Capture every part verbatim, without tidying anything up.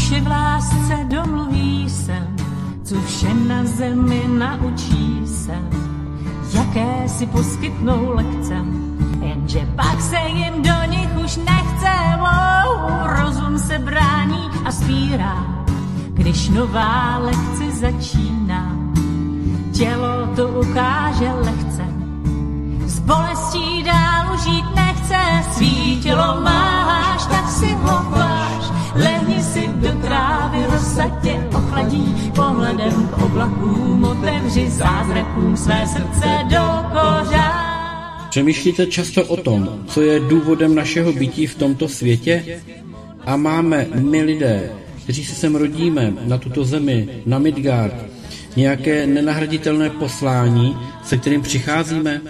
duše v lásce domluví se, co vše na zemi naučí se, jaké si poskytnou lekce, jenže pak se jim do nich už nechce. Wow, rozum se brání a spírá, když nová lekce začíná. Tělo to ukáže lehce, s bolestí dál žít nechce. Svý tělo máš, tak si ho váž, lehni si do trávy, rosa tě ochladí. Pohledem k oblakům otevři zázrakům své srdce do kořán. Přemýšlíte často o tom, co je důvodem našeho bytí v tomto světě? A máme my lidé, kteří se sem rodíme na tuto zemi, na Midgard, nějaké nenahraditelné poslání, se kterým přicházíme?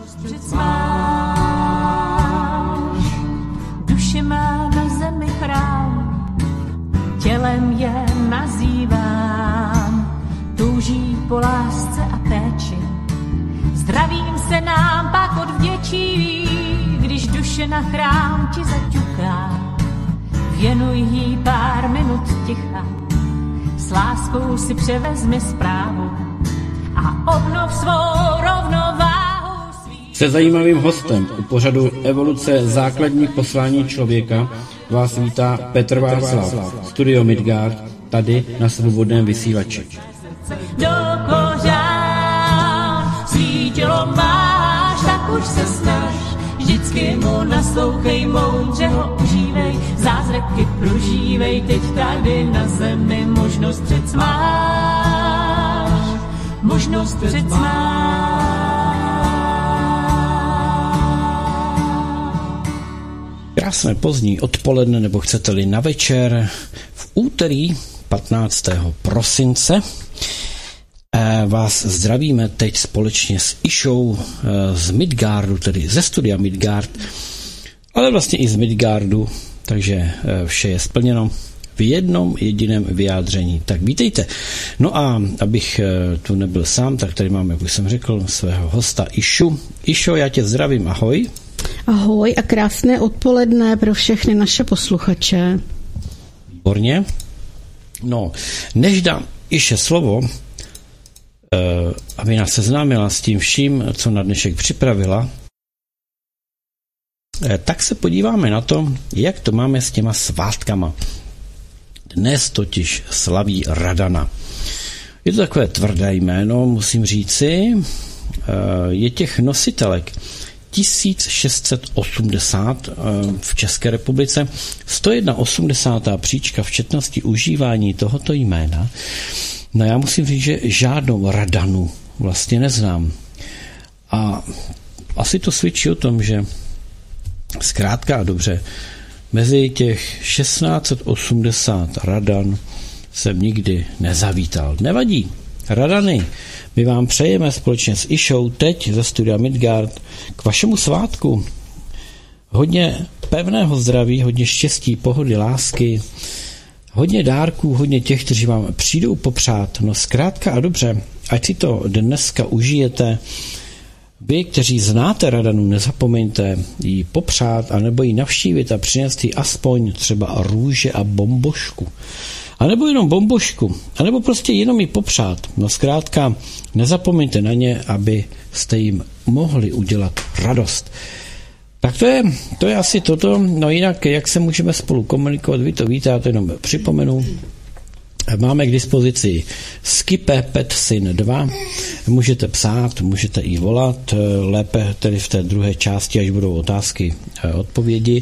Duše má na zemi chrám, tělem je nazývám, touží po lásce a péči. Zdravím se nám pak odvděčí, když duše na chrám ti zaťuká. Věnuj jí pár minut ticha, s láskou si převezmi zprávu a obnov svou rovnováhu. Se zajímavým hostem u pořadu Evoluce základní poslání člověka vás vítá Petr Václav, Studio Midgard, tady na Svobodném vysílači. Do kořán svý tělo máš, tak už se snaž, vždycky mu naslouchej, moudře ho užívej, zázraky prožívej, teď tady na zemi možnost přec máš, možnost přec máš. Krásné pozdní odpoledne, nebo chcete-li na večer, v úterý patnáctého prosince vás zdravíme teď společně s Išou z Midgardu, tedy ze studia Midgard, ale vlastně i z Midgardu, takže vše je splněno v jednom jediném vyjádření. Tak vítejte. No a abych tu nebyl sám, tak tady máme, jak už jsem řekl, svého hosta Išu. Išo, já tě zdravím, ahoj. Ahoj a krásné odpoledne pro všechny naše posluchače. Výborně. No, než dám Iše slovo, aby nás seznámila s tím vším, co na dnešek připravila, tak se podíváme na to, jak to máme s těma svátkama. Dnes totiž slaví Radana. Je to takové tvrdé jméno, musím říci. Je těch nositelek tisíc šest set osmdesát v České republice, sto osmdesát jedna příčka v četnosti užívání tohoto jména. No já musím říct, že žádnou Radanu vlastně neznám. A asi to svědčí o tom, že zkrátka a dobře, mezi těch šestnáct set osmdesát Radan jsem nikdy nezavítal. Nevadí. Radany, my vám přejeme společně s Išou teď ze studia Midgard k vašemu svátku. Hodně pevného zdraví, hodně štěstí, pohody, lásky, hodně dárků, hodně těch, kteří vám přijdou popřát. No zkrátka a dobře, ať si to dneska užijete. Vy, kteří znáte Radanu, nezapomeňte jí popřát, anebo ji navštívit a přinést jí aspoň třeba růže a bombošku. A nebo jenom bombošku, anebo prostě jenom ji popřát. No zkrátka, nezapomeňte na ně, abyste jim mohli udělat radost. Tak to je, to je asi toto. No jinak, jak se můžeme spolu komunikovat, vy to víte, já to jenom připomenu. Máme k dispozici Skype Petsyn dva, můžete psát, můžete i volat, lépe tedy v té druhé části, až budou otázky a odpovědi.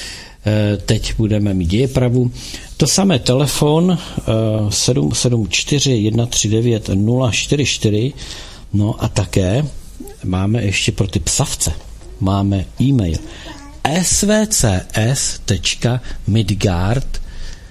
Teď budeme mít dějepravu. To samé telefon sedm sedm čtyři jedna tři devět nula čtyři čtyři, no a také máme ještě pro ty psavce, máme e-mail s v c s tečka midgard tečka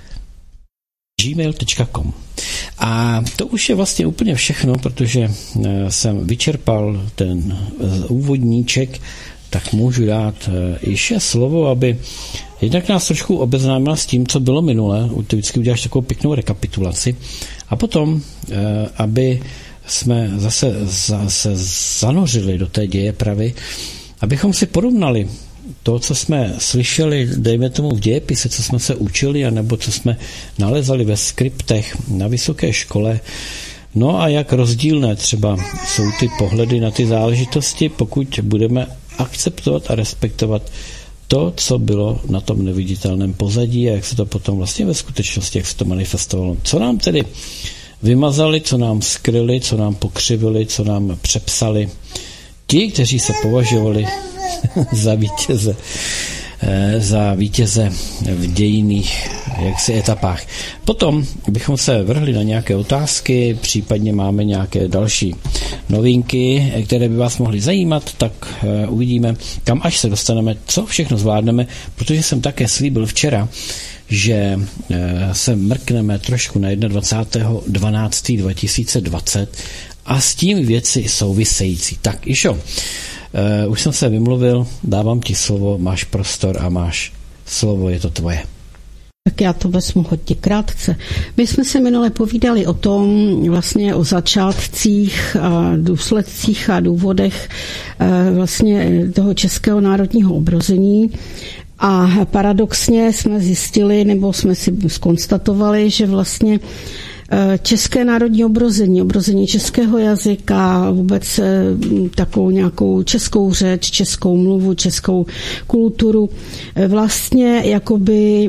gmail tečka com. A to už je vlastně úplně všechno, protože jsem vyčerpal ten úvodníček, tak můžu dát ještě slovo, aby jednak nás trošku obeznámila s tím, co bylo minule, ty vždycky uděláš takovou pěknou rekapitulaci, a potom, aby jsme zase, zase zanořili do té dějepravy, abychom si porovnali to, co jsme slyšeli, dejme tomu v dějepise, co jsme se učili, anebo co jsme nalezali ve skriptech na vysoké škole, no a jak rozdílné třeba jsou ty pohledy na ty záležitosti, pokud budeme akceptovat a respektovat to, co bylo na tom neviditelném pozadí a jak se to potom vlastně ve skutečnosti, jak se to manifestovalo. Co nám tedy vymazali, co nám skryli, co nám pokřivili, co nám přepsali ti, kteří se považovali za vítěze, za vítěze v dějinných jaksi etapách. Potom bychom se vrhli na nějaké otázky, případně máme nějaké další novinky, které by vás mohly zajímat, tak uvidíme, kam až se dostaneme, co všechno zvládneme, protože jsem také slíbil včera, že se mrkneme trošku na dvacátého prvního dvanáctého dva tisíce dvacet a s tím věci související. Tak, Išo, Uh, už jsem se vymluvil, dávám ti slovo, máš prostor a máš slovo, je to tvoje. Tak já to vezmu hodně krátce. My jsme se minule povídali o tom, vlastně o začátcích a důsledcích a důvodech uh, vlastně toho českého národního obrození. A paradoxně jsme zjistili, nebo jsme si zkonstatovali, že vlastně české národní obrození, obrození českého jazyka, vůbec takovou nějakou českou řeč, českou mluvu, českou kulturu vlastně jakoby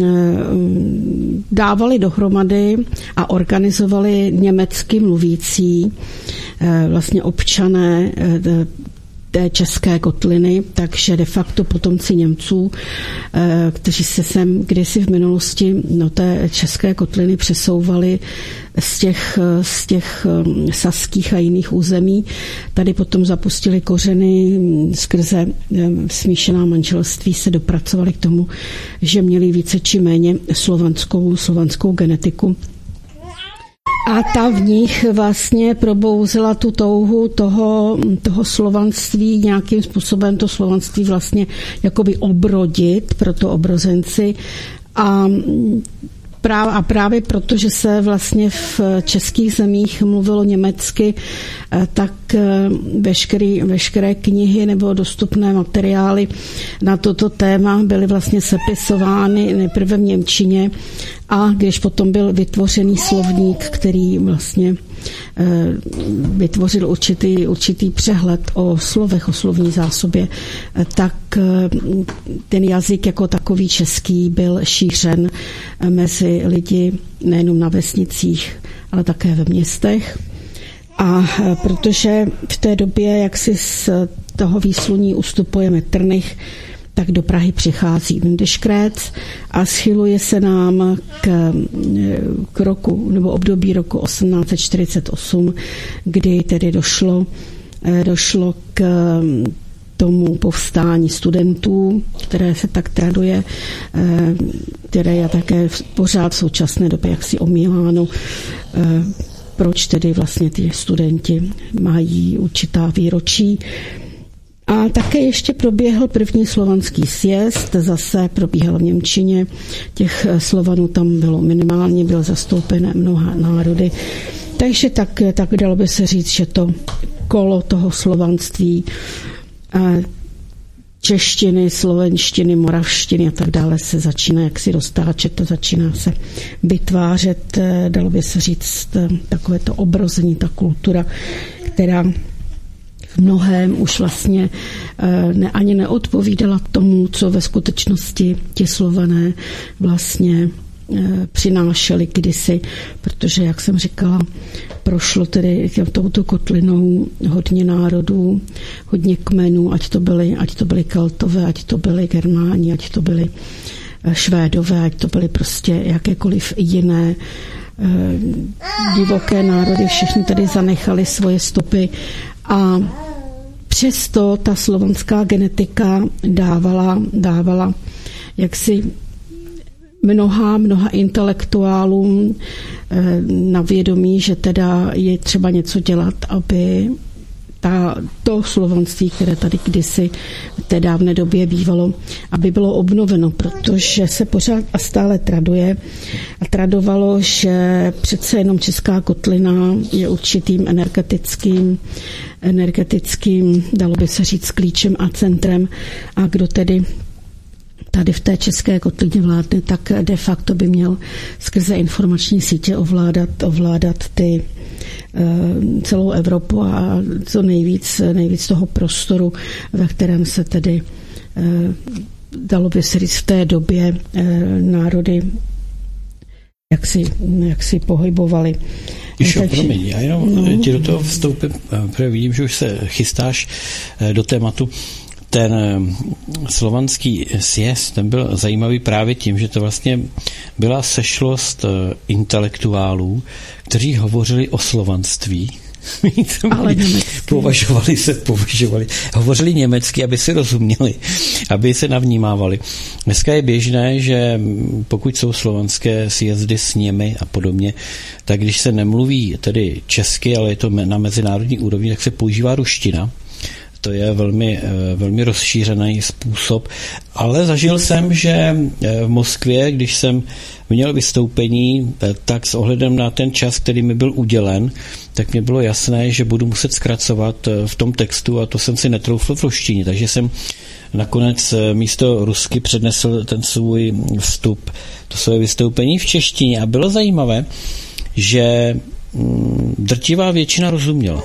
dávali dohromady a organizovali německy mluvící vlastně občané té české kotliny, takže de facto potomci Němců, kteří se sem kdysi v minulosti do té české kotliny přesouvali z těch, z těch saských a jiných území. Tady potom zapustili kořeny skrze smíšená manželství, se dopracovali k tomu, že měli více či méně slovanskou, slovanskou genetiku. A ta v nich vlastně probouzela tu touhu toho, toho slovanství, nějakým způsobem to slovanství vlastně jakoby obrodit pro to obrozenci. A a právě proto, že se vlastně v českých zemích mluvilo německy, tak veškerý, veškeré knihy nebo dostupné materiály na toto téma byly vlastně sepisovány nejprve v němčině a když potom byl vytvořený slovník, který vlastně vytvořil určitý, určitý přehled o slovech, o slovní zásobě, tak ten jazyk jako takový český byl šířen mezi lidi nejenom na vesnicích, ale také ve městech. A protože v té době, jak si z toho výsluní ustupuje Metternich, tak do Prahy přichází Windischgrätz a schyluje se nám k, k roku, nebo období roku osmnáct set čtyřicet osm, kdy tedy došlo, došlo k tomu povstání studentů, které se tak traduje, které je také pořád v současné době jaksi omíláno, proč tedy vlastně ty studenti mají určitá výročí. A také ještě proběhl první slovanský sjezd, zase probíhal v němčině, těch Slovanů tam bylo minimálně, byl zastoupen mnoha národy, takže tak, tak dalo by se říct, že to kolo toho slovanství, češtiny, slovenštiny, moravštiny a tak dále se začíná jaksi roztáčet, to začíná se vytvářet, dalo by se říct, takové to obrození, ta kultura, která v mnohém už vlastně ne, ani neodpovídala tomu, co ve skutečnosti ti Slované vlastně přinášeli kdysi, protože, jak jsem říkala, prošlo tedy touto kotlinou hodně národů, hodně kmenů, ať to byly, ať to byly Keltové, ať to byly Germáni, ať to byly Švédové, ať to byly prostě jakékoliv jiné divoké národy, všichni tady zanechali svoje stopy a přesto ta slovanská genetika dávala, dávala jaksi mnoha, mnoha intelektuálům na vědomí, že teda je třeba něco dělat, aby ta, to slovanství, které tady kdysi v té dávné době bývalo, aby bylo obnoveno, protože se pořád a stále traduje a tradovalo, že přece jenom Česká kotlina je určitým energetickým, energetickým, dalo by se říct, klíčem a centrem, a kdo tedy tady v té České kotlině vládne, tak de facto by měl skrze informační sítě ovládat, ovládat ty celou Evropu a co nejvíc, nejvíc toho prostoru, ve kterém se tedy dalo by se říct v té době národy jak si, jak si pohybovaly. Ještě Takže, promiň, já jenom no. ti do toho vstoupím, protože vidím, že už se chystáš do tématu. Ten slovanský sjezd, ten byl zajímavý právě tím, že to vlastně byla sešlost intelektuálů, kteří hovořili o slovanství. Ale považovali se, považovali, hovořili německy, aby si rozuměli, aby se navnímávali. Dneska je běžné, že pokud jsou slovanské sjezdy s Němy a podobně, tak když se nemluví tedy česky, ale je to na mezinárodní úrovni, tak se používá ruština. To je velmi, velmi rozšířený způsob, ale zažil jsem, že v Moskvě, když jsem měl vystoupení, tak s ohledem na ten čas, který mi byl udělen, tak mi bylo jasné, že budu muset zkracovat v tom textu a to jsem si netroufl v ruštině, takže jsem nakonec místo rusky přednesl ten svůj vstup, to své vystoupení v češtině a bylo zajímavé, že drtivá většina rozuměla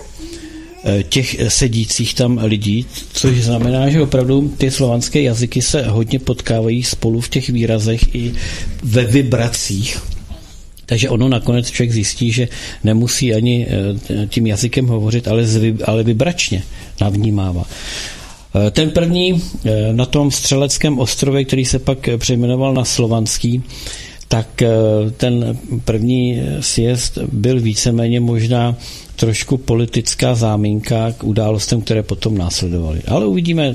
těch sedících tam lidí, což znamená, že opravdu ty slovanské jazyky se hodně potkávají spolu v těch výrazech i ve vibracích. Takže ono nakonec člověk zjistí, že nemusí ani tím jazykem hovořit, ale, ale vibračně navnímává. Ten první na tom Střeleckém ostrově, který se pak přejmenoval na Slovanský, tak ten první sjezd byl víceméně možná trošku politická záminka k událostem, které potom následovaly. Ale uvidíme,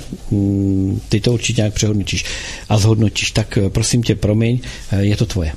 ty to určitě nějak přehodnotíš a zhodnotíš. Tak prosím tě, promiň, je to tvoje.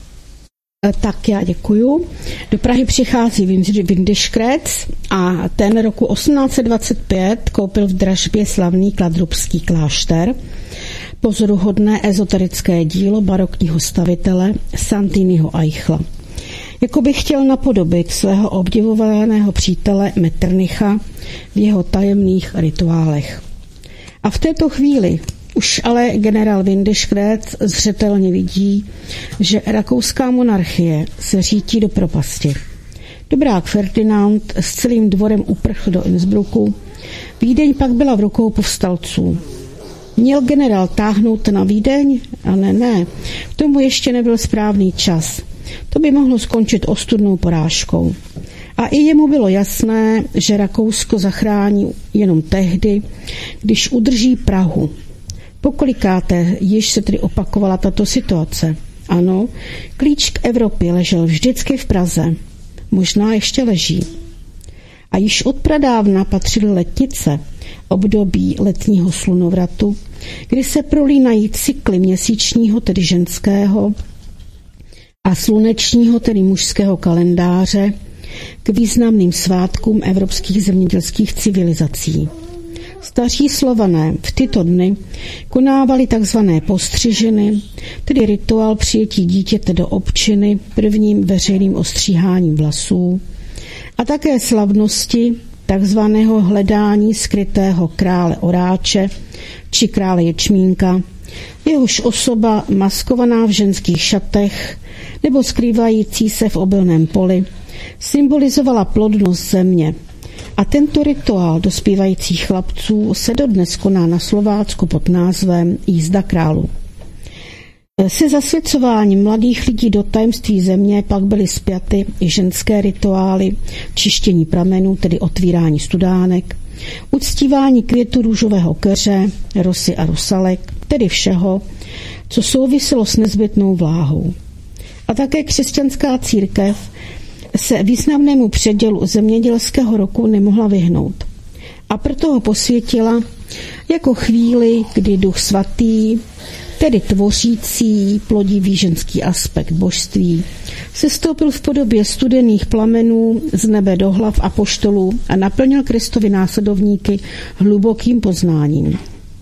Tak já děkuju. Do Prahy přichází Windischgrätz a ten roku osmnáct set dvacet pět koupil v dražbě slavný Kladrubský klášter, pozoruhodné ezoterické dílo barokního stavitele Santiniho Eichla. Jako by chtěl napodobit svého obdivovaného přítele Metternicha v jeho tajemných rituálech. A v této chvíli už ale generál Windischgrätz zřetelně vidí, že rakouská monarchie se řítí do propasti. Dobrák Ferdinand s celým dvorem uprchl do Innsbrucku, Vídeň pak byla v rukou povstalců. Měl generál táhnout na Vídeň? A ne, ne, k tomu ještě nebyl správný čas. To by mohlo skončit ostudnou porážkou. A i jemu bylo jasné, že Rakousko zachrání jenom tehdy, když udrží Prahu. Pokolikáté již se tedy opakovala tato situace. Ano, klíč k Evropě ležel vždycky v Praze. Možná ještě leží. A již od pradávna patřily letnice, období letního slunovratu, kdy se prolínají cykly měsíčního, tedy ženského, a slunečního, tedy mužského kalendáře, k významným svátkům evropských zemědělských civilizací. Staří Slované v tyto dny konávali takzvané postřižiny, tedy rituál přijetí dítěte do občiny prvním veřejným ostříháním vlasů, a také slavnosti takzvaného hledání skrytého krále Oráče či krále Ječmínka, jehož osoba maskovaná v ženských šatech nebo skrývající se v obilném poli symbolizovala plodnost země. A tento rituál dospívajících chlapců se dodnes koná na Slovácku pod názvem Jízda králů. Se zasvěcováním mladých lidí do tajemství země pak byly spjaty i ženské rituály, čištění pramenů, tedy otvírání studánek, uctívání květu růžového keře, rosy a rusalek, tedy všeho, co souviselo s nezbytnou vláhou. A také křesťanská církev se významnému předělu zemědělského roku nemohla vyhnout. A proto ho posvětila jako chvíli, kdy Duch Svatý tedy tvořící plodivý ženský aspekt božství, sestoupil v podobě studených plamenů z nebe do hlav apoštolů a naplnil Kristovi následovníky hlubokým poznáním.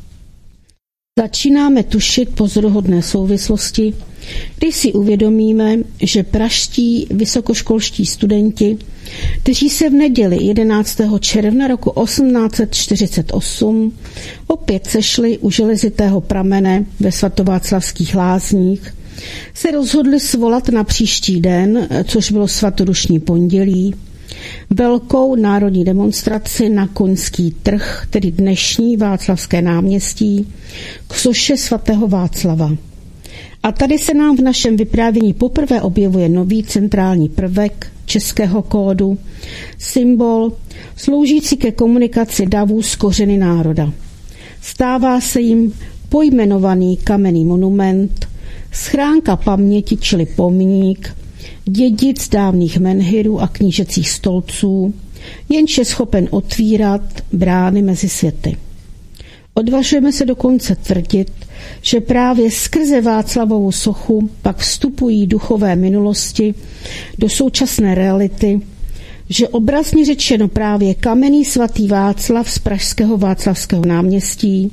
Začínáme tušit pozoruhodné souvislosti, když si uvědomíme, že pražští vysokoškolští studenti, kteří se v neděli jedenáctého června roku osmnáct set čtyřicet osm opět sešli u železitého pramene ve svatováclavských lázních, se rozhodli svolat na příští den, což bylo svatodušní pondělí, velkou národní demonstraci na Koňský trh, tedy dnešní Václavské náměstí, k soše svatého Václava. A tady se nám v našem vyprávění poprvé objevuje nový centrální prvek českého kódu, symbol sloužící ke komunikaci davů z kořeny národa. Stává se jim pojmenovaný kamenný monument, schránka paměti, čili pomník, dědic dávných menhirů a knížecích stolců, jenž je schopen otvírat brány mezi světy. Odvažujeme se dokonce tvrdit, že právě skrze Václavovu sochu pak vstupují duchové minulosti do současné reality, že obrazně řečeno právě kamenný svatý Václav z pražského Václavského náměstí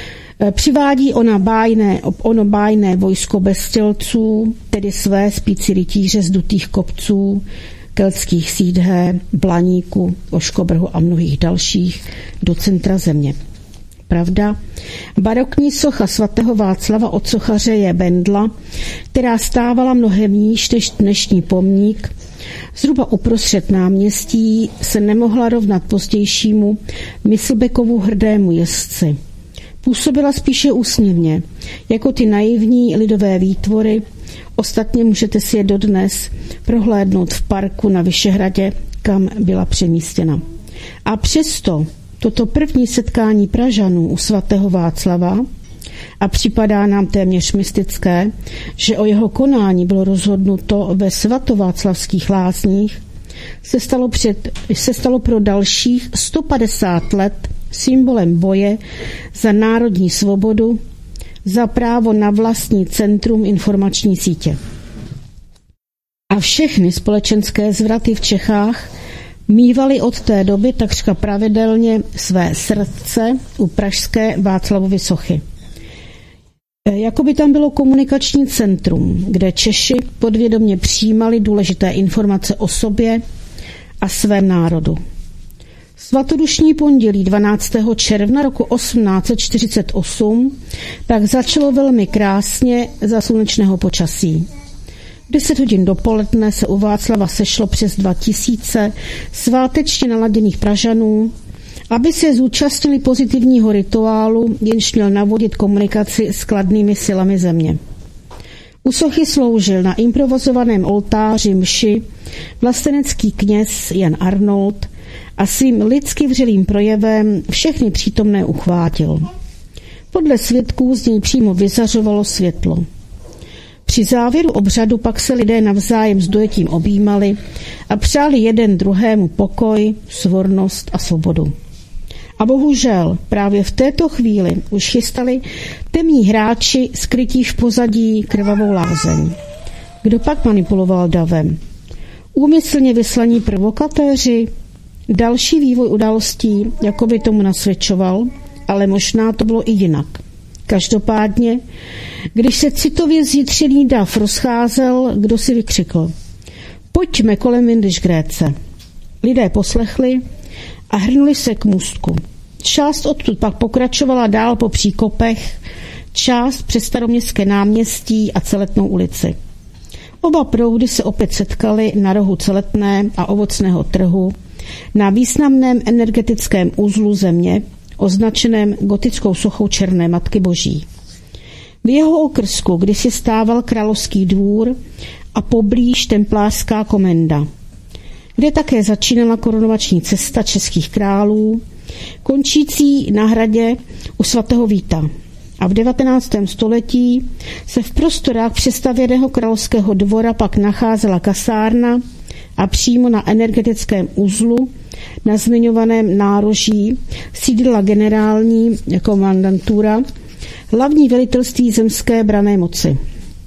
přivádí ona bájné, ono bájné vojsko beztělců, tedy své spící rytíře z dutých kopců, keltských sídhé, Blaníku, Oškobrhu a mnohých dalších do centra země. Pravda? Barokní socha svatého Václava od sochaře je Bendla, která stávala mnohem níž než dnešní pomník, zhruba uprostřed náměstí, se nemohla rovnat pozdějšímu Myslbekovu hrdému jezdci. Působila spíše úsměvně, jako ty naivní lidové výtvory, ostatně můžete si je dodnes prohlédnout v parku na Vyšehradě, kam byla přemístěna. A přesto toto první setkání Pražanů u svatého Václava, a připadá nám téměř mystické, že o jeho konání bylo rozhodnuto ve svatováclavských lázních, se stalo, před, se stalo pro dalších sto padesát let symbolem boje za národní svobodu, za právo na vlastní centrum informační sítě. A všechny společenské zvraty v Čechách mívali od té doby takřka pravidelně své srdce u pražské Václavovy sochy. Jakoby tam bylo komunikační centrum, kde Češi podvědomě přijímali důležité informace o sobě a svém národu. Svatodušní pondělí dvanáctého června roku osmnáct set čtyřicet osm tak začalo velmi krásně za slunečného počasí. V deset hodin dopoledne se u Václava sešlo přes dva tisíce svátečně naladěných Pražanů, aby se zúčastnili pozitivního rituálu, jenž měl navodit komunikaci s kladnými silami země. U sochy sloužil na improvizovaném oltáři mši vlastenecký kněz Jan Arnold a svým lidsky vřelým projevem všechny přítomné uchvátil. Podle svědků z něj přímo vyzařovalo světlo. Při závěru obřadu pak se lidé navzájem s dojetím objímali a přáli jeden druhému pokoj, svornost a svobodu. A bohužel právě v této chvíli už chystali temní hráči skrytí v pozadí krvavou lázeň. Kdo pak manipuloval davem? Úmyslně vyslaní provokatéři? Další vývoj událostí jako by tomu nasvědčoval, ale možná to bylo i jinak. Každopádně, když se citově zjitřený dav rozcházel, kdo si vykřikl: Pojďme kolem Windischgrätze. Lidé poslechli a hrnuli se k můstku. Část odtud pak pokračovala dál po příkopech, část přes Staroměstské náměstí a Celetnou ulici. Oba proudy se opět setkaly na rohu Celetné a Ovocného trhu, na významném energetickém uzlu země, označeném gotickou sochou Černé Matky Boží. V jeho okrsku kdysi stával královský dvůr a poblíž templářská komenda, kde také začínala korunovační cesta českých králů, končící na hradě u svatého Víta. A v devatenáctém století se v prostorách přestavěného královského dvora pak nacházela kasárna a přímo na energetickém uzlu na zmiňovaném nároží sídlila generální komandantura, hlavní velitelství zemské branné moci.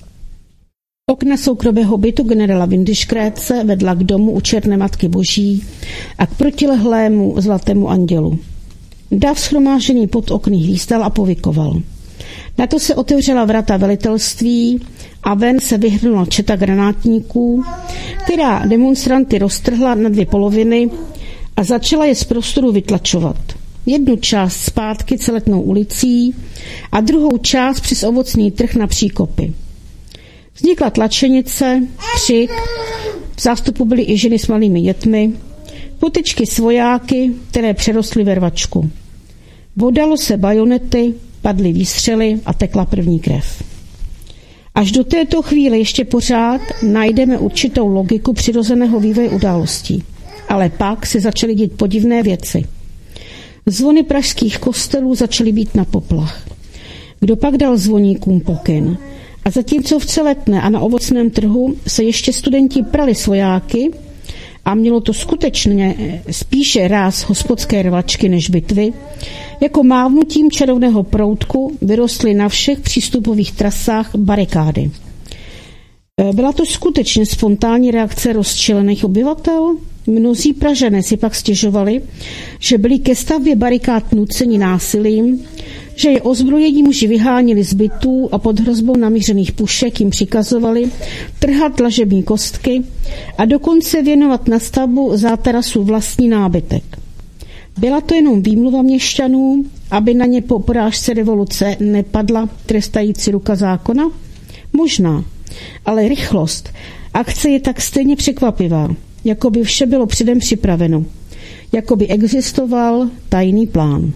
Okna soukromého bytu generála Windischgrätze vedla k domu u Černé Matky Boží a k protilehlému Zlatému andělu. Dav shromážený pod okny hvízdal a povykoval. Na to se otevřela vrata velitelství a ven se vyhrnula četa granátníků, která demonstranty roztrhla na dvě poloviny a začala je z prostoru vytlačovat. Jednu část zpátky Celetnou ulicí a druhou část přes ovocný trh na příkopy. Vznikla tlačenice, křik, v zástupu byly i ženy s malými dětmi, potyčky s vojáky, které přerostly ve rvačku. Vodalo se bajonety, padly výstřely a tekla první krev. Až do této chvíle ještě pořád najdeme určitou logiku přirozeného vývoje událostí. Ale pak se začaly dít podivné věci. Zvony pražských kostelů začaly být na poplach. Kdo pak dal zvoníkům pokyn? A zatímco v Celetné a na ovocném trhu se ještě studenti prali svojáky a mělo to skutečně spíše ráz hospodské rvačky než bitvy, jako mávnutím čarovného proutku vyrostly na všech přístupových trasách barikády. Byla to skutečně spontánní reakce rozčilených obyvatel? Mnozí Pražané si pak stěžovali, že byli ke stavbě barikád nuceni násilím, že je ozbrojení muži vyhánili z bytů a pod hrozbou namířených pušek jim přikazovali trhat dlažební kostky a dokonce věnovat na stavbu zátarasu vlastní nábytek. Byla to jenom výmluva měšťanů, aby na ně po porážce revoluce nepadla trestající ruka zákona? Možná, ale rychlost akce je tak stejně překvapivá, jako by vše bylo předem připraveno, jako by existoval tajný plán.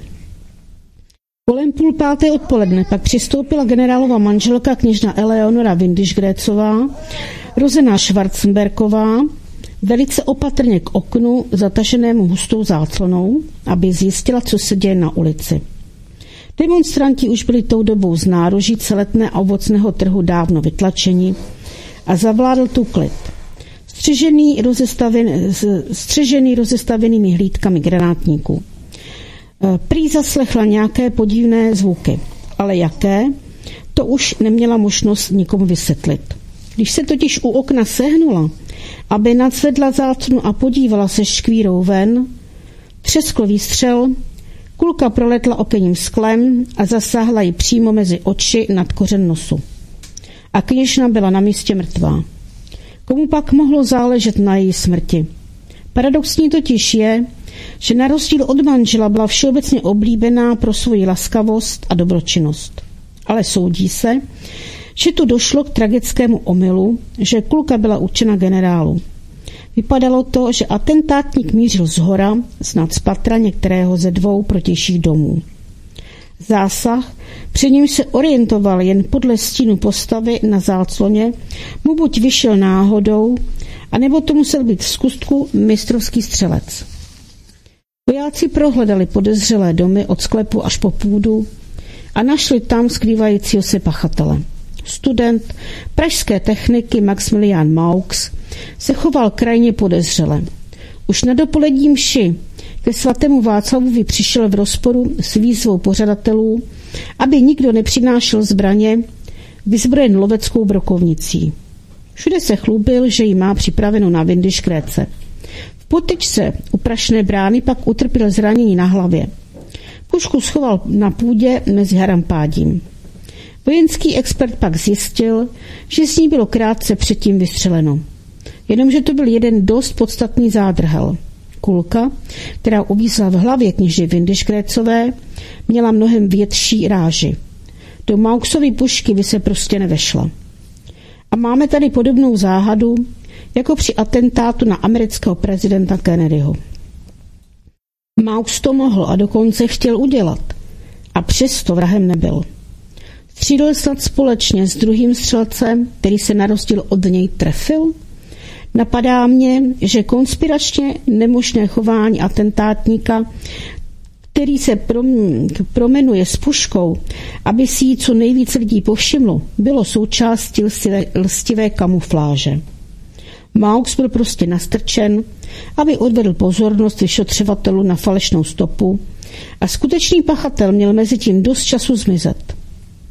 Kolem půl páté odpoledne pak přistoupila generálova manželka kněžna Eleonora Windischgrätzová, rozená Schwarzenbergová, velice opatrně k oknu zataženému hustou záclonou, aby zjistila, co se děje na ulici. Demonstranti už byli tou dobou z nároží Celetné a ovocného trhu dávno vytlačeni a zavládl tu klid. Střežený, rozestaven, střežený rozestavenými hlídkami granátníků. Prý zaslechla nějaké podivné zvuky, ale jaké, to už neměla možnost nikomu vysvětlit. Když se totiž u okna sehnula, aby nadzvedla záclonu a podívala se škvírou ven, třeskl výstřel, kulka proletla okenním sklem a zasáhla ji přímo mezi oči nad kořen nosu. A kněžna byla na místě mrtvá. Komu pak mohlo záležet na její smrti? Paradoxní totiž je, že na rozdíl od manžela byla všeobecně oblíbená pro svoji laskavost a dobročinnost. Ale soudí se, že tu došlo k tragickému omylu, že kulka byla určena generálu. Vypadalo to, že atentátník mířil zhora, snad z patra některého ze dvou protějších domů. Zásah, při němž se orientoval jen podle stínu postavy na zácloně, mu buď vyšel náhodou, anebo to musel být v skutku mistrovský střelec. Vojáci prohledali podezřelé domy od sklepu až po půdu a našli tam skrývajícího se pachatele. Student pražské techniky Maximilian Maux se choval krajně podezřele. Už na dopolední mši ke svatému Václavovi přišel v rozporu s výzvou pořadatelů, aby nikdo nepřinášel zbraně, vyzbrojen loveckou brokovnicí. Všude se chlubil, že ji má připraveno na Windischgrätze. V potyčce u Prašné brány pak utrpěl zranění na hlavě. Pušku schoval na půdě mezi harampádím. Vojenský expert pak zjistil, že z ní bylo krátce předtím vystřeleno. Jenomže to byl jeden dost podstatný zádrhel. Kulka, která uvízla v hlavě kněžny Windischgrätzové, měla mnohem větší ráži. Do Mauxovy pušky by se prostě nevešla. A máme tady podobnou záhadu, jako při atentátu na amerického prezidenta Kennedyho. Maux to mohl a dokonce chtěl udělat. A přesto vrahem nebyl. Střílel snad společně s druhým střelcem, který se na rozdíl od něj trefil? Napadá mě, že konspiračně nemožné chování atentátníka, který se promenuje s puškou, aby si ji co nejvíce lidí povšimlo, bylo součástí lstivé kamufláže. Maux byl prostě nastrčen, aby odvedl pozornost vyšetřovatelů na falešnou stopu a skutečný pachatel měl mezi tím dost času zmizet.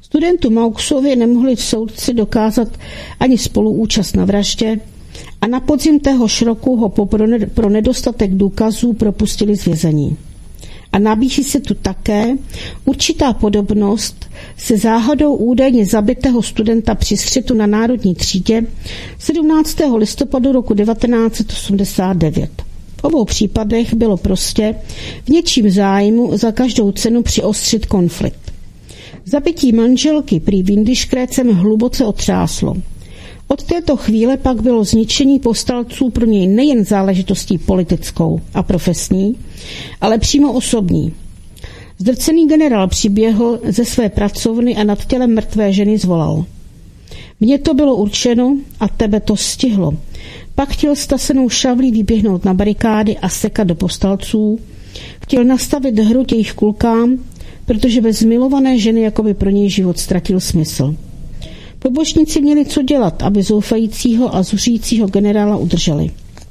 Studentu Mauxovi nemohli v soudci dokázat ani spoluúčast na vraždě a na podzim téhož roku ho pro nedostatek důkazů propustili z vězení. A nabízí se tu také určitá podobnost se záhadou údajně zabitého studenta při střetu na Národní třídě sedmnáctého listopadu roku devatenáct set osmdesát devět. V obou případech bylo prostě v něčím zájmu za každou cenu přiostřit konflikt. Zabití manželky prý Windischgrätzem hluboce otřáslo. Od této chvíle pak bylo zničení povstalců pro něj nejen záležitostí politickou a profesní, ale přímo osobní. Zdrcený generál přiběhl ze své pracovny a nad tělem mrtvé ženy zvolal: Mně to bylo určeno a tebe to stihlo. Pak chtěl stasenou šavlí vyběhnout na barikády a sekat do povstalců. Chtěl nastavit hruď jejich kulkám, protože bez milované ženy jakoby pro něj život ztratil smysl. Pobožníci měli co dělat, aby zoufajícího a zuřícího generála udrželi.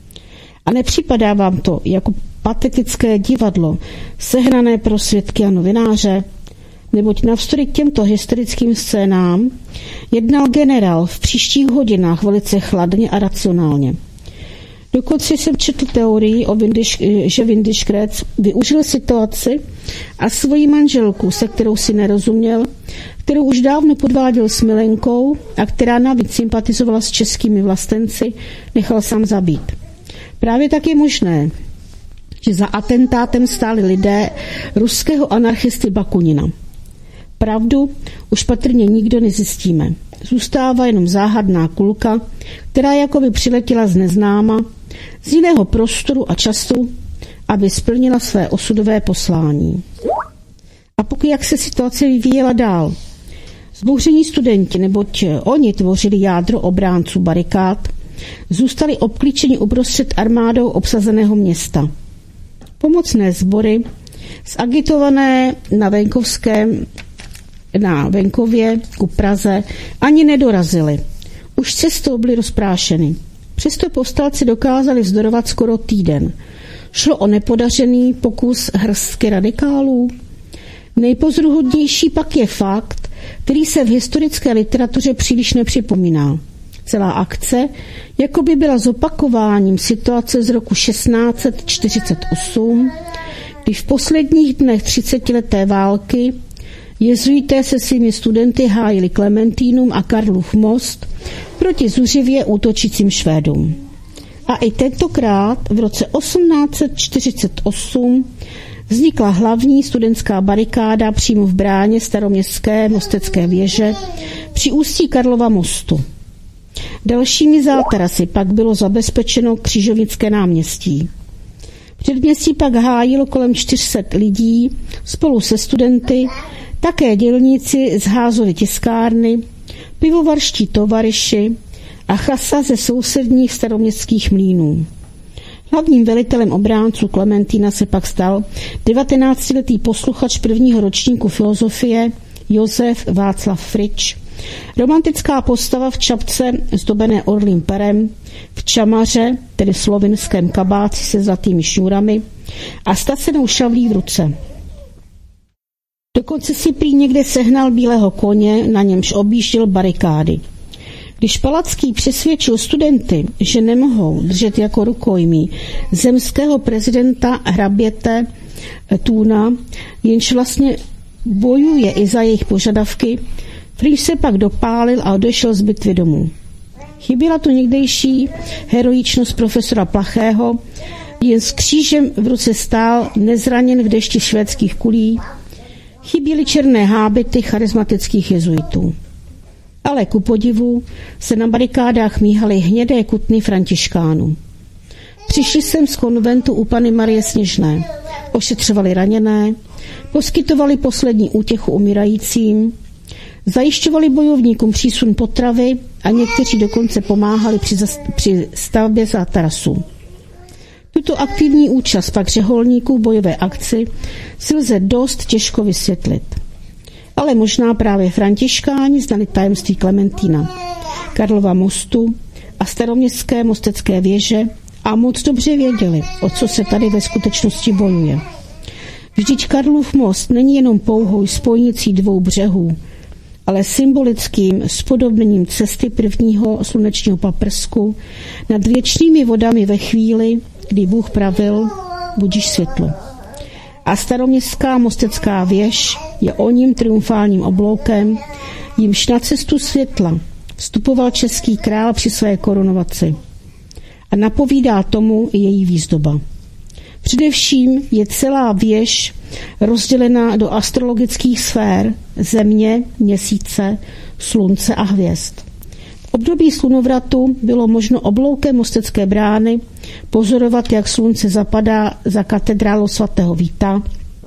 A nepřipadá vám to jako patetické divadlo, sehrané pro svědky a novináře? Neboť navzdory těmto historickým scénám jednal generál v příštích hodinách velice chladně a racionálně. Dokonce jsem četl teorii, o Windisch, že Windischgrätz využil situaci a svoji manželku, se kterou si nerozuměl, kterou už dávno podváděl s milenkou a která navíc sympatizovala s českými vlastenci, nechal sám zabít. Právě tak je možné, že za atentátem stáli lidé ruského anarchisty Bakunina. Pravdu už patrně nikdo nezjistíme. Zůstává jenom záhadná kulka, která jakoby přiletěla z neznáma, z jiného prostoru a času, aby splnila své osudové poslání. A pokud jak se situace vyvíjela dál? Zbouření studenti, neboť oni tvořili jádro obránců barikád, zůstali obklíčeni uprostřed armádou obsazeného města. Pomocné sbory, zagitované na venkovském na venkově ku Praze, ani nedorazily. Už cestou byly rozprášeny. Přesto povstalci dokázali vzdorovat skoro týden. Šlo o nepodařený pokus hrstky radikálů. Nejpozoruhodnější pak je fakt, který se v historické literatuře příliš nepřipomíná. Celá akce jako by byla zopakováním situace z roku šestnáct set čtyřicet osm, kdy v posledních dnech třicetileté války jezuité se svými studenty hájili Klementínům a Karlův most proti zuřivě útočícím Švédům. A i tentokrát v roce osmnáct set čtyřicet osm vznikla hlavní studentská barikáda přímo v bráně staroměstské mostecké věže při ústí Karlova mostu. Dalšími zátarasy pak bylo zabezpečeno Křižovnické náměstí. Předměstí pak hájilo kolem čtyři sta lidí spolu se studenty, také dělníci z Házovy tiskárny, pivovarští tovaryši a chasa ze sousedních staroměstských mlýnů. Hlavním velitelem obránců Klementína se pak stal devatenáctiletý posluchač prvního ročníku filozofie Josef Václav Frič, romantická postava v čapce zdobené orlím perem, v čamaře, tedy slovinském kabáci se zlatými šňůrami a stacenou šavlí v ruce. Dokonce si prý někde sehnal bílého koně, na němž objížděl barikády. Když Palacký přesvědčil studenty, že nemohou držet jako rukojmí zemského prezidenta hraběte Thuna, jenž vlastně bojuje i za jejich požadavky, Frič se pak dopálil a odešel z bitvy domů. Chyběla tu někdejší heroičnost profesora Plachého, jen s křížem v ruce stál nezraněn v dešti švédských kulí. Chyběly černé hábity charismatických jezuitů. Ale ku podivu se na barikádách míhaly hnědé kutny františkánů. Přišli sem z konventu u Panny Marie Sněžné, ošetřovali raněné, poskytovali poslední útěchu umírajícím, zajišťovali bojovníkům přísun potravy a někteří dokonce pomáhali při, zast- při stavbě zátarasů. Tuto aktivní účast pak řeholníků v bojové akci si lze dost těžko vysvětlit. Ale možná právě františkáni znali tajemství Klementína, Karlova mostu a staroměstské mostecké věže a moc dobře věděli, o co se tady ve skutečnosti bojuje. Vždyť Karlův most není jenom pouhou spojnicí dvou břehů, ale symbolickým spodobněním cesty prvního slunečního paprsku nad věčnými vodami ve chvíli, kdy Bůh pravil, budíš světlo. A staroměstská mostecká věž je o ním triumfálním obloukem, jímž na cestu světla vstupoval český král při své korunovaci. A napovídá tomu i její výzdoba. Především je celá věž rozdělena do astrologických sfér země, měsíce, slunce a hvězd. V období slunovratu bylo možno obloukem Mostecké brány pozorovat, jak slunce zapadá za katedrálu svatého Víta,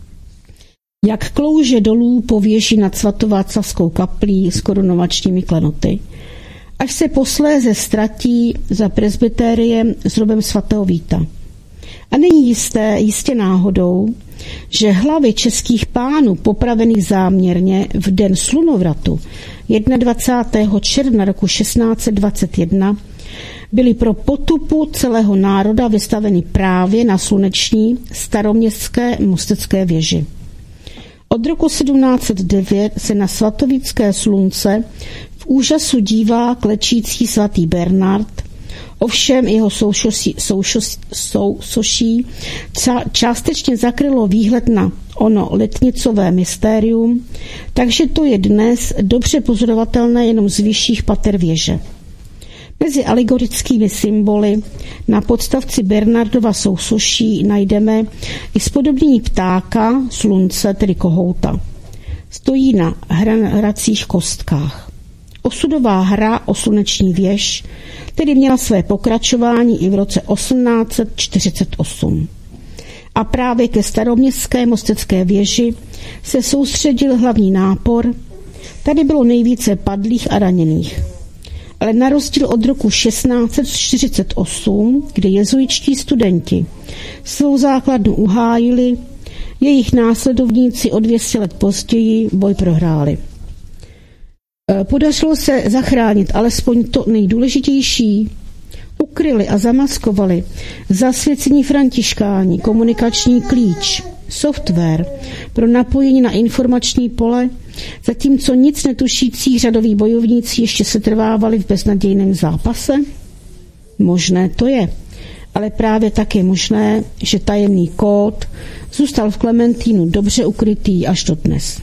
jak klouže dolů po věži nad svatováclavskou kaplí s korunovačními klenoty, až se posléze ztratí za presbytériem s hrobem svatého Víta. A není jisté, jistě náhodou, že hlavy českých pánů popravených záměrně v den slunovratu dvacátého prvního června roku šestnáct set dvacet jedna byly pro potupu celého národa vystaveny právě na sluneční staroměstské mostecké věži. Od roku sedmnáct set devět se na svatovícké slunce v úžasu dívá klečící svatý Bernard, ovšem jeho sousoší, sousoší částečně zakrylo výhled na ono letnicové mystérium, takže to je dnes dobře pozorovatelné jenom z vyšších pater věže. Mezi alegorickými symboly na podstavci Bernardova sousoší najdeme i spodobnění ptáka, slunce, tedy kohouta. Stojí na hracích kostkách. Osudová hra o sluneční věž tedy měla své pokračování i v roce osmnáct set čtyřicet osm. A právě ke staroměstské mostecké věži se soustředil hlavní nápor. Tady bylo nejvíce padlých a raněných. Ale na rozdíl od roku šestnáct set čtyřicet osm, kdy jezuitští studenti svou základnu uhájili, jejich následovníci o dvě stě let později boj prohráli. Podařilo se zachránit alespoň to nejdůležitější. Ukryli a zamaskovali zasvěcení františkáni komunikační klíč, software pro napojení na informační pole, zatímco nic netušící řadoví bojovníci ještě se trvávali v beznadějném zápase? Možné to je, ale právě tak je možné, že tajemný kód zůstal v Klementínu dobře ukrytý až dodnes.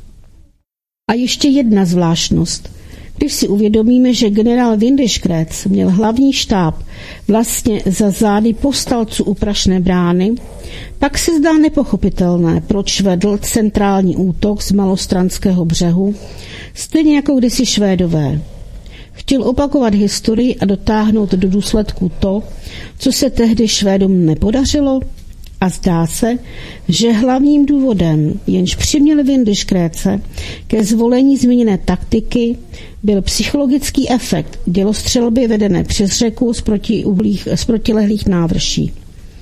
A ještě jedna zvláštnost. Když si uvědomíme, že generál Windischgrätz měl hlavní štáb vlastně za zády povstalců u Prašné brány, pak se zdá nepochopitelné, proč vedl centrální útok z Malostranského břehu, stejně jako kdysi Švédové. Chtěl opakovat historii a dotáhnout do důsledku to, co se tehdy Švédům nepodařilo? A zdá se, že hlavním důvodem, jenž přiměl Windischgrätze ke zvolení zmíněné taktiky, byl psychologický efekt dělostřelby vedené přes řeku z, protiuhlých, z protilehlých návrší.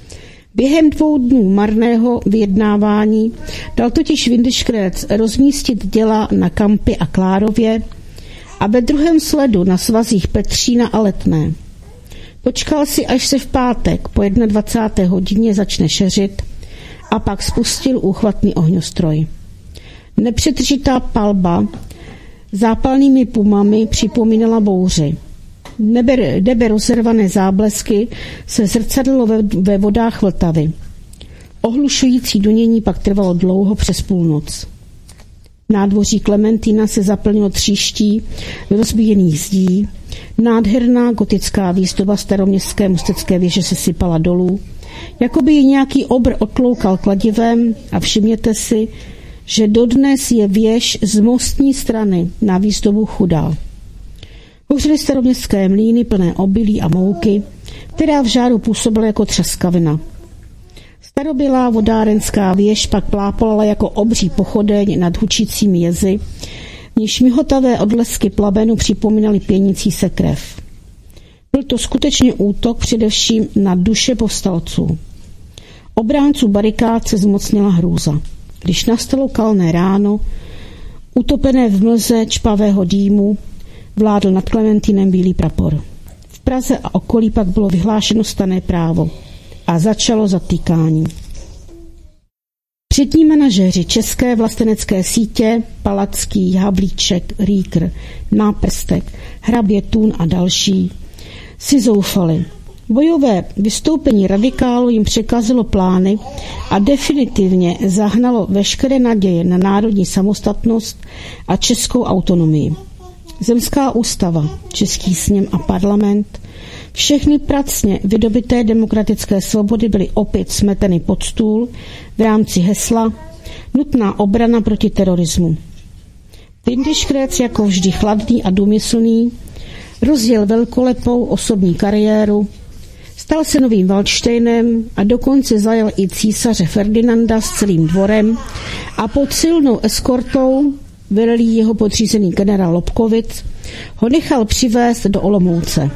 Během dvou dnů marného vyjednávání dal totiž Windischgrätz rozmístit děla na Kampy a Klárově a ve druhém sledu na svazích Petřína a Letné. Počkal si, až se v pátek po dvacáté jedné hodině začne šeřit a pak spustil úchvatný ohňostroj. Nepřetržitá palba zápalnými pumami připomínala bouři. Nebe, nebe rozervané záblesky se zrcadlilo ve, ve vodách Vltavy. Ohlušující dunění pak trvalo dlouho přes půlnoc. Nádvoří Klementína se zaplnilo tříští rozbíjených zdí, nádherná gotická výzdoba staroměstské mostecké věže se sypala dolů, jako by ji nějaký obr otloukal kladivem a všimněte si, že dodnes je věž z mostní strany na výzdobu chudá. Hořily staroměstské mlýny plné obilí a mouky, která v žáru působila jako třaskavina. Starobylá vodárenská věž pak plápolala jako obří pochodeň nad hučícími jezy, níž mihotavé odlesky plamenu připomínaly pěnící se krev. Byl to skutečně útok především na duše povstalců. Obránců barikád se zmocnila hrůza. Když nastalo kalné ráno, utopené v mlze čpavého dýmu, vládl nad Klementínem bílý prapor. V Praze a okolí pak bylo vyhlášeno stanné právo a začalo zatýkání. Přední manažéři české vlastenecké sítě, Palacký, Havlíček, Rýkr, Náprstek, Hrabě, Tun a další, si zoufali. Bojové vystoupení radikálů jim překazilo plány a definitivně zahnalo veškeré naděje na národní samostatnost a českou autonomii. Zemská ústava, Český sněm a parlament, všechny pracně vydobité demokratické svobody byly opět smeteny pod stůl v rámci hesla nutná obrana proti terorismu. Tindiškrec jako vždy chladný a důmyslný rozjel velkolepou osobní kariéru, stal se novým Valdštejnem a dokonce zajel i císaře Ferdinanda s celým dvorem a pod silnou eskortou velelý jeho podřízený generál Lobkowicz ho nechal přivést do Olomouce.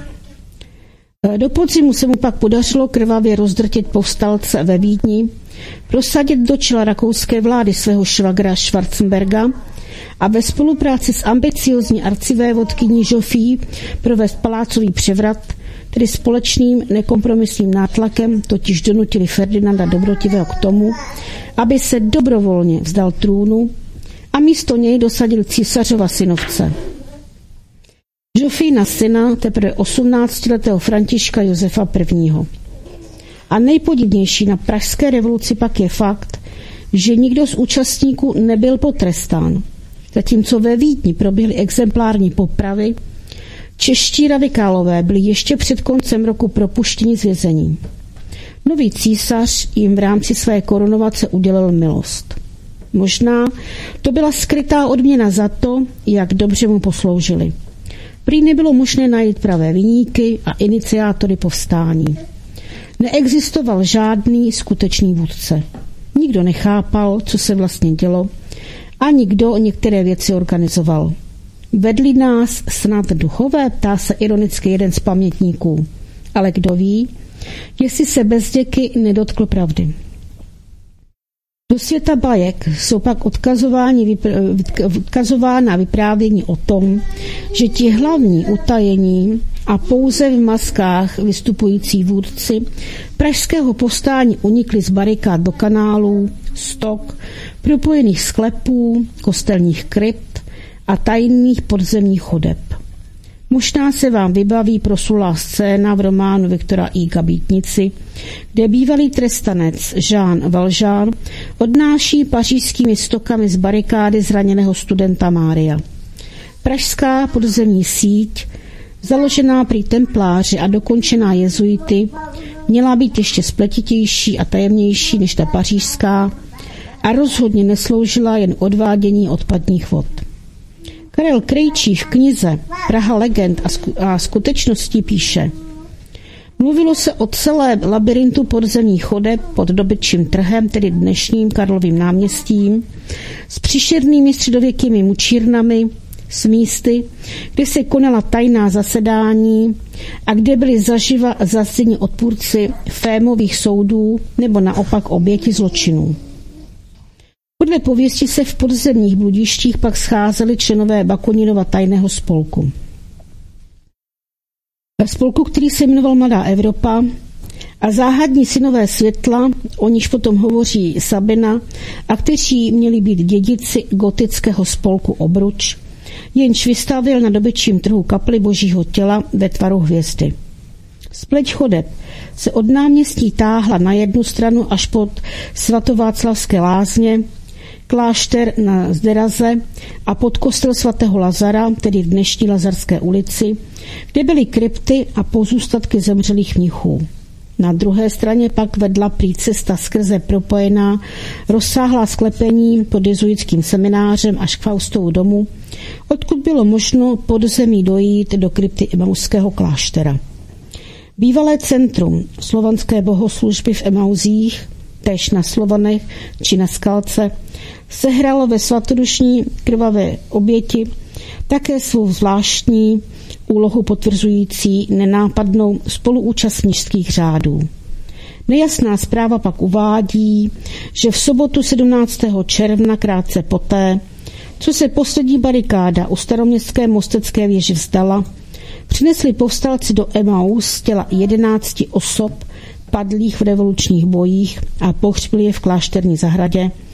Do podzimu se mu pak podařilo krvavě rozdrtit povstalce ve Vídni, prosadit do čela rakouské vlády svého švagra Schwarzenberga a ve spolupráci s ambiciozní arcivévodkyní Žofí provést palácový převrat, tedy společným nekompromisním nátlakem totiž donutili Ferdinanda Dobrotivého k tomu, aby se dobrovolně vzdal trůnu a místo něj dosadil císařova synovce. Žofína syna, teprve osmnáctiletého Františka Josefa prvního. A nejpodivnější na pražské revoluci pak je fakt, že nikdo z účastníků nebyl potrestán. Zatímco ve Vídni proběhly exemplární popravy, čeští radikálové byli ještě před koncem roku propuštěni z vězení. Nový císař jim v rámci své korunovace udělil milost. Možná to byla skrytá odměna za to, jak dobře mu posloužili. Prý nebylo možné najít pravé viníky a iniciátory povstání. Neexistoval žádný skutečný vůdce. Nikdo nechápal, co se vlastně dělo, a nikdo některé věci organizoval. Vedli nás snad duchové, ptá se ironicky jeden z pamětníků. Ale kdo ví, jestli se Bezděky nedotkl pravdy. Do světa bajek jsou pak odkazovány, odkazována vyprávění o tom, že ti hlavní utajení a pouze v maskách vystupující vůdci pražského povstání unikli z barikád do kanálů, stok, propojených sklepů, kostelních krypt a tajných podzemních chodeb. Možná se vám vybaví proslulá scéna v románu Viktora I. Kabítnici, kde bývalý trestanec Jean Valjean odnáší pařížskými stokami z barikády zraněného studenta Mária. Pražská podzemní síť, založená prý templáři a dokončená jezuity, měla být ještě spletitější a tajemnější než ta pařížská a rozhodně nesloužila jen odvádění odpadních vod. Karel Krejčí v knize Praha legend a skutečností píše: mluvilo se o celém labirintu podzemních chodeb pod Dobytčím trhem, tedy dnešním Karlovým náměstím, s příšernými středověkými mučírnami, s místy, kde se konala tajná zasedání a kde byli zaživa zaseni odpůrci fémových soudů nebo naopak oběti zločinů. Podle pověsti se v podzemních bludištích pak scházeli členové Bakuninova tajného spolku. Spolku, který se jmenoval Mladá Evropa, a záhadní synové světla, o níž potom hovoří Sabina, a kteří měli být dědici gotického spolku Obruč, jenž vystavěl na Dobytčím trhu kapli Božího těla ve tvaru hvězdy. Spleť chodeb se od náměstí táhla na jednu stranu až pod svatováclavské lázně, klášter na Zderaze a pod kostel svatého Lazara, tedy v dnešní Lazarské ulici, kde byly krypty a pozůstatky zemřelých mnichů. Na druhé straně pak vedla prý cesta skrze propojená rozsáhlá sklepení pod jezuitským seminářem až k Faustovu domu, odkud bylo možno pod zemí dojít do krypty Emauského kláštera. Bývalé centrum slovanské bohoslužby v Emauzích, též na Slovanech či na Skalce, sehrálo ve svatodušní krvavé oběti také svou zvláštní úlohu potvrzující nenápadnou spoluúčast mnišských řádů. Nejasná zpráva pak uvádí, že v sobotu sedmnáctého června krátce poté, co se poslední barikáda u staroměstské mostecké věže vzdala, přinesli povstalci do Emaus těla jedenácti osob padlých v revolučních bojích a pohřbili je v klášterní zahradě,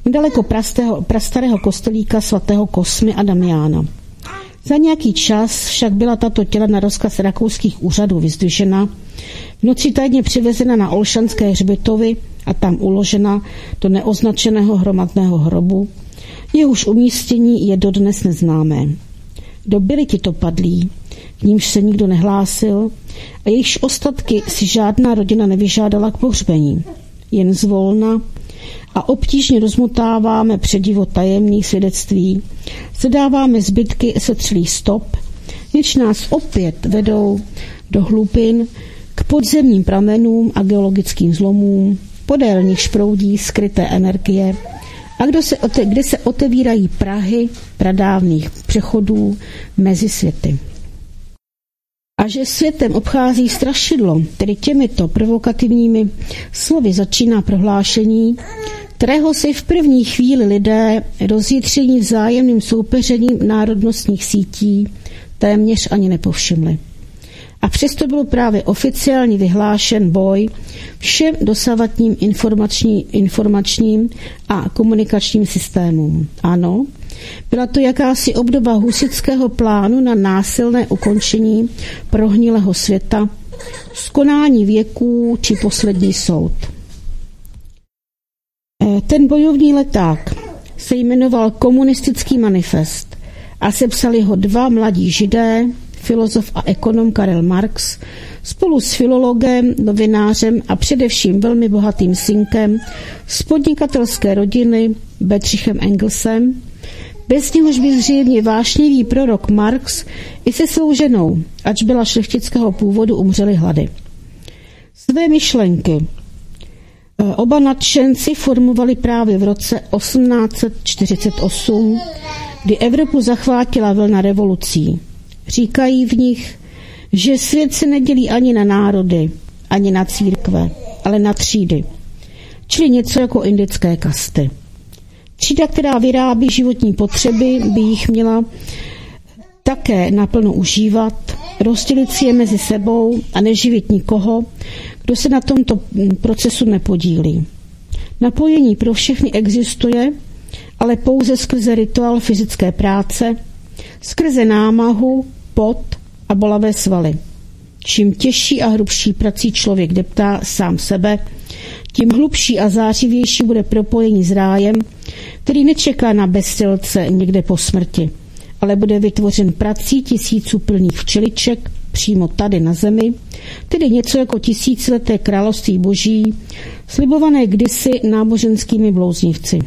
nedaleko prastého, prastarého kostelíka svatého Kosmy a Damiána. Za nějaký čas však byla tato těla na rozkaz rakouských úřadů vyzdvižena, v noci tajně přivezena na Olšanské hřbitovy a tam uložena do neoznačeného hromadného hrobu, jehož umístění je dodnes neznámé. Kdo byli tito padlí, k nímž se nikdo nehlásil a jejichž ostatky si žádná rodina nevyžádala k pohřbení. Jen zvolna a obtížně rozmotáváme předivo tajemných svědectví, zadáváme zbytky setřelých stop, jež nás opět vedou do hlubin k podzemním pramenům a geologickým zlomům, podél nichž proudí skryté energie a kdo se, kde se otevírají prahy pradávných přechodů mezi světy. A že světem obchází strašidlo, tedy těmito provokativními slovy začíná prohlášení, kterého si v první chvíli lidé rozjitření vzájemným soupeřením národnostních sítí téměř ani nepovšimli. A přesto byl právě oficiálně vyhlášen boj všem dosavadním informační, informačním a komunikačním systémům. Ano, byla to jakási obdoba husitského plánu na násilné ukončení prohnilého světa, skonání věků či poslední soud. Ten bojovný leták se jmenoval Komunistický manifest a sepsali ho dva mladí Židé, filozof a ekonom Karel Marx, spolu s filologem, novinářem a především velmi bohatým synkem z podnikatelské rodiny Bedřichem Engelsem, bez něhož by zřejmě vášnivý prorok Marx i se svou ženou, ač byla šlechtického původu, umřeli hlady. Své myšlenky oba nadšenci formovali právě v roce osmnáct set čtyřicet osm, kdy Evropu zachvátila vlna revolucí. Říkají v nich, že svět se nedělí ani na národy, ani na církve, ale na třídy, čili něco jako indické kasty. Třída, která vyrábí životní potřeby, by jich měla také naplno užívat, rozdělit si je mezi sebou a neživit nikoho, kdo se na tomto procesu nepodílí. Napojení pro všechny existuje, ale pouze skrze rituál fyzické práce, skrze námahu, pot a bolavé svaly. Čím těžší a hrubší prací člověk deptá sám sebe, tím hlubší a zářivější bude propojení s rájem, který nečeká na bezsilce někde po smrti, ale bude vytvořen prací tisíců plných včeliček přímo tady na zemi, tedy něco jako tisícileté království boží, slibované kdysi náboženskými blouznivci.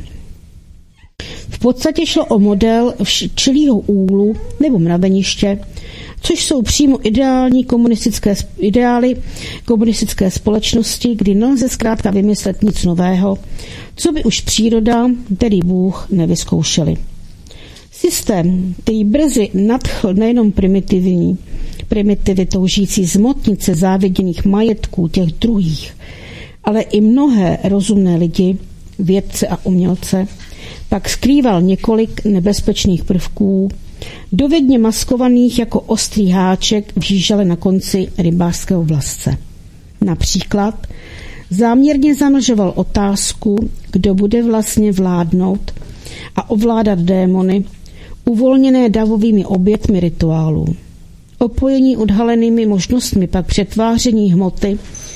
V podstatě šlo o model včelího úlu nebo mraveniště, což jsou přímo ideální komunistické, ideály komunistické společnosti, kdy nelze zkrátka vymyslet nic nového, co by už příroda, tedy Bůh, nevyzkoušeli. Systém, který brzy nadchl nejenom primitivní, primitivy toužící zmotnit se záviděných majetků těch druhých, ale i mnohé rozumné lidi, vědce a umělce, pak skrýval několik nebezpečných prvků, dovedně maskovaných jako ostrý háček v žížale na konci rybářského vlasce. Například záměrně zamlžoval otázku, kdo bude vlastně vládnout a ovládat démony, uvolněné davovými obětmi rituálů. Opojení odhalenými možnostmi pak přetváření hmoty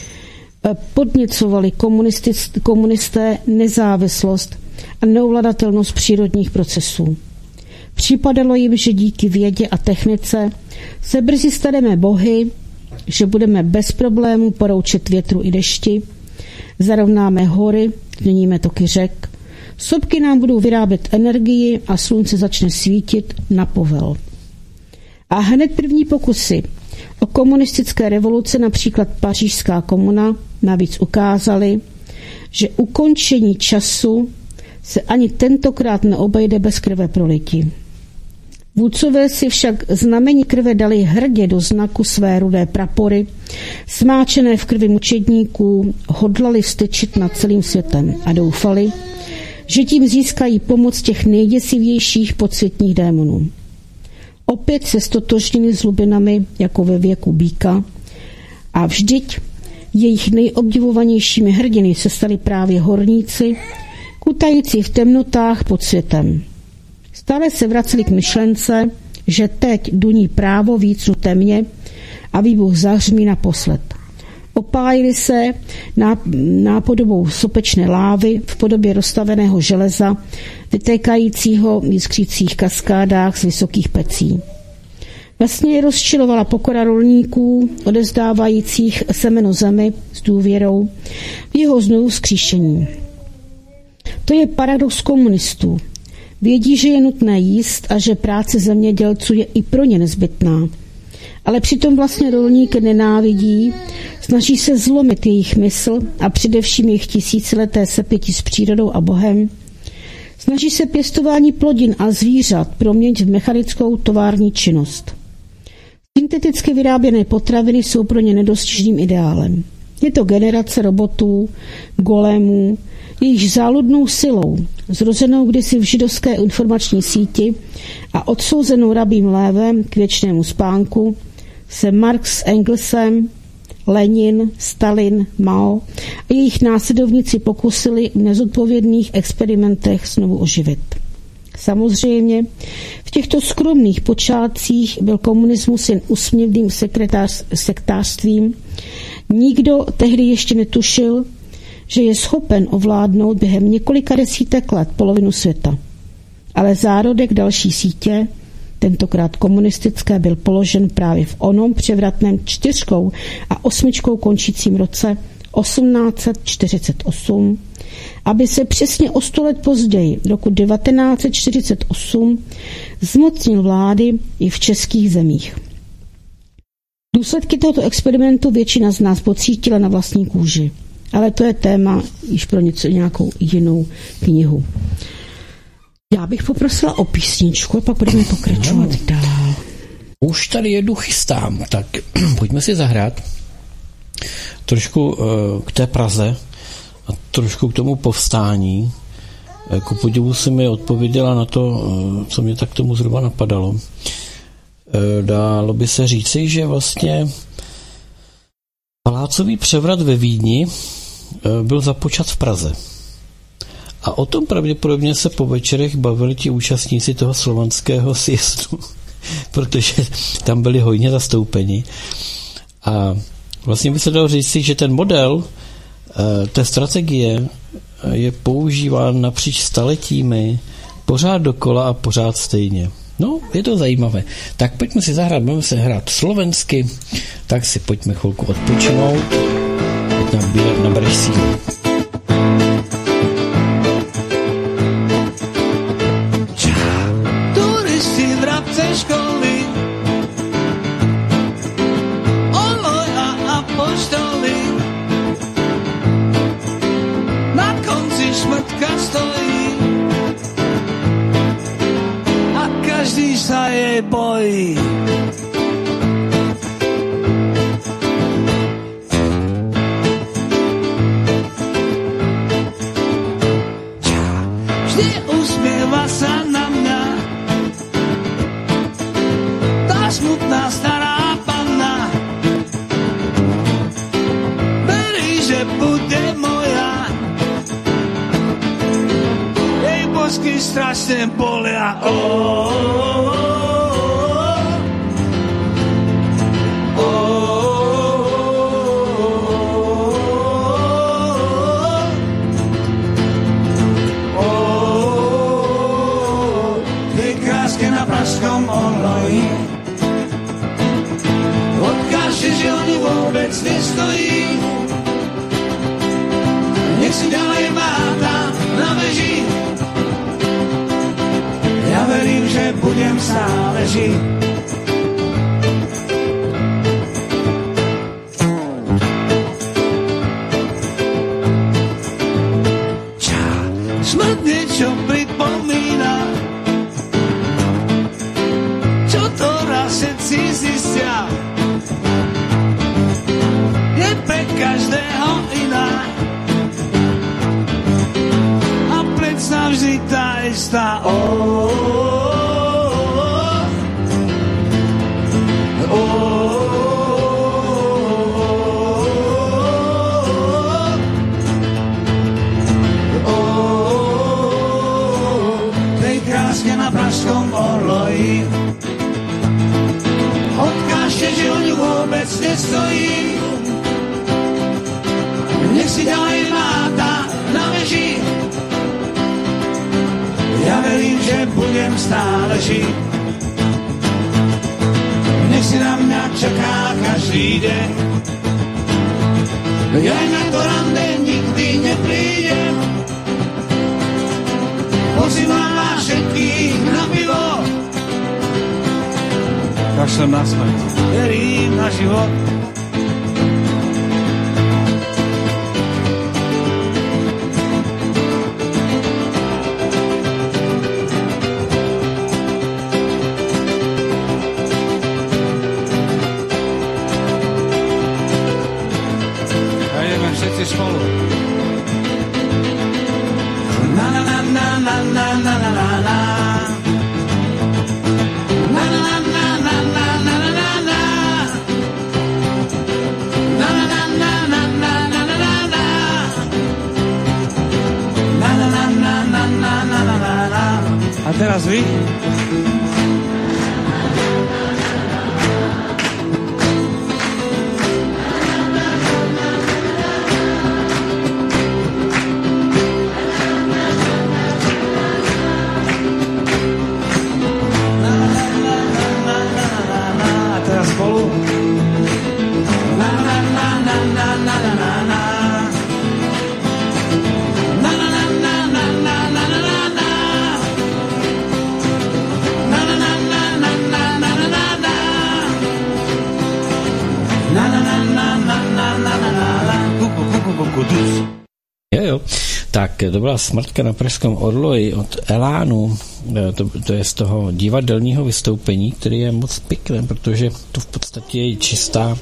podněcovali komunisté nezávislost a neovladatelnost přírodních procesů. Připadalo jim, že díky vědě a technice se brzy staneme bohy, že budeme bez problémů poroučet větru i dešti, zarovnáme hory, změníme toky řek, sopky nám budou vyrábět energii a slunce začne svítit na povel. A hned první pokusy o komunistické revoluce, například Pařížská komuna, navíc ukázaly, že ukončení času se ani tentokrát neobejde bez krve prolití. Vůdcové si však znamení krve dali hrdě do znaku své rudé prapory, smáčené v krvi mučedníků, hodlali vztyčit nad celým světem a doufali, že tím získají pomoc těch nejděsivějších podsvětních démonů. Opět se stotožnili s hlubinami jako ve věku býka a vždyť jejich nejobdivovanějšími hrdiny se stali právě horníci, kutající v temnotách pod světem. Stále se vraceli k myšlence, že teď duní právo vícnu temně a výbuch zahřmí naposled. Opájili se nápodobou sopečné lávy v podobě rozstaveného železa, vytékajícího v jiskřících kaskádách z vysokých pecí. Vlastně je rozčilovala pokora rolníků, odezdávajících semeno zemi s důvěrou v jeho znovu vzkříšení. To je paradox komunistů. Vědí, že je nutné jíst a že práce zemědělců je i pro ně nezbytná. Ale přitom vlastně rolníky nenávidí, snaží se zlomit jejich mysl a především jejich tisícileté sepětí s přírodou a Bohem. Snaží se pěstování plodin a zvířat proměnit v mechanickou tovární činnost. Synteticky vyráběné potraviny jsou pro ně nedostižným ideálem. Je to generace robotů, golémů, jejichž záludnou silou, zrozenou kdysi v židovské informační síti a odsouzenou rabím lévem k věčnému spánku, se Marx s Engelsem, Lenin, Stalin, Mao a jejich následovníci pokusili v nezodpovědných experimentech znovu oživit. Samozřejmě, v těchto skromných počátcích byl komunismus jen úsměvným sektářstvím. Nikdo tehdy ještě netušil, že je schopen ovládnout během několika desítek let polovinu světa. Ale zárodek další sítě, tentokrát komunistické, byl položen právě v onom převratném čtyřkou a osmičkou končícím roce osmnáct set čtyřicet osm, aby se přesně o sto let později, roku devatenáct set čtyřicet osm, zmocnil vlády i v českých zemích. Důsledky tohoto experimentu většina z nás pocítila na vlastní kůži. Ale to je téma již pro něco, nějakou jinou knihu. Já bych poprosila o písničku a pak budeme pokračovat no. dál. Už tady jedu chystám, tak pojďme si zahrát trošku uh, k té Praze a trošku k tomu povstání. Ku podivu si mi odpověděla na to, uh, co mě tak k tomu zhruba napadalo. Uh, dálo by se říci, že vlastně palácový převrat ve Vídni byl započat v Praze. A o tom pravděpodobně se po večerech bavili ti účastníci toho slovanského sjezdu, protože tam byli hojně zastoupeni. A vlastně by se dalo říct, že ten model té strategie je používán napříč staletími, pořád dokola a pořád stejně. No, je to zajímavé. Tak pojďme si zahrát, budeme se hrát slovensky, tak si pojďme chvilku odpočinout, ať nabereš sílu. Turisti, vrabce školy, oloj a apoštoly, na konci šmrtka stojí a každý sa jej bojí. Vždy usmieva sa na mňa tá smutná stará panna. Verí, že bude moja, jej bosky strašne bolia. Oh, oh, oh. Odkáže, že oni vôbec nestojí, nech si ďalej máta na veži. Ja verím, že budem stále žiť. Smrt niečo pripomína, čo to raz všetci zistia. Je pre každého iná a predsa vždy tá istá. Oh, oh, oh. Oh, o ně vůbec nestojí. Nech si dáj máta na veži, já verím, že budem stále žít. Nech si na mě čeká každý den, já na to rande nikdy neprídem. Pozývám vás všetkých na pivo, kašlem na smrt, verím na život. Spolu. Na na na na na na na na na na. Na na na na na na na na na. Na na na na na na na na na na. Na na na na na na na na na. A teraz vy? Jo, jo. Tak to byla Smrtka na Pražském orloji od Elánu, to, to je z toho divadelního vystoupení, který je moc pěkný, protože to v podstatě je čistá,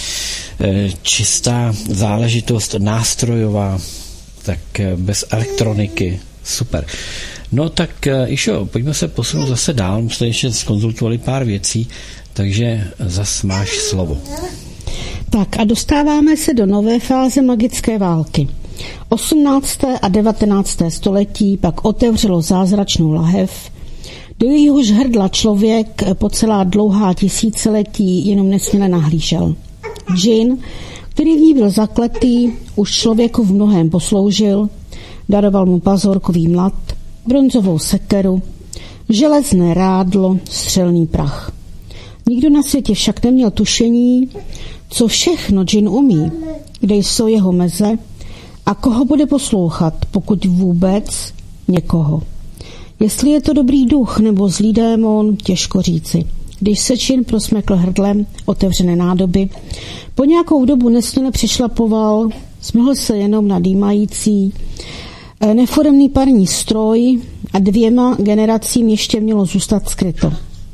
čistá záležitost nástrojová, tak bez elektroniky, super. No tak Išo, pojďme se posunout zase dál, my jsme ještě zkonzultovali pár věcí, takže zas máš slovo. Tak a dostáváme se do nové fáze magické války. osmnácté a devatenácté století pak otevřelo zázračnou lahev, do jejíhož hrdla člověk po celá dlouhá tisíciletí jenom nesměle nahlížel. Džin, který v ní byl zakletý, už člověku v mnohém posloužil, daroval mu pazorkový mlad, bronzovou sekeru, železné rádlo, střelný prach. Nikdo na světě však neměl tušení, co všechno džin umí, kde jsou jeho meze a koho bude poslouchat, pokud vůbec někoho. Jestli je to dobrý duch nebo zlý démon, těžko říci. Když se džin prosmekl hrdlem otevřené nádoby, po nějakou dobu nesměle přešlapoval, zmohl se jenom na dýmající neforemný parní stroj a dvěma generacím ještě mělo zůstat skryto.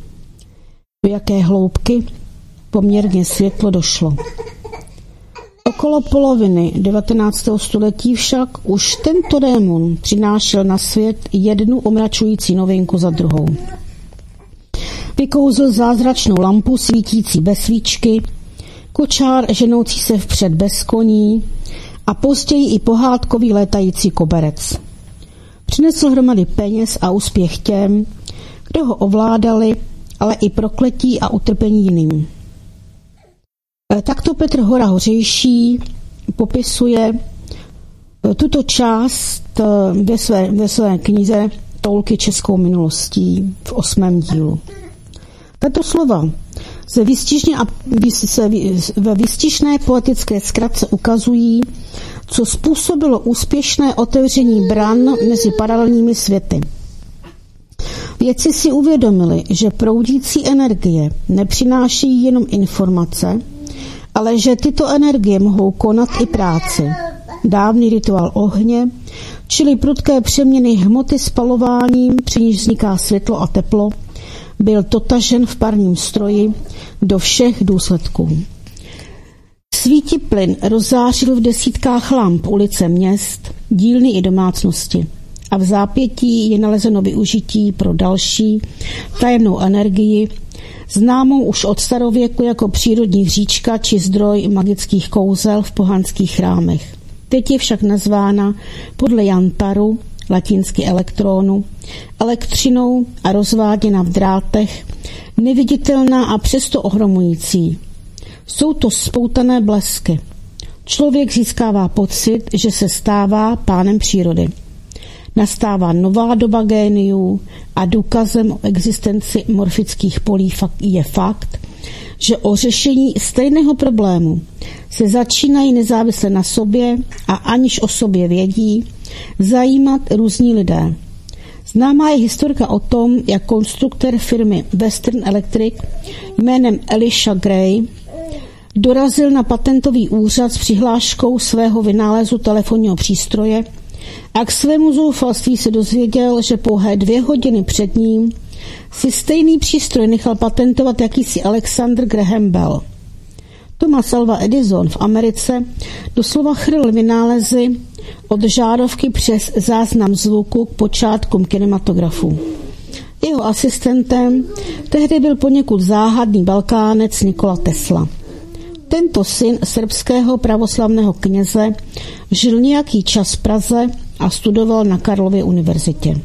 Do jaké hloubky poměrně světlo došlo. Okolo poloviny devatenáctého století však už tento démon přinášel na svět jednu omračující novinku za druhou. Vykouzl zázračnou lampu svítící bez svíčky, kočár ženoucí se vpřed bez koní a později i pohádkový létající koberec. Přinesl hromady peněz a úspěch těm, kdo ho ovládali, ale i prokletí a utrpení jiným. Takto Petr Hora Hořejší popisuje tuto část ve své, ve své knize Toulky českou minulostí v osmém dílu. Tato slova se výstižně a se, ve výstižné poetické zkratce ukazují, co způsobilo úspěšné otevření bran mezi paralelními světy. Vědci si uvědomili, že proudící energie nepřinášejí jenom informace, ale že tyto energie mohou konat i práci. Dávný rituál ohně, čili prudké přeměny hmoty spalováním, při níž vzniká světlo a teplo, byl totažen v parním stroji do všech důsledků. Svítiplyn rozzářil v desítkách lamp ulice měst, dílny i domácnosti a v zápětí je nalezeno využití pro další tajemnou energii, známou už od starověku jako přírodní říčka či zdroj magických kouzel v pohanských chrámech. Teď je však nazvána podle jantaru, latinsky elektronu, elektřinou a rozváděna v drátech, neviditelná a přesto ohromující, Jsou to spoutané blesky. Člověk získává pocit, že se stává pánem přírody. Nastává nová doba géniů a důkazem o existenci morfických polí je fakt, že o řešení stejného problému se začínají nezávisle na sobě a aniž o sobě vědí, zajímat různí lidé. Známá je historka o tom, jak konstruktor firmy Western Electric jménem Elisha Gray dorazil na patentový úřad s přihláškou svého vynálezu telefonního přístroje a k svému zoufalství se dozvěděl, že pouhé dvě hodiny před ním si stejný přístroj nechal patentovat jakýsi Alexander Graham Bell. Thomas Alva Edison v Americe doslova chrlil vynálezy od žárovky přes záznam zvuku k počátkům kinematografu. Jeho asistentem tehdy byl poněkud záhadný Balkánec Nikola Tesla. Tento syn srbského pravoslavného kněze žil nějaký čas v Praze a studoval na Karlově univerzitě.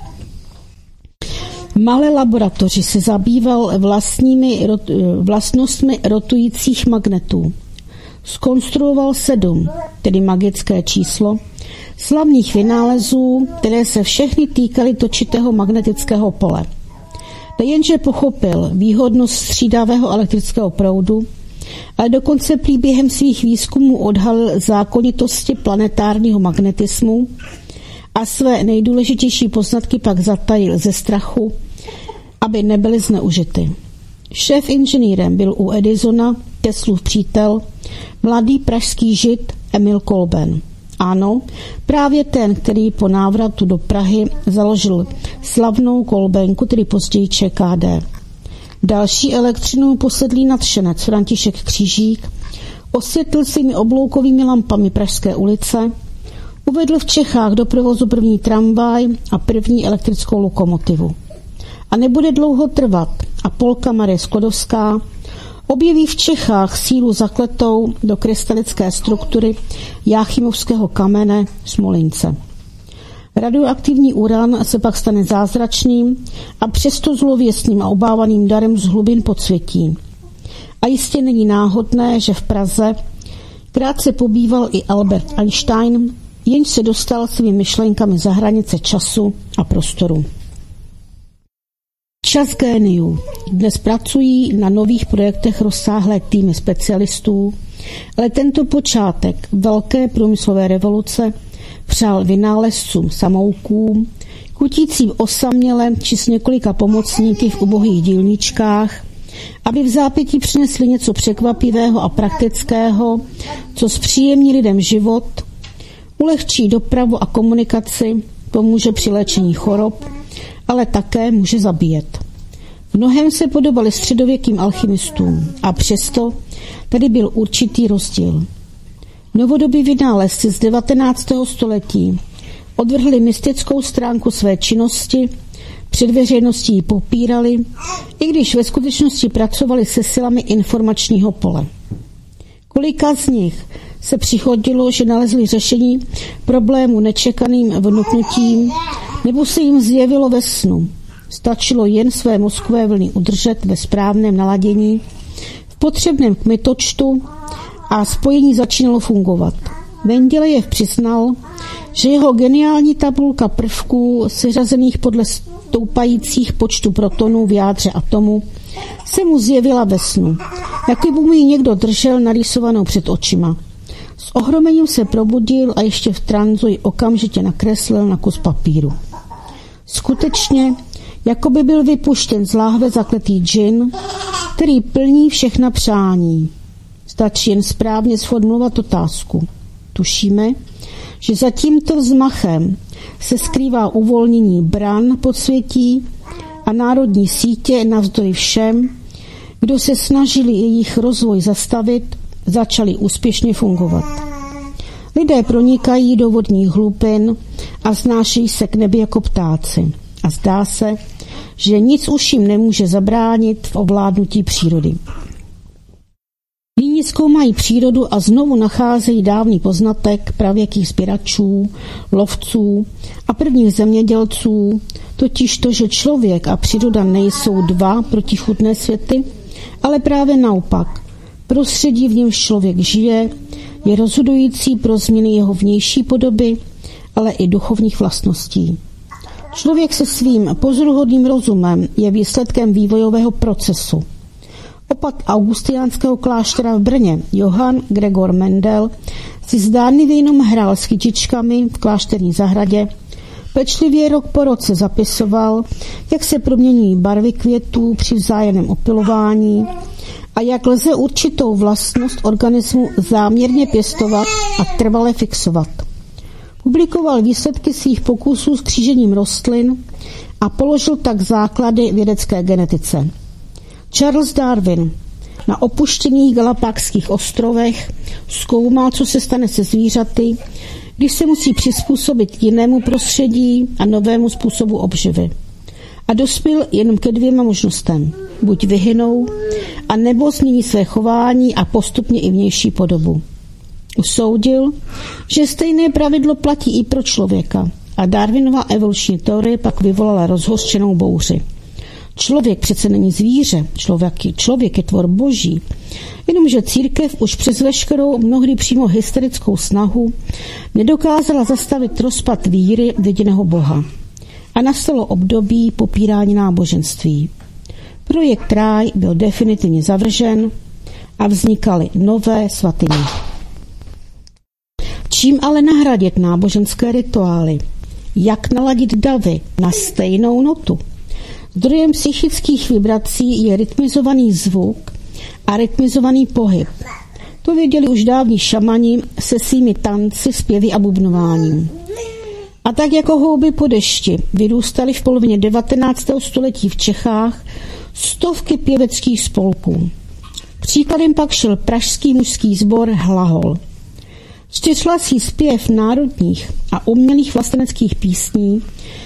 V malé laboratoři se zabýval vlastními vlastnostmi rotujících magnetů. Zkonstruoval sedm, tedy magické číslo, slavných vynálezů, které se všechny týkaly točitého magnetického pole. Nejenže pochopil výhodnost střídavého elektrického proudu, ale dokonce prý během svých výzkumů odhalil zákonitosti planetárního magnetismu a své nejdůležitější poznatky pak zatajil ze strachu, aby nebyly zneužity. Šéf inženýrem byl u Edisona Teslův přítel, mladý pražský žid Emil Kolben. Ano, právě ten, který po návratu do Prahy založil slavnou kolbenku, tedy později Č K D. Další elektřinou posedlý nadšenec František Křížík osvětlil svými obloukovými lampami pražské ulice, uvedl v Čechách do provozu první tramvaj a první elektrickou lokomotivu. A nebude dlouho trvat a Polka Marie Sklodovská objeví v Čechách sílu zakletou do krystalické struktury jáchymovského kamene Smolince. Radioaktivní uran se pak stane zázračným a přesto zlověstným a obávaným darem z hlubin podsvětí. A jistě není náhodné, že v Praze krátce pobýval i Albert Einstein, jenž se dostal svými myšlenkami za hranice času a prostoru. Čas géniů. Dnes pracují na nových projektech rozsáhlé týmy specialistů, ale tento počátek velké průmyslové revoluce přál vynálezcům samoukům, kutícím osaměle či s několika pomocníky v ubohých dílničkách, aby v zápětí přinesli něco překvapivého a praktického, co zpříjemní lidem život, ulehčí dopravu a komunikaci, pomůže při léčení chorob, ale také může zabíjet. V mnohém se podobali středověkým alchymistům a přesto tady byl určitý rozdíl. Novodobí vynálezci z devatenáctého století odvrhli mystickou stránku své činnosti, před veřejností ji popírali, i když ve skutečnosti pracovali se silami informačního pole. Kolika z nich se přichodilo, že nalezli řešení problému nečekaným vnuknutím, nebo se jim zjevilo ve snu. Stačilo jen své mozkové vlny udržet ve správném naladění, v potřebném kmitočtu a spojení začínalo fungovat. Mendelejev přiznal, že jeho geniální tabulka prvků seřazených podle stoupajících počtu protonů v jádře atomu se mu zjevila ve snu, jako by mu ji někdo držel narýsovanou před očima. S ohromením se probudil a ještě v tranzu ji okamžitě nakreslil na kus papíru. Skutečně, jako by byl vypuštěn z láhve zakletý džin, který plní všechna přání. Stačí jen správně sformulovat otázku. Tušíme, že za tímto vzmachem se skrývá uvolnění bran podsvětí a národní sítě navzdory všem, kdo se snažili jejich rozvoj zastavit, začali úspěšně fungovat. Lidé pronikají do vodních hlubin a znášejí se k nebi jako ptáci. A zdá se, že nic už jim nemůže zabránit v ovládnutí přírody. Nyní zkoumají přírodu a znovu nacházejí dávný poznatek pravěkých sběračů, lovců a prvních zemědělců, totiž to, že člověk a příroda nejsou dva protichůdné světy, ale právě naopak. Prostředí, v němž člověk žije, je rozhodující pro změny jeho vnější podoby, ale i duchovních vlastností. Člověk se svým pozoruhodným rozumem je výsledkem vývojového procesu. Opat augustiniánského kláštera v Brně Johann Gregor Mendel si zdánlivě jenom hrál s kytičkami v klášterní zahradě, pečlivě rok po roce zapisoval, jak se proměňují barvy květů při vzájemném opylování a jak lze určitou vlastnost organismu záměrně pěstovat a trvale fixovat. Publikoval výsledky svých pokusů s křížením rostlin a položil tak základy vědecké genetice. Charles Darwin na opuštěných Galapagských ostrovech zkoumal, co se stane se zvířaty, když se musí přizpůsobit jinému prostředí a novému způsobu obživy. A dospěl jenom ke dvěma možnostem. Buď vyhynou, a nebo změní své chování a postupně i vnější podobu. Usoudil, že stejné pravidlo platí i pro člověka a Darwinova evoluční teorie pak vyvolala rozhořčenou bouři. Člověk přece není zvíře, člověk, člověk je tvor boží, jenomže církev už přes veškerou mnohdy přímo hysterickou snahu nedokázala zastavit rozpad víry v jediného Boha. A nastalo období popírání náboženství. Projekt Ráj byl definitivně zavržen a vznikaly nové svatyně. Čím ale nahradit náboženské rituály? Jak naladit davy na stejnou notu? Zdrojem psychických vibrací je rytmizovaný zvuk a rytmizovaný pohyb. To věděli už dávní šamani se svými tanci, zpěvy a bubnováním. A tak jako houby po dešti vyrůstaly v polovině devatenáctého století v Čechách stovky pěveckých spolků. Příkladem pak šel pražský mužský sbor Hlahol. Čtyřhlasý zpěv národních a umělých vlasteneckých písní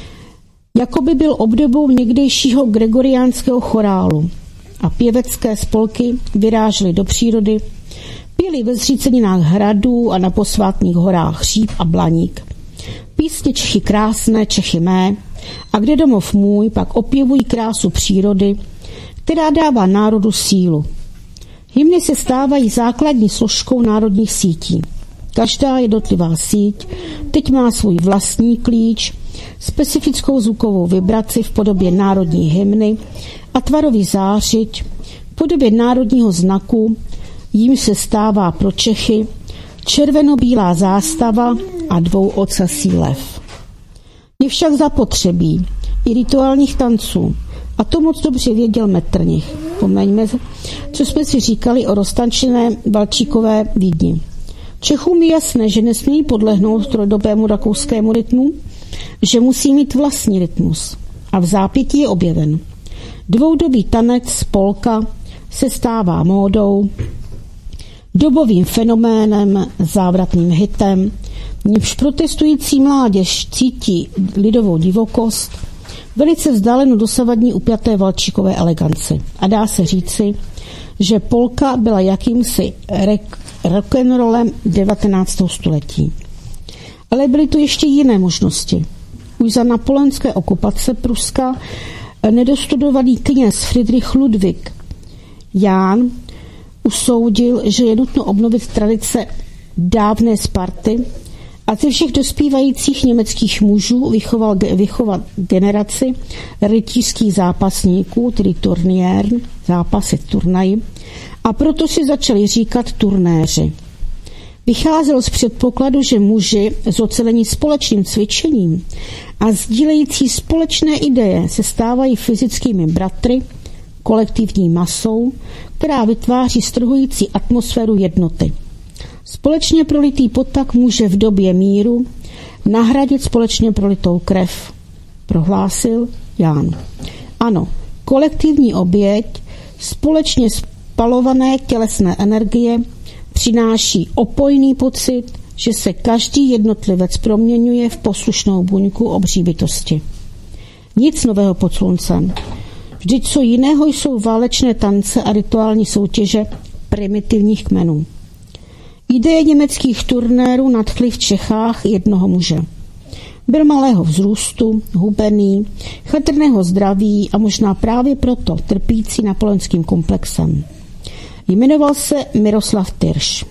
jako by byl obdobou někdejšího gregoriánského chorálu a pěvecké spolky vyrážely do přírody, pěli ve zříceninách hradů a na posvátných horách Hříb a Blaník. Písně Čechy krásné, Čechy mé a Kde domov můj pak opěvují krásu přírody, která dává národu sílu. Hymny se stávají základní složkou národních sítí. Každá jednotlivá síť teď má svůj vlastní klíč, specifickou zvukovou vibraci v podobě národní hymny a tvarový zářiť v podobě národního znaku, jím se stává pro Čechy červeno-bílá zástava a dvouocasý lev. Je však zapotřebí i rituálních tanců, a to moc dobře věděl Metternich. Pomeňme, co jsme si říkali o roztančené Valčíkové Vídni. Čechům je jasné, že nesmějí podlehnout trojdobému rakouskému rytmu, že musí mít vlastní rytmus. A v zápětí je objeven. Dvoudobý tanec polka se stává módou, dobovým fenoménem, závratným hitem, v němž protestující mládež cítí lidovou divokost, velice vzdáleno dosavadní upjaté Valčíkové eleganci. A dá se říci, že polka byla jakýmsi rock'n'rollem devatenáctého století. Ale byly tu ještě jiné možnosti. Už za napoleonské okupace Pruska nedostudovaný kněz Friedrich Ludwig Jahn usoudil, že je nutno obnovit tradice dávné Sparty a ze všech dospívajících německých mužů vychoval, vychovat generaci rytířských zápasníků, tedy turniér, zápasy turnaji, a proto si začali říkat turnéři. Vycházel z předpokladu, že muži zocelení společným cvičením a sdílející společné ideje se stávají fyzickými bratry, kolektivní masou, která vytváří strhující atmosféru jednoty. Společně prolitý pot tak může v době míru nahradit společně prolitou krev, prohlásil Jahn. Ano, kolektivní oběť, společně spalované tělesné energie přináší opojný pocit, že se každý jednotlivec proměňuje v poslušnou buňku obří bytosti. Nic nového pod sluncem. Vždyť co jiného jsou válečné tance a rituální soutěže primitivních kmenů. Ideje německých turnérů nadchly v Čechách jednoho muže. Byl malého vzrůstu, hubený, chatrného zdraví a možná právě proto trpící napoleonským komplexem. Jmenoval se Miroslav Tyrš.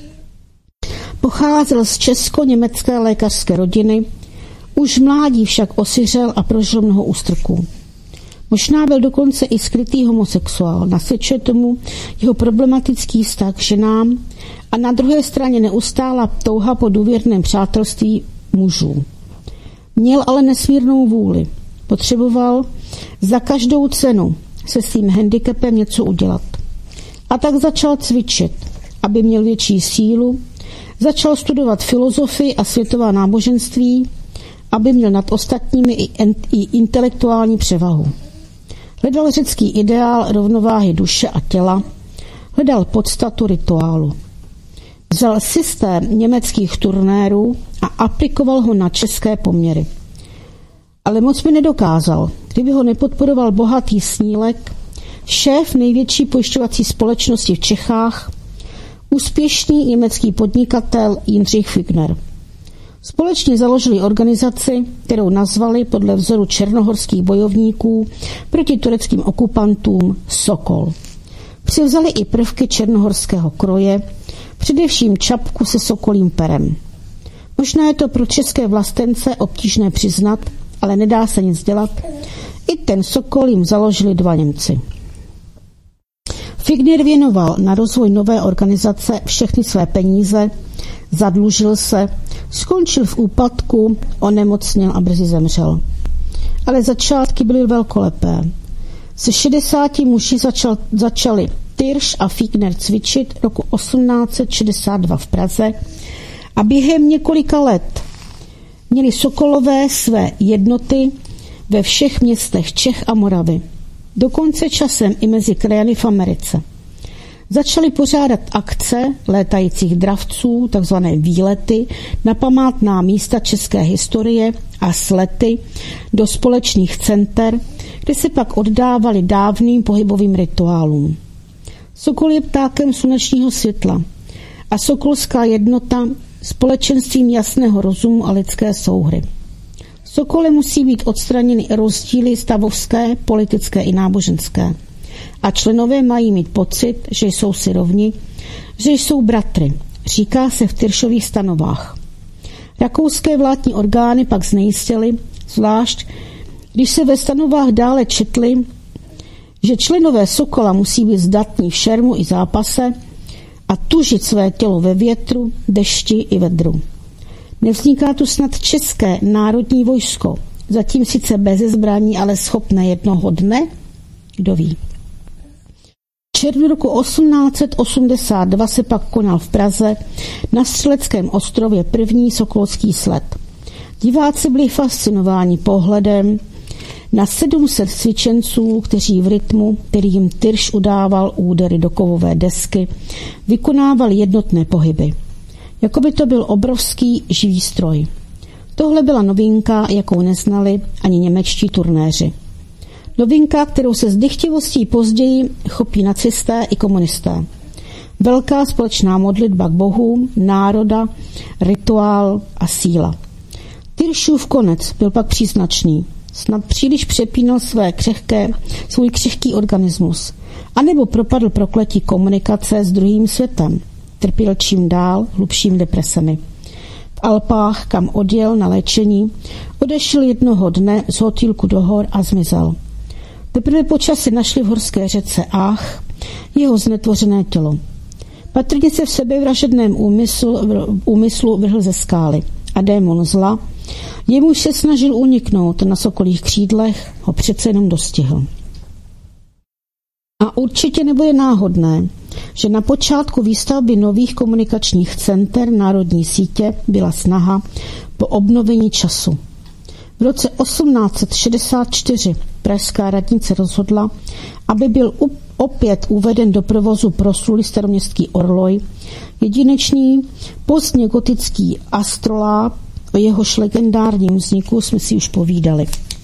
Pocházel z česko-německé lékařské rodiny, už v mládí však osiřel a prožil mnoho ústrků. Možná byl dokonce i skrytý homosexuál, nasvědčuje tomu jeho problematický vztah k ženám a na druhé straně neustálá touha po důvěrném přátelství mužů. Měl ale nesmírnou vůli. Potřeboval za každou cenu se svým handicapem něco udělat. A tak začal cvičit, aby měl větší sílu, začal studovat filozofii a světová náboženství, aby měl nad ostatními i, i intelektuální převahu. Hledal řecký ideál rovnováhy duše a těla, hledal podstatu rituálu. Vzal systém německých turnérů a aplikoval ho na české poměry. Ale moc by nedokázal, kdyby ho nepodporoval bohatý Snílek, šéf největší pojišťovací společnosti v Čechách, úspěšný německý podnikatel Jindřich Figner. Společně založili organizaci, kterou nazvali podle vzoru černohorských bojovníků proti tureckým okupantům Sokol. Převzali i prvky černohorského kroje, především čapku se sokolím perem. Možná je to pro české vlastence obtížné přiznat, ale nedá se nic dělat. I ten sokol jim založili dva Němci. Figner věnoval na rozvoj nové organizace všechny své peníze, zadlužil se, skončil v úpadku, onemocněl a brzy zemřel. Ale začátky byly velkolepé. Se šedesáti muži začal, začali Tyrš a Figner cvičit roku osmnáct set šedesát dva v Praze a během několika let měli sokolové své jednoty ve všech městech Čech a Moravy. Dokonce časem i mezi krajany v Americe. Začali pořádat akce létajících dravců, takzvané výlety, na památná místa české historie a slety do společných center, kde se pak oddávali dávným pohybovým rituálům. Sokol je ptákem slunečního světla a sokolská jednota společenstvím jasného rozumu a lidské souhry. Sokole musí být odstraněny rozdíly stavovské, politické i náboženské. A členové mají mít pocit, že jsou si rovni, že jsou bratry, říká se v Tyršových stanovách. Rakouské vládní orgány pak znejistily, zvlášť když se ve stanovách dále četli, že členové Sokola musí být zdatní v šermu i zápase a tužit své tělo ve větru, dešti i vedru. Nevzniká tu snad české národní vojsko, zatím sice beze zbraní, ale schopné jednoho dne? Kdo ví. V červnu roku osmnáct set osmdesát dva se pak konal v Praze na Střeleckém ostrově první sokolský sled. Diváci byli fascinováni pohledem na sedm set cvičenců, kteří v rytmu, který jim Tyrš udával údery do kovové desky, vykonávali jednotné pohyby. Jakoby to byl obrovský živý stroj. Tohle byla novinka, jakou neznali ani němečtí turnéři. Novinka, kterou se s dychtivostí později chopí nacisté i komunisté. Velká společná modlitba k bohům, národa, rituál a síla. Tyršův konec byl pak příznačný. Snad příliš přepínal své křehké, svůj křehký organismus, anebo propadl prokletí komunikace s druhým světem. Trpěl čím dál hlubším depresemi. V Alpách, kam odjel na léčení, odešel jednoho dne z hotýlku do hor a zmizel. Teprve po čase našli v horské řece Ach jeho znetvořené tělo. Patrně se v sebevražedném úmyslu, úmyslu vrhl ze skály a démon zla, jemuž se snažil uniknout na sokolích křídlech, ho přece jenom dostihl. A určitě nebude náhodné, že na počátku výstavby nových komunikačních center národní sítě byla snaha po obnovení času. V roce osmnáct set šedesát čtyři pražská radnice rozhodla, aby byl opět uveden do provozu proslulý staroměstský orloj, jedinečný pozdně gotický astroláb, o jehož legendárním vzniku jsme si už povídali.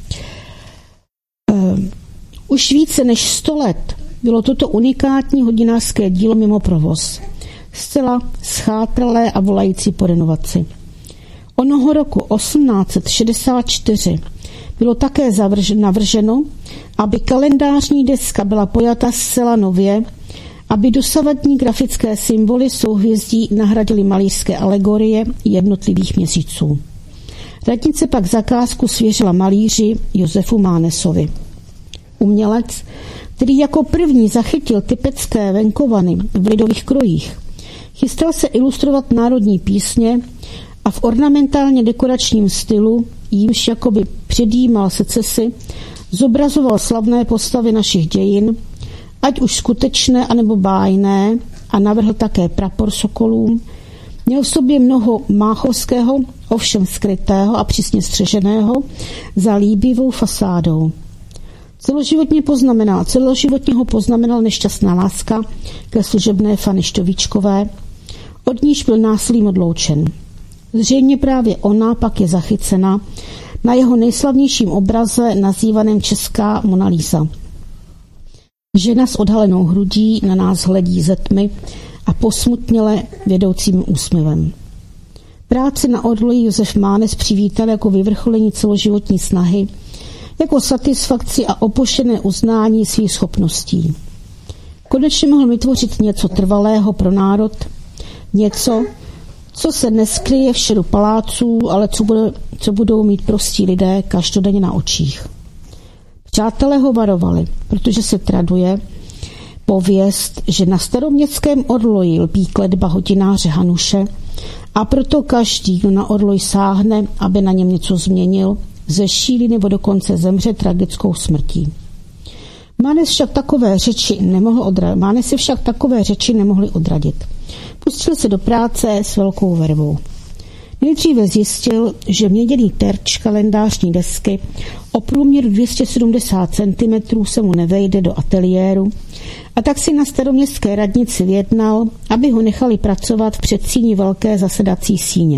Uh, už více než sto let bylo toto unikátní hodinářské dílo mimo provoz. Zcela schátralé a volající po renovaci. Onoho roku osmnáct set šedesát čtyři bylo také navrženo, aby kalendářní deska byla pojata zcela nově aby dosavadní grafické symboly souhvězdí nahradily malířské alegorie jednotlivých měsíců. Radnice pak zakázku svěřila malíři Josefu Mánesovi. Umělec, který jako první zachytil typické venkovany v lidových krojích, chystal se ilustrovat národní písně a v ornamentálně dekoračním stylu, jímž jakoby předjímal secesi, zobrazoval slavné postavy našich dějin, ať už skutečné anebo bájné, a navrhl také prapor sokolům. Měl v sobě mnoho máchovského, ovšem skrytého a přísně střeženého za líbivou fasádou. Celoživotně poznamenal, celoživotně ho poznamenal nešťastná láska ke služebné Fany Štovíčkové, od níž byl násilím odloučen. Zřejmě právě ona pak je zachycena na jeho nejslavnějším obraze nazývaném Česká Mona Lisa. Žena s odhalenou hrudí na nás hledí ze tmy a posmutněle vědoucím úsměvem. Práci na orloji Josef Mánes přivítal jako vyvrcholení celoživotní snahy, jako satisfakci a opoštěné uznání svých schopností. Konečně mohl vytvořit něco trvalého pro národ, něco, co se neskryje v šeru paláců, ale co, bude, co budou mít prostí lidé každodenně na očích. Přátelé ho varovali, protože se traduje pověst, že na staroměstském orloji lpí kletba hodináře Hanuše a proto každý, kdo na orloj sáhne, aby na něm něco změnil, zešílí nebo dokonce zemře tragickou smrtí. Mánes však takové řeči nemohl odradit. Mánes si však takové řeči nemohli odradit. Pustil se do práce s velkou vervou. Nejdříve zjistil, že měděný terč kalendářní desky o průměru dvě stě sedmdesát centimetrů se mu nevejde do ateliéru, a tak si na staroměstské radnici vyjednal, aby ho nechali pracovat v předsíni velké zasedací síně.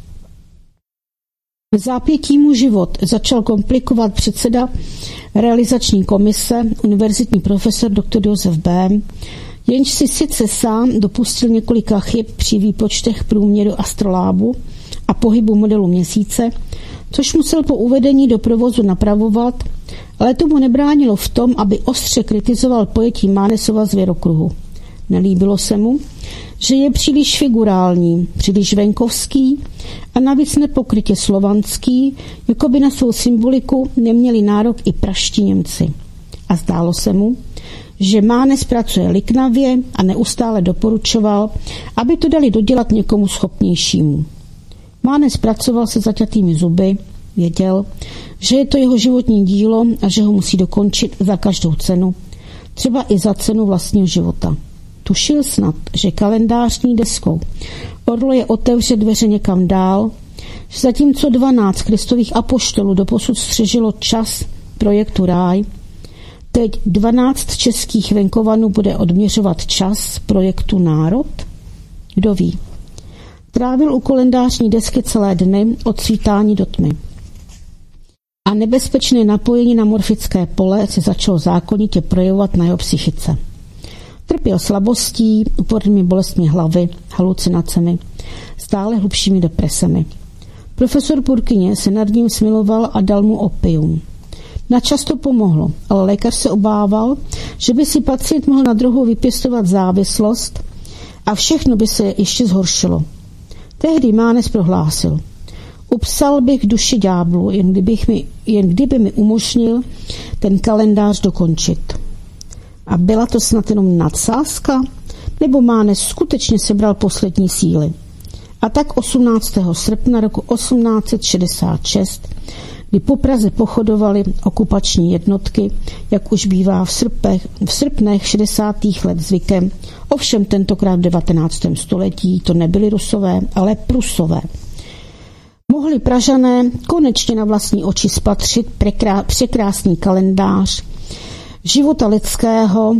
V zápětí mu život začal komplikovat předseda realizační komise, univerzitní profesor doktor Josef B., jenž si sice sám dopustil několika chyb při výpočtech průměru astrolábu a pohybu modelu měsíce, což musel po uvedení do provozu napravovat, ale tomu nebránilo v tom, aby ostře kritizoval pojetí Mánesova zvěrokruhu. Nelíbilo se mu, že je příliš figurální, příliš venkovský a navíc nepokrytě slovanský, jako by na svou symboliku neměli nárok i praští Němci. A zdálo se mu, že Mánes pracuje liknavě a neustále doporučoval, aby to dali dodělat někomu schopnějšímu. Mánes pracoval se zaťatými zuby, věděl, že je to jeho životní dílo a že ho musí dokončit za každou cenu, třeba i za cenu vlastního života. Tušil snad, že kalendářní deskou orloje otevře dveře někam dál, že zatímco dvanáct kristových apoštolů doposud střežilo čas projektu Ráj, teď dvanáct českých venkovanů bude odměřovat čas projektu Národ? Kdo ví? Trávil u kalendářní desky celé dny od svítání do tmy. A nebezpečné napojení na morfické pole se začalo zákonitě projevovat na jeho psychice. Trpěl slabostí, úpornými bolestmi hlavy, halucinacemi, stále hlubšími depresemi. Profesor Purkyně se nad ním smiloval a dal mu opium. Načas to pomohlo, ale lékař se obával, že by si pacient mohl na druhou vypěstovat závislost a všechno by se ještě zhoršilo. Tehdy Mánes prohlásil: upsal bych duši ďáblu, jen, kdybych mi, jen kdyby mi umožnil ten kalendář dokončit. A byla to snad jenom nadsázka? Nebo Mánes skutečně sebral poslední síly? A tak osmnáctého srpna roku osmnáct set šedesát šest, kdy po Praze pochodovaly okupační jednotky, jak už bývá v, srpech, v srpnech šedesátých let zvykem, ovšem tentokrát v devatenáctém století to nebyli Rusové, ale Prusové. Mohli Pražané konečně na vlastní oči spatřit prekrá, překrásný kalendář života lidského,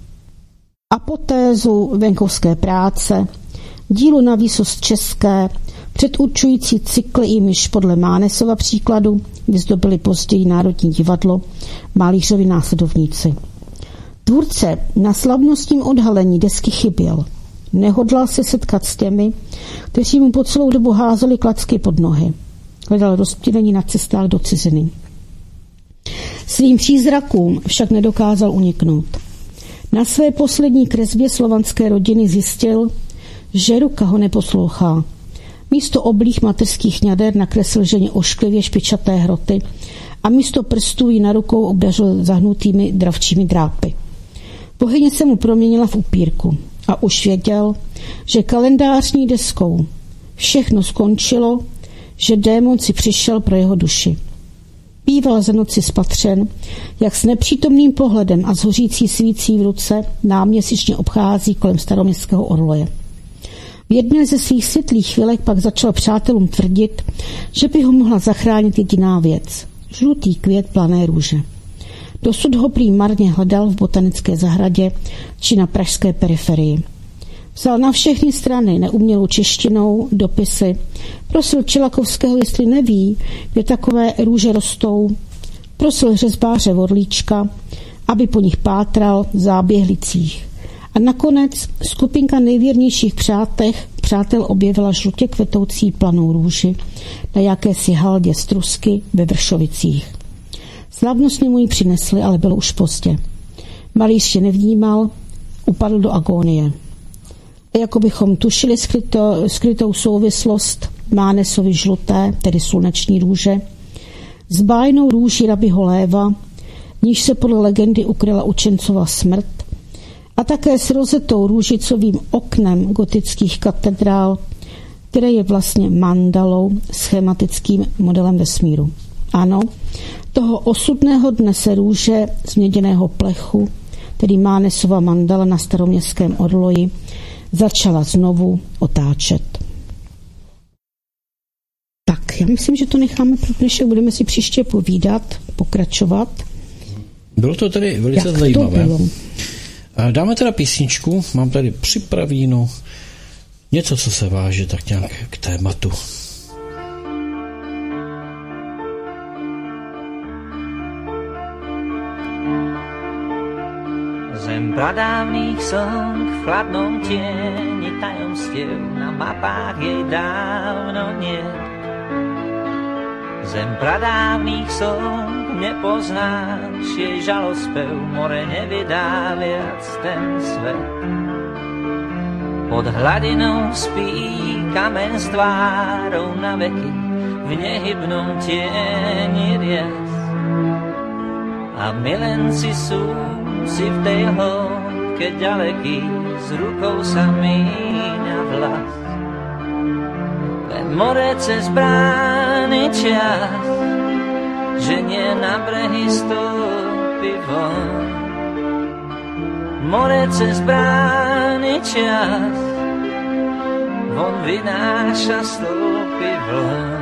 apotézu venkovské práce, dílo na výsost české, předurčující cykly, jimiž podle Mánesova příkladu vyzdobili později Národní divadlo malířovi následovníci. Tvůrce na slavnostním odhalení desky chyběl. Nehodlal se setkat s těmi, kteří mu po celou dobu házeli klacky pod nohy. Hledal rozptýlení na cestách do ciziny. Svým přízrakům však nedokázal uniknout. Na své poslední kresbě slovanské rodiny zjistil, že ruka ho neposlouchá. Místo oblých mateřských ňader nakreslil ženě ošklivě špičaté hroty a místo prstů ji na rukou obdařil zahnutými dravčími drápy. Bohyně se mu proměnila v upírku a už věděl, že kalendářní deskou všechno skončilo, že démon si přišel pro jeho duši. Býval za noci spatřen, jak s nepřítomným pohledem a s hořící svící v ruce náměsíčně obchází kolem staroměstského orloje. V jedné ze svých světlých chvilek pak začal přátelům tvrdit, že by ho mohla zachránit jediná věc – žlutý květ plané růže. Dosud ho prý marně hledal v botanické zahradě či na pražské periferii. Vzal na všechny strany neumělou češtinou dopisy, prosil Čelakovského, jestli neví, kde takové růže rostou, prosil řezbáře Vorlíčka, aby po nich pátral v záběhlicích. A nakonec skupinka nejvěrnějších přátel, přátel objevila žlutě kvetoucí planou růži na jakési haldě strusky ve Vršovicích. Slavnostně mu ji přinesli, ale bylo už pozdě. Malíř je nevnímal, upadl do agónie. A jako bychom tušili skryto, skrytou souvislost Mánesovy žluté, tedy sluneční růže, s bájnou růží rabiho Léva, níž se podle legendy ukryla učencova smrt, a také s rozetou růžicovým oknem gotických katedrál, které je vlastně mandalou, schematickým modelem vesmíru. Ano, toho osudného dne se růže z měděného plechu, tedy Mánesova mandala na staroměstském orloji, začala znovu otáčet. Tak, já myslím, že to necháme pro dnešek, budeme si příště povídat, pokračovat. Bylo to tedy velice Jak zajímavé. To bylo? Dáme teda písničku, mám tady připravíno něco, co se váže tak nějak k tématu. Zem pradávných song v chladnom tieni tajomstiev, na mapách jej dávno nie. Zem pradávnych song nepoznáš, jej žalospev more nevydá viac ten svet. Pod hladinou spí kamen s tvárou na veky, v nehybnom tieni rias. A milenci sú si v tej hĺbke ďaleký, s rukou sa míňa vlas. Len more cez brány čas, že nie na brehy stúpi von. More cez brány čas, von vynáša stúpi vln.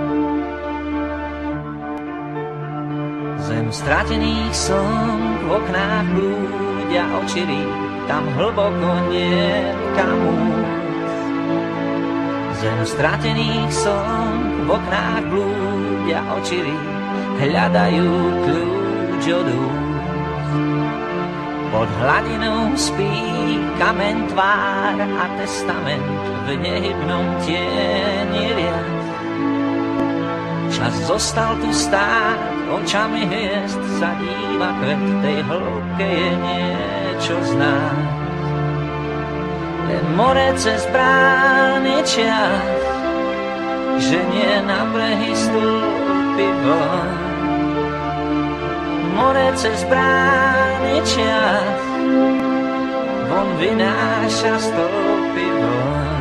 Zem stratených slnk v oknách blúdia očirí, tam hlboko nie kam újsť. Zem stratených slnk v oknách blúdia očirí, hľadajú kľúč od úst. Pod hladinou spí kameň tvár a testament v nehybnom tieni rias. Čas zostal tu stáť, očami hviezd sa díva kvet, tej hĺbke je niečo znáť. Len more cez brány čas, že nie na brehy stúpi von. More cez brány čas, von vynáša stúpi von.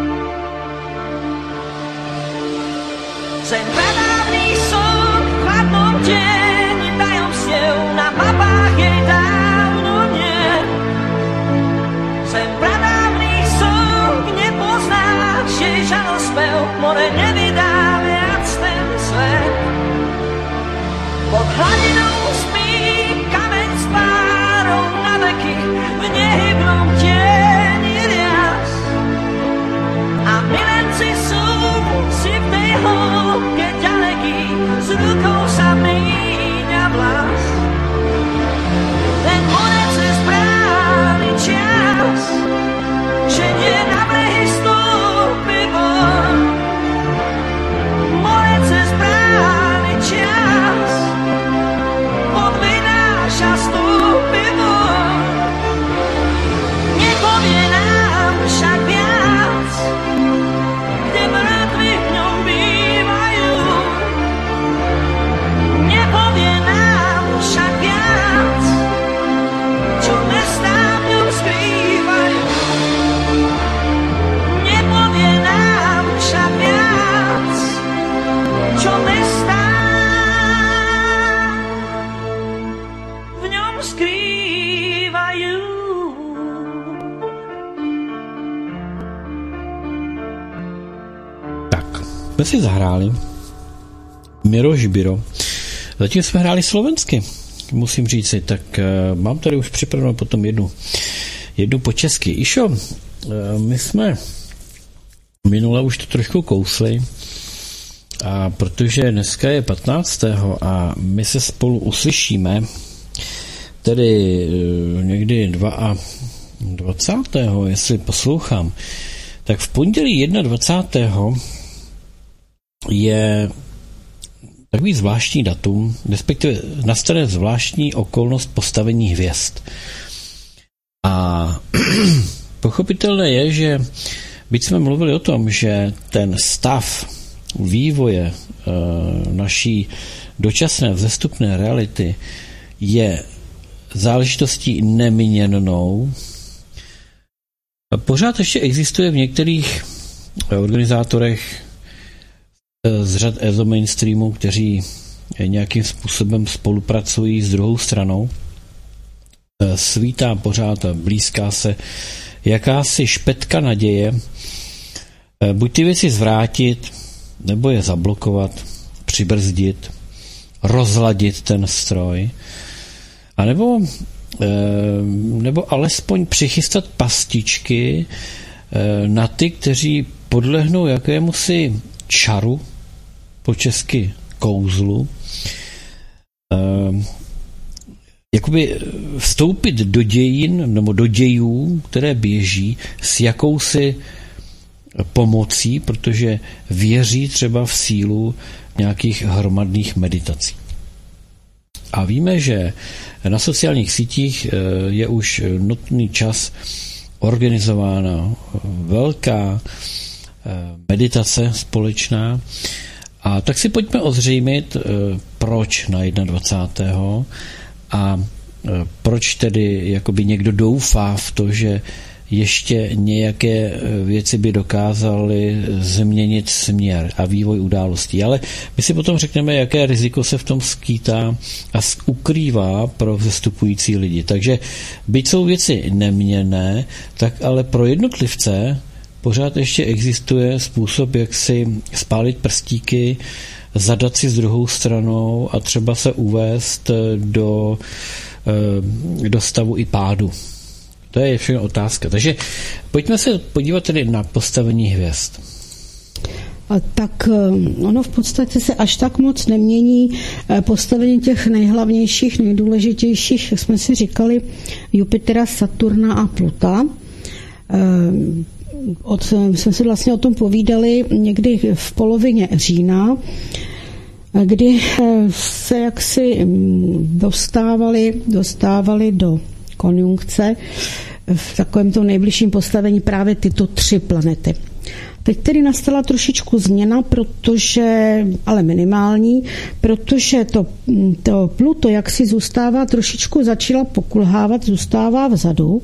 Zem pradávny som v chladnom tieni tajomstiev, na mapách jej dávno nie. Zem pradávny som nepoznáš, jej žalospev more nevydá viac ten svet. Pod hladinou spí kameň s tvárou na veky, v nehybnom tieni rias. A milenci sú si v tej hĺbke ďaleký, s rukou sa míňa vlas. jsme si zahráli Miroš Biro. Zatím jsme hráli slovensky, musím říci, tak uh, mám tady už připravenou potom jednu, jednu po česky. Išo, uh, my jsme minule už to trošku kousli, a protože dneska je patnáctého a my se spolu uslyšíme, tedy uh, někdy dvacátého jestli poslouchám, tak v pondělí dvacátého prvního je takový zvláštní datum, respektive nastane zvláštní okolnost postavení hvězd. A pochopitelné je, že byť jsme mluvili o tom, že ten stav vývoje e, naší dočasné vzestupné reality je záležitostí neměnnou, pořád ještě existuje v některých organizátorech z řad ezo mainstreamu, kteří nějakým způsobem spolupracují s druhou stranou. Svítá pořád a blízká se jakási špetka naděje, buď ty věci zvrátit, nebo je zablokovat, přibrzdit, rozladit ten stroj, anebo nebo alespoň přichystat pastičky na ty, kteří podlehnou jakémusi čaru, po česky kouzlu, jakoby vstoupit do dějin nebo do dějů, které běží s jakousi pomocí, protože věří třeba v sílu nějakých hromadných meditací. A víme, že na sociálních sítích je už nutný čas organizována velká meditace společná. A tak si pojďme ozřejmit, proč na dvacátého prvního a proč tedy jakoby někdo doufá v to, že ještě nějaké věci by dokázaly změnit směr a vývoj událostí. Ale my si potom řekneme, jaké riziko se v tom skýtá a ukrývá pro vzestupující lidi. Takže byť jsou věci neměnné, tak ale pro jednotlivce pořád ještě existuje způsob, jak si spálit prstíky, zadat si s druhou stranou a třeba se uvést do, do stavu i pádu. To je všechno otázka. Takže pojďme se podívat tedy na postavení hvězd. A tak ono v podstatě se až tak moc nemění postavení těch nejhlavnějších, nejdůležitějších, jak jsme si říkali, Jupitera, Saturna a Pluta. Od, jsme si vlastně o tom povídali někdy v polovině října, kdy se jaksi dostávali, dostávali do konjunkce v takovém tom nejbližším postavení právě tyto tři planety. Teď tedy nastala trošičku změna, protože, ale minimální, protože to, to Pluto jaksi zůstává, trošičku začala pokulhávat, zůstává vzadu.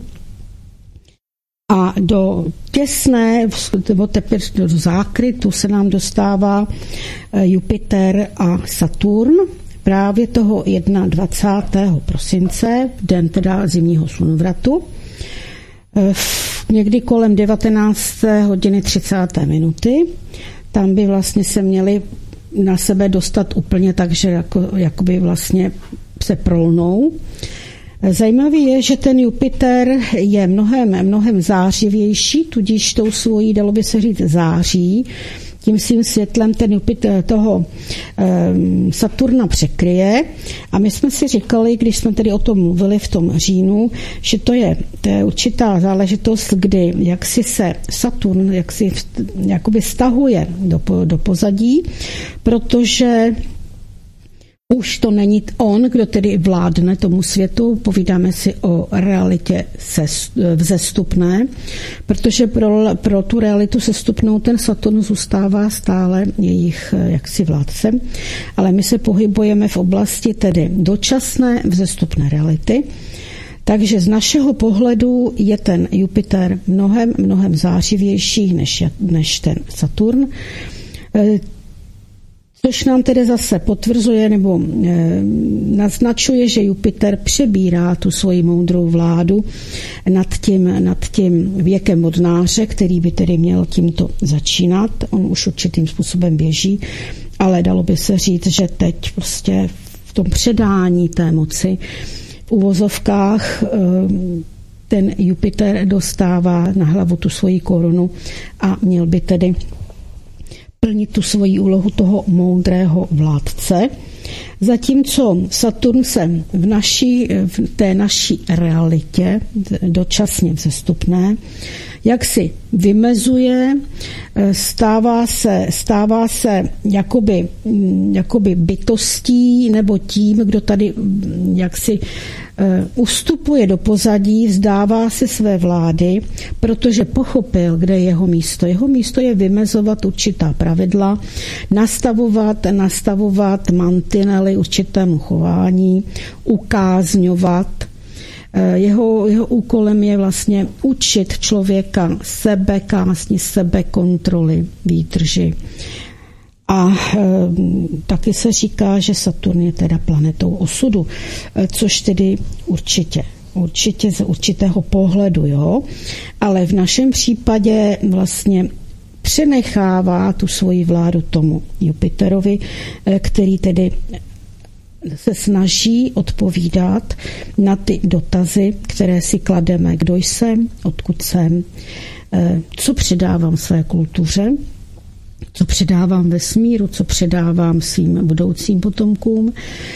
A do těsné, nebo teprve do zákrytu se nám dostává Jupiter a Saturn právě toho dvacátého prvního prosince, den teda zimního slunovratu, někdy kolem devatenácté hodiny třicáté minuty. Tam by vlastně se měli na sebe dostat úplně tak, že jako, jakoby vlastně se prolnou. Zajímavý je, že ten Jupiter je mnohem, mnohem zářivější, tudíž tou svojí, dalo by se říct, září. Tím svým světlem ten Jupiter toho um, Saturna překryje. A my jsme si říkali, když jsme tedy o tom mluvili v tom říjnu, že to je, to je určitá záležitost, kdy jaksi se Saturn jaksi jakoby stahuje do, do pozadí, protože už to není on, kdo tedy vládne tomu světu, povídáme si o realitě vzestupné, protože pro, pro tu realitu sestupnou ten Saturn zůstává stále jejich jaksi vládcem, ale my se pohybujeme v oblasti tedy dočasné vzestupné reality, takže z našeho pohledu je ten Jupiter mnohem, mnohem zářivější než, než ten Saturn. Což nám tedy zase potvrzuje nebo e, naznačuje, že Jupiter přebírá tu svoji moudrou vládu nad tím, nad tím věkem vodnáře, který by tedy měl tímto začínat. On už určitým způsobem běží, ale dalo by se říct, že teď prostě v tom předání té moci v uvozovkách e, ten Jupiter dostává na hlavu tu svoji korunu a měl by tedy plnit tu svoji úlohu toho moudrého vládce. Zatímco Saturn se v, naší, v té naší realitě, dočasně vzestupné, jak si vymezuje, stává se, stává se jakoby, jakoby bytostí nebo tím, kdo tady jaksi ustupuje do pozadí, vzdává se své vlády, protože pochopil, kde je jeho místo. Jeho místo je vymezovat určitá pravidla, nastavovat, nastavovat mantinely určitému chování, ukázňovat. Jeho, jeho úkolem je vlastně učit člověka sebekázni, sebekontroly, výdrži. A e, taky se říká, že Saturn je teda planetou osudu, e, což tedy určitě, určitě z určitého pohledu, jo, ale v našem případě vlastně přenechává tu svoji vládu tomu Jupiterovi, e, který tedy se snaží odpovídat na ty dotazy, které si klademe, kdo jsem, odkud jsem, e, co předávám své kultuře, co předávám vesmíru, co předávám svým budoucím potomkům,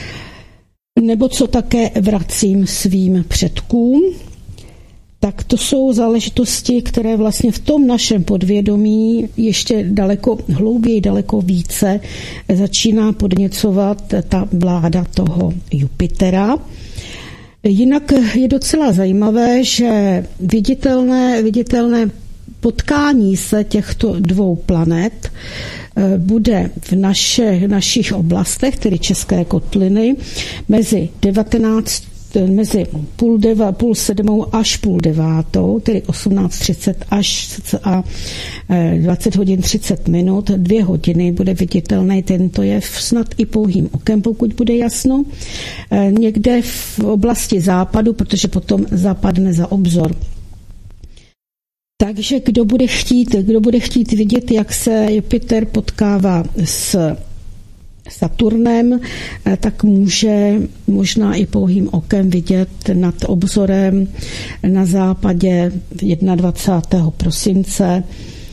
nebo co také vracím svým předkům. Tak to jsou záležitosti, které vlastně v tom našem podvědomí ještě daleko hlouběji, daleko více začíná podněcovat ta vláda toho Jupitera. Jinak je docela zajímavé, že viditelné, viditelné potkání se těchto dvou planet bude v naše, našich oblastech, tedy České kotliny, mezi devatenáct mezi půl, deva, půl sedmou až půl devátou, tedy osmnáct třicet až a dvacet hodin třicet minut, dvě hodiny bude viditelný tento jev snad i pouhým okem, pokud bude jasno. Někde v oblasti západu, protože potom zapadne za obzor. Takže kdo bude chtít, kdo bude chtít vidět, jak se Jupiter potkává s Saturnem, tak může možná i pouhým okem vidět nad obzorem na západě dvacátého prvního prosince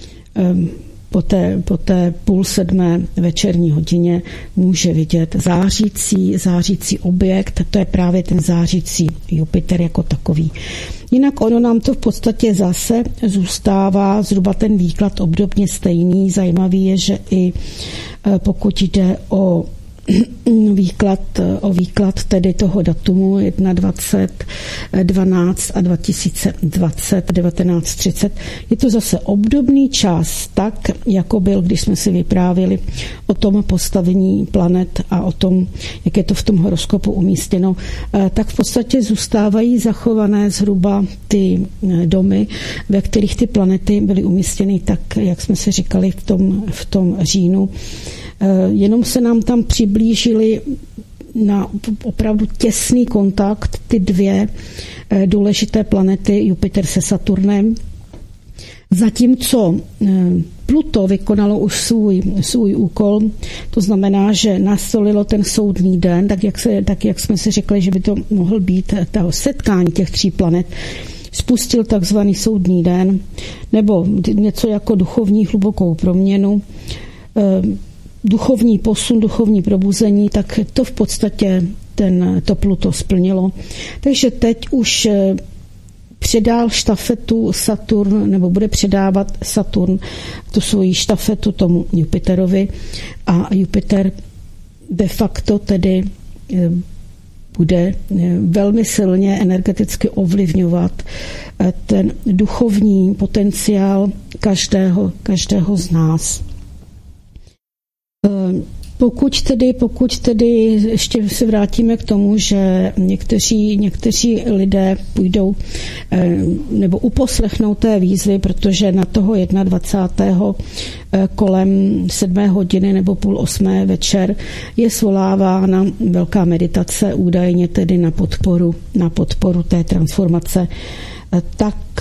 po té, po té půl sedmé večerní hodině může vidět zářící, zářící objekt, to je právě ten zářící Jupiter jako takový. Jinak ono nám to v podstatě zase zůstává zhruba ten výklad obdobně stejný. Zajímavý je, že i pokud jde o výklad, o výklad tedy toho datumu dvacet jedna dvanáct a dva tisíce dvacet devatenáct třicet. Je to zase obdobný čas, tak jako byl, když jsme si vyprávěli o tom postavení planet a o tom, jak je to v tom horoskopu umístěno, tak v podstatě zůstávají zachované zhruba ty domy, ve kterých ty planety byly umístěny tak, jak jsme si říkali v tom, v tom říjnu. Jenom se nám tam přiblížily na opravdu těsný kontakt ty dvě důležité planety Jupiter se Saturnem. Zatímco Pluto vykonalo už svůj, svůj úkol, to znamená, že nastolilo ten soudný den, tak jak, se, tak jak jsme si řekli, že by to mohl být toho setkání těch tří planet, spustil takzvaný soudní den, nebo něco jako duchovní hlubokou proměnu, duchovní posun, duchovní probuzení, tak to v podstatě ten, to Pluto splnilo. Takže teď už předal štafetu Saturn, nebo bude předávat Saturn tu svoji štafetu tomu Jupiterovi a Jupiter de facto tedy bude velmi silně energeticky ovlivňovat ten duchovní potenciál každého, každého z nás. Pokud tedy, pokud tedy ještě se vrátíme k tomu, že někteří, někteří lidé půjdou nebo uposlechnou té výzvy, protože na toho dvacátého prvního kolem sedmé hodiny nebo půl osmé večer je svolávána velká meditace, údajně tedy na podporu, na podporu té transformace, tak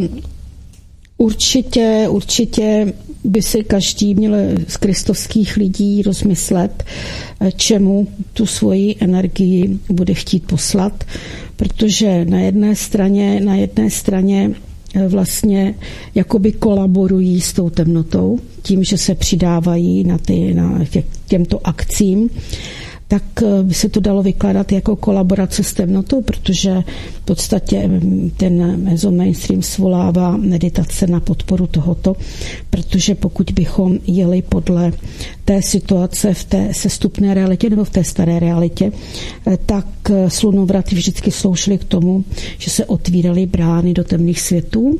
určitě, určitě by si každý měl z kristovských lidí rozmyslet, čemu tu svoji energii bude chtít poslat, protože na jedné straně, na jedné straně vlastně jakoby kolaborují s tou temnotou, tím, že se přidávají na, ty, na tě, těmto akcím, tak by se to dalo vykládat jako kolaborace s temnotou, protože v podstatě ten mezomainstream svolává meditace na podporu tohoto, protože pokud bychom jeli podle té situace v té sestupné realitě nebo v té staré realitě, tak slunovraty vždycky sloužily k tomu, že se otvíraly brány do temných světů.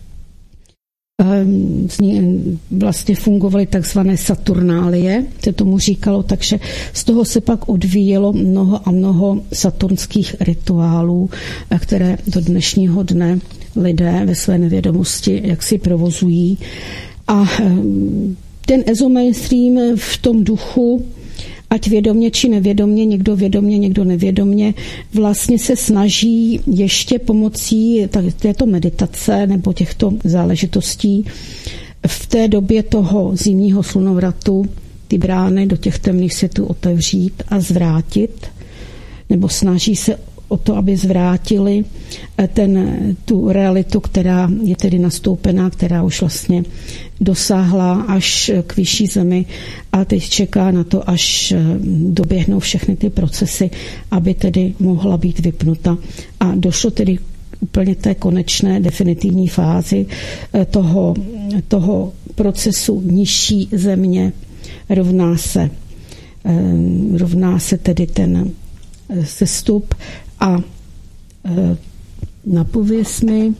Vlastně fungovaly takzvané saturnálie, se tomu říkalo, takže z toho se pak odvíjelo mnoho a mnoho saturnských rituálů, které do dnešního dne lidé ve své nevědomosti jaksi provozují. A ten ezomainstream v tom duchu, ať vědomě či nevědomě, někdo vědomě, někdo nevědomě, vlastně se snaží ještě pomocí této meditace nebo těchto záležitostí v té době toho zimního slunovratu ty brány do těch temných světů otevřít a zvrátit, nebo snaží se o to, aby zvrátili ten, tu realitu, která je tedy nastoupená, která už vlastně dosáhla až k vyšší zemi a teď čeká na to, až doběhnou všechny ty procesy, aby tedy mohla být vypnuta. A došlo tedy úplně té konečné definitivní fázi toho, toho procesu nižší země rovná se, rovná se tedy ten sestup a napověz mi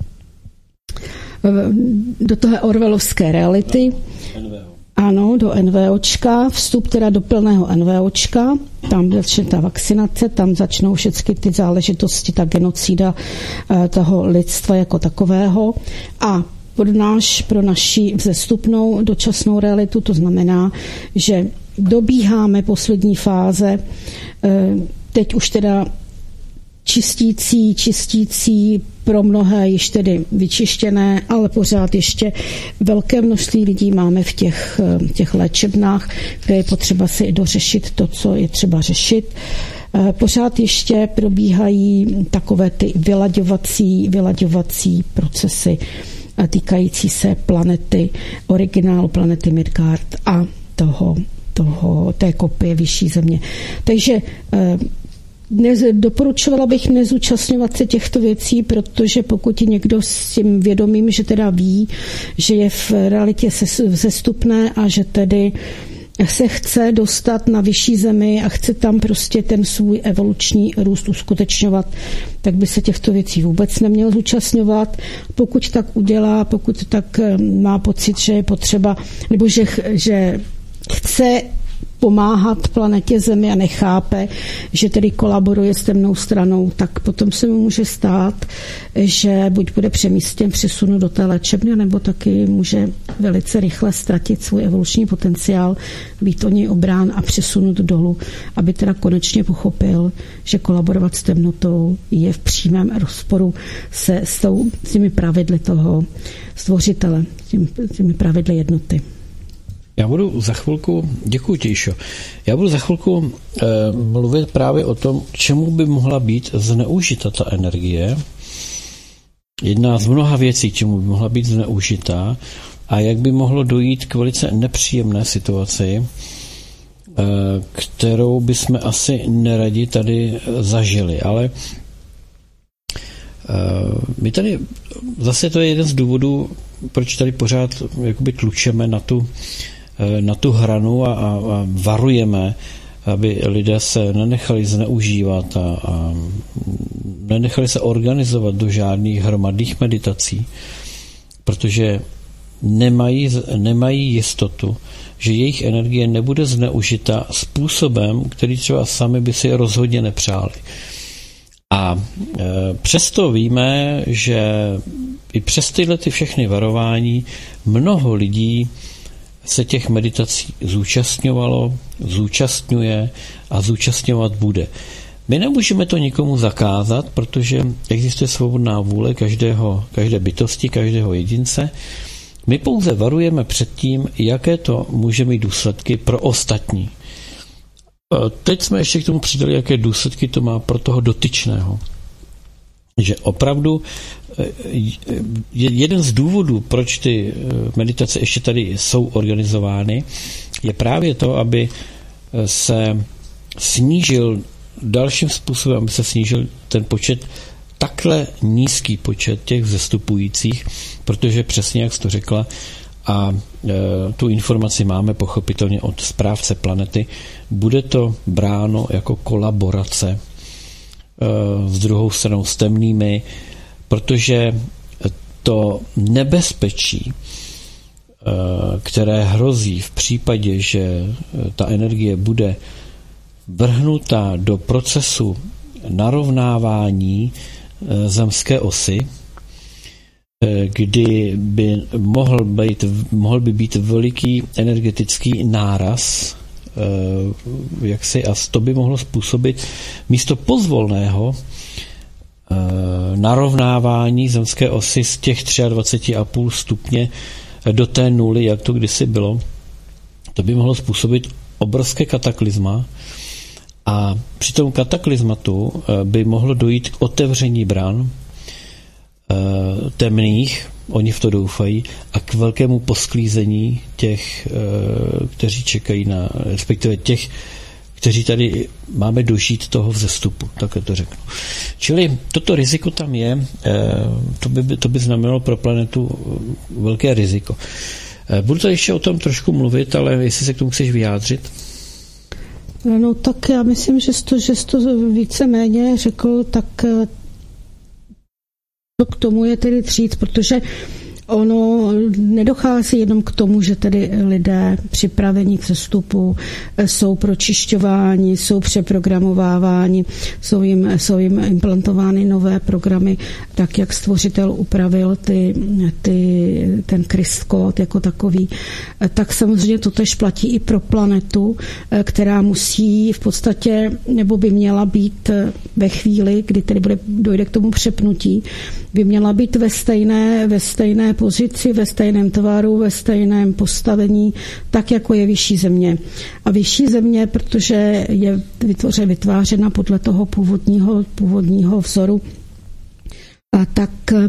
do toho orwellovské reality. Ano, do NVOčka, vstup teda do plného NVOčka, tam začne ta vakcinace, tam začnou všechny ty záležitosti, ta genocida toho lidstva jako takového a pro, náš, pro naši vzestupnou dočasnou realitu to znamená, že dobíháme poslední fáze, teď už teda čistící, čistící pro mnohé již tedy vyčištěné, ale pořád ještě velké množství lidí máme v těch, těch léčebnách, kde je potřeba si dořešit to, co je třeba řešit. Pořád ještě probíhají takové ty vylaďovací, vylaďovací procesy týkající se planety, originálu planety Midgard a toho, toho, té kopie vyšší země. Takže Dnes, doporučovala bych nezúčastňovat se těchto věcí, protože pokud je někdo s tím vědomím, že teda ví, že je v realitě vzestupné a že tedy se chce dostat na vyšší zemi a chce tam prostě ten svůj evoluční růst uskutečňovat, tak by se těchto věcí vůbec neměl zúčastňovat. Pokud tak udělá, pokud tak má pocit, že je potřeba, nebo že, že chce pomáhat planetě Zemi a nechápe, že tedy kolaboruje s temnou stranou, tak potom se mu může stát, že buď bude přemístěn, přesunut do té léčebny, nebo taky může velice rychle ztratit svůj evoluční potenciál, být o něj obrán a přesunut dolů, aby teda konečně pochopil, že kolaborovat s temnotou je v přímém rozporu se s, tou, s těmi pravidly toho stvořitele, s těmi, s těmi pravidly jednoty. Já budu za chvilku, děkuji Tějšo, já budu za chvilku eh, mluvit právě o tom, čemu by mohla být zneužita ta energie. Jedna z mnoha věcí, čemu by mohla být zneužita a jak by mohlo dojít k velice nepříjemné situaci, eh, kterou bychom asi neradi tady zažili. Ale eh, my tady, zase to je jeden z důvodů, proč tady pořád jakoby tlučeme na tu na tu hranu a, a, a varujeme, aby lidé se nenechali zneužívat a, a nenechali se organizovat do žádných hromadných meditací, protože nemají, nemají jistotu, že jejich energie nebude zneužita způsobem, který třeba sami by si rozhodně nepřáli. A e, přesto víme, že i přes tyhle ty všechny varování mnoho lidí se těch meditací zúčastňovalo, zúčastňuje a zúčastňovat bude. My nemůžeme to nikomu zakázat, protože existuje svobodná vůle každého, každé bytosti, každého jedince. My pouze varujeme před tím, jaké to může mít důsledky pro ostatní. Teď jsme ještě k tomu přidali, jaké důsledky to má pro toho dotyčného. Že opravdu jeden z důvodů, proč ty meditace ještě tady jsou organizovány, je právě to, aby se snížil dalším způsobem, aby se snížil ten počet, takhle nízký počet těch vzestupujících, protože přesně jak jsi to řekla, a e, tu informaci máme pochopitelně od správce planety, bude to bráno jako kolaborace e, s druhou stranou, s temnými, protože to nebezpečí, e, které hrozí v případě, že ta energie bude vrhnutá do procesu narovnávání e, zemské osy, kdy by mohl být, mohl by být veliký energetický náraz, jaksi, a to by mohlo způsobit místo pozvolného narovnávání zemské osy z těch dvacet tři a půl stupně do té nuly, jak to kdysi bylo. To by mohlo způsobit obrovské kataklizma a při tom kataklizmatu by mohlo dojít k otevření bran temných, oni v to doufají, a k velkému posklízení těch, kteří čekají na, respektive těch, kteří tady máme dožít toho vzestupu, takhle to řeknu. Čili toto riziko tam je, to by, to by znamenalo pro planetu velké riziko. Budu tady ještě o tom trošku mluvit, ale jestli se k tomu chceš vyjádřit? No tak já myslím, že jsi to, že jsi to víceméně řekl, tak k tomu je tedy říct, protože ono nedochází jenom k tomu, že tedy lidé připravení k vzestupu jsou pročišťováni, jsou přeprogramováváni, jsou jim, jsou jim implantovány nové programy, tak jak stvořitel upravil ty, ty, ten Christ Code jako takový, tak samozřejmě to tež platí i pro planetu, která musí v podstatě, nebo by měla být ve chvíli, kdy tedy bude, dojde k tomu přepnutí, by měla být ve stejné, ve stejné pozici, ve stejném tvaru, ve stejném postavení, tak jako je vyšší země. A vyšší země, protože je vytvoře, vytvářena podle toho původního, původního vzoru, a tak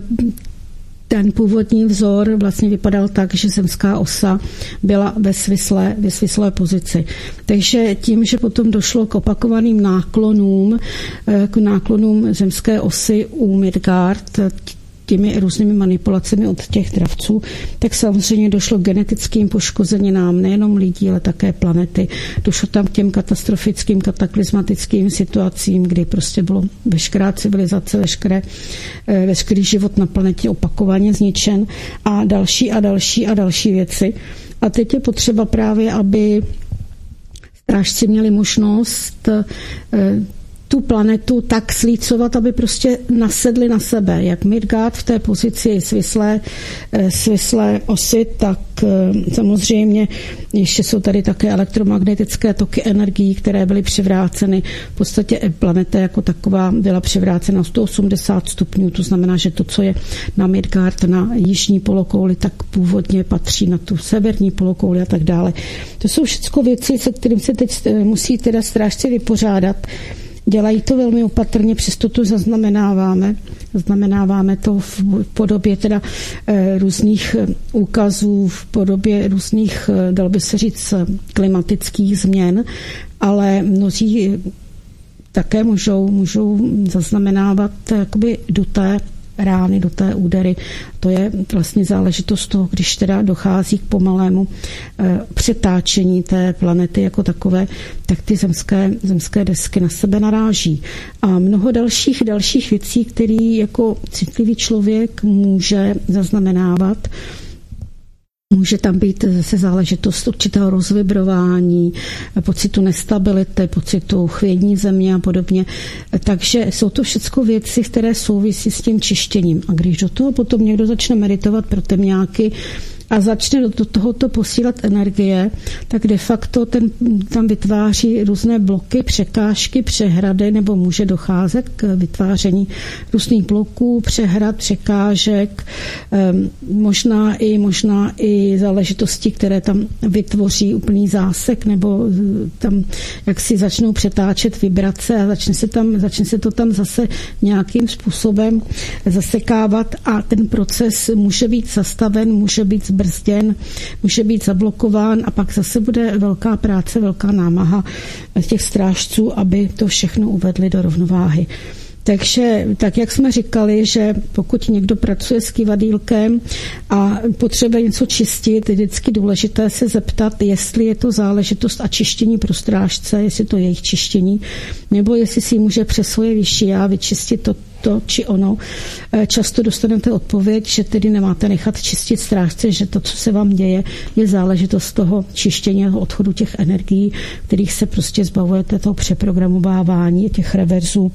ten původní vzor vlastně vypadal tak, že zemská osa byla ve svislé, ve svislé pozici. Takže tím, že potom došlo k opakovaným náklonům, k náklonům zemské osy u Midgard, těmi různými manipulacemi od těch dravců, tak samozřejmě došlo k genetickým poškozeninám nejenom lidí, ale také planety. Došlo tam k těm katastrofickým, kataklizmatickým situacím, kdy prostě bylo veškerá civilizace, veškeré, veškerý život na planetě opakovaně zničen a další a další a další věci. A teď je potřeba právě, aby strážci měli možnost tu planetu tak slícovat, aby prostě nasedli na sebe. Jak Midgard v té pozici svislé, svislé osy, tak samozřejmě ještě jsou tady také elektromagnetické toky energií, které byly převráceny. V podstatě planeta jako taková byla převrácena o sto osmdesát stupňů, to znamená, že to, co je na Midgard, na jižní polokouli, tak původně patří na tu severní polokouli a tak dále. To jsou všechno věci, se kterým se teď musí teda strážci vypořádat. Dělají to velmi opatrně, přesto to zaznamenáváme. Zaznamenáváme to v podobě teda e, různých úkazů, v podobě různých, dal by se říct, klimatických změn, ale mnozí také můžou, můžou zaznamenávat jakoby do té rány, do té údery. To je vlastně záležitost toho, když teda dochází k pomalému e, přetáčení té planety jako takové, tak ty zemské, zemské desky na sebe naráží. A mnoho dalších, dalších věcí, které jako citlivý člověk může zaznamenávat, Může tam být zase záležitost určitého rozvibrování, pocitu nestability, pocitu chvění země a podobně. Takže jsou to všechno věci, které souvisí s tím čištěním. A když do toho potom někdo začne meditovat pro temňáky a začne do tohoto posílat energie, tak de facto ten, tam vytváří různé bloky, překážky, přehrady, nebo může docházet k vytváření různých bloků, přehrad, překážek, možná i, možná i záležitosti, které tam vytvoří úplný zásek, nebo tam jak si začnou přetáčet vibrace a začne se, tam, začne se to tam zase nějakým způsobem zasekávat a ten proces může být zastaven, může být zbrzděn, může být zablokován a pak zase bude velká práce, velká námaha těch strážců, aby to všechno uvedli do rovnováhy. Takže tak, jak jsme říkali, že pokud někdo pracuje s kývadýlkem a potřebuje něco čistit, je vždycky důležité se zeptat, jestli je to záležitost a čištění pro strážce, jestli to je jejich čištění, nebo jestli si může přes svoje vyšší já vyčistit to, to či ono. Často dostanete odpověď, že tedy nemáte nechat čistit strážce, že to, co se vám děje, je záležitost toho čištění a odchodu těch energií, kterých se prostě zbavujete, toho přeprogramovávání, těch reverzů,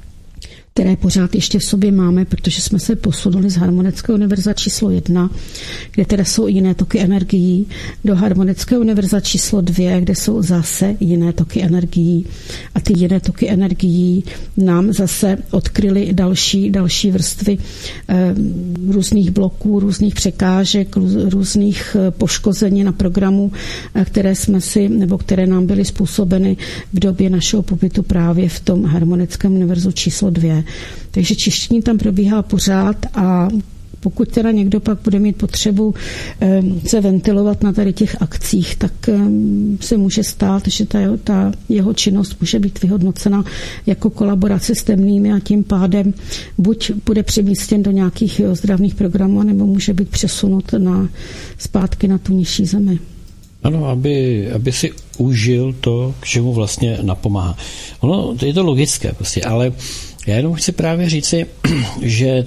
které pořád ještě v sobě máme, protože jsme se posunuli z harmonického univerza číslo jedna, kde teda jsou jiné toky energií, do harmonického univerza číslo dvě, kde jsou zase jiné toky energií. A ty jiné toky energií nám zase odkryly další, další vrstvy eh, různých bloků, různých překážek, různých poškození na programu, eh, které jsme si, nebo které nám byly způsobeny v době našeho pobytu právě v tom harmonickém univerzu číslo dvě. Takže čištění tam probíhá pořád a pokud teda někdo pak bude mít potřebu se ventilovat na tady těch akcích, tak se může stát, že ta, ta jeho činnost může být vyhodnocena jako kolaborace s temnými a tím pádem buď bude přemístěn do nějakých ozdravných programů, nebo může být přesunut na, zpátky na tu nižší zemi. Ano, aby, aby si užil to, k čemu vlastně napomáhá. Ono, je to logické prostě, ale já jenom chci právě říci, že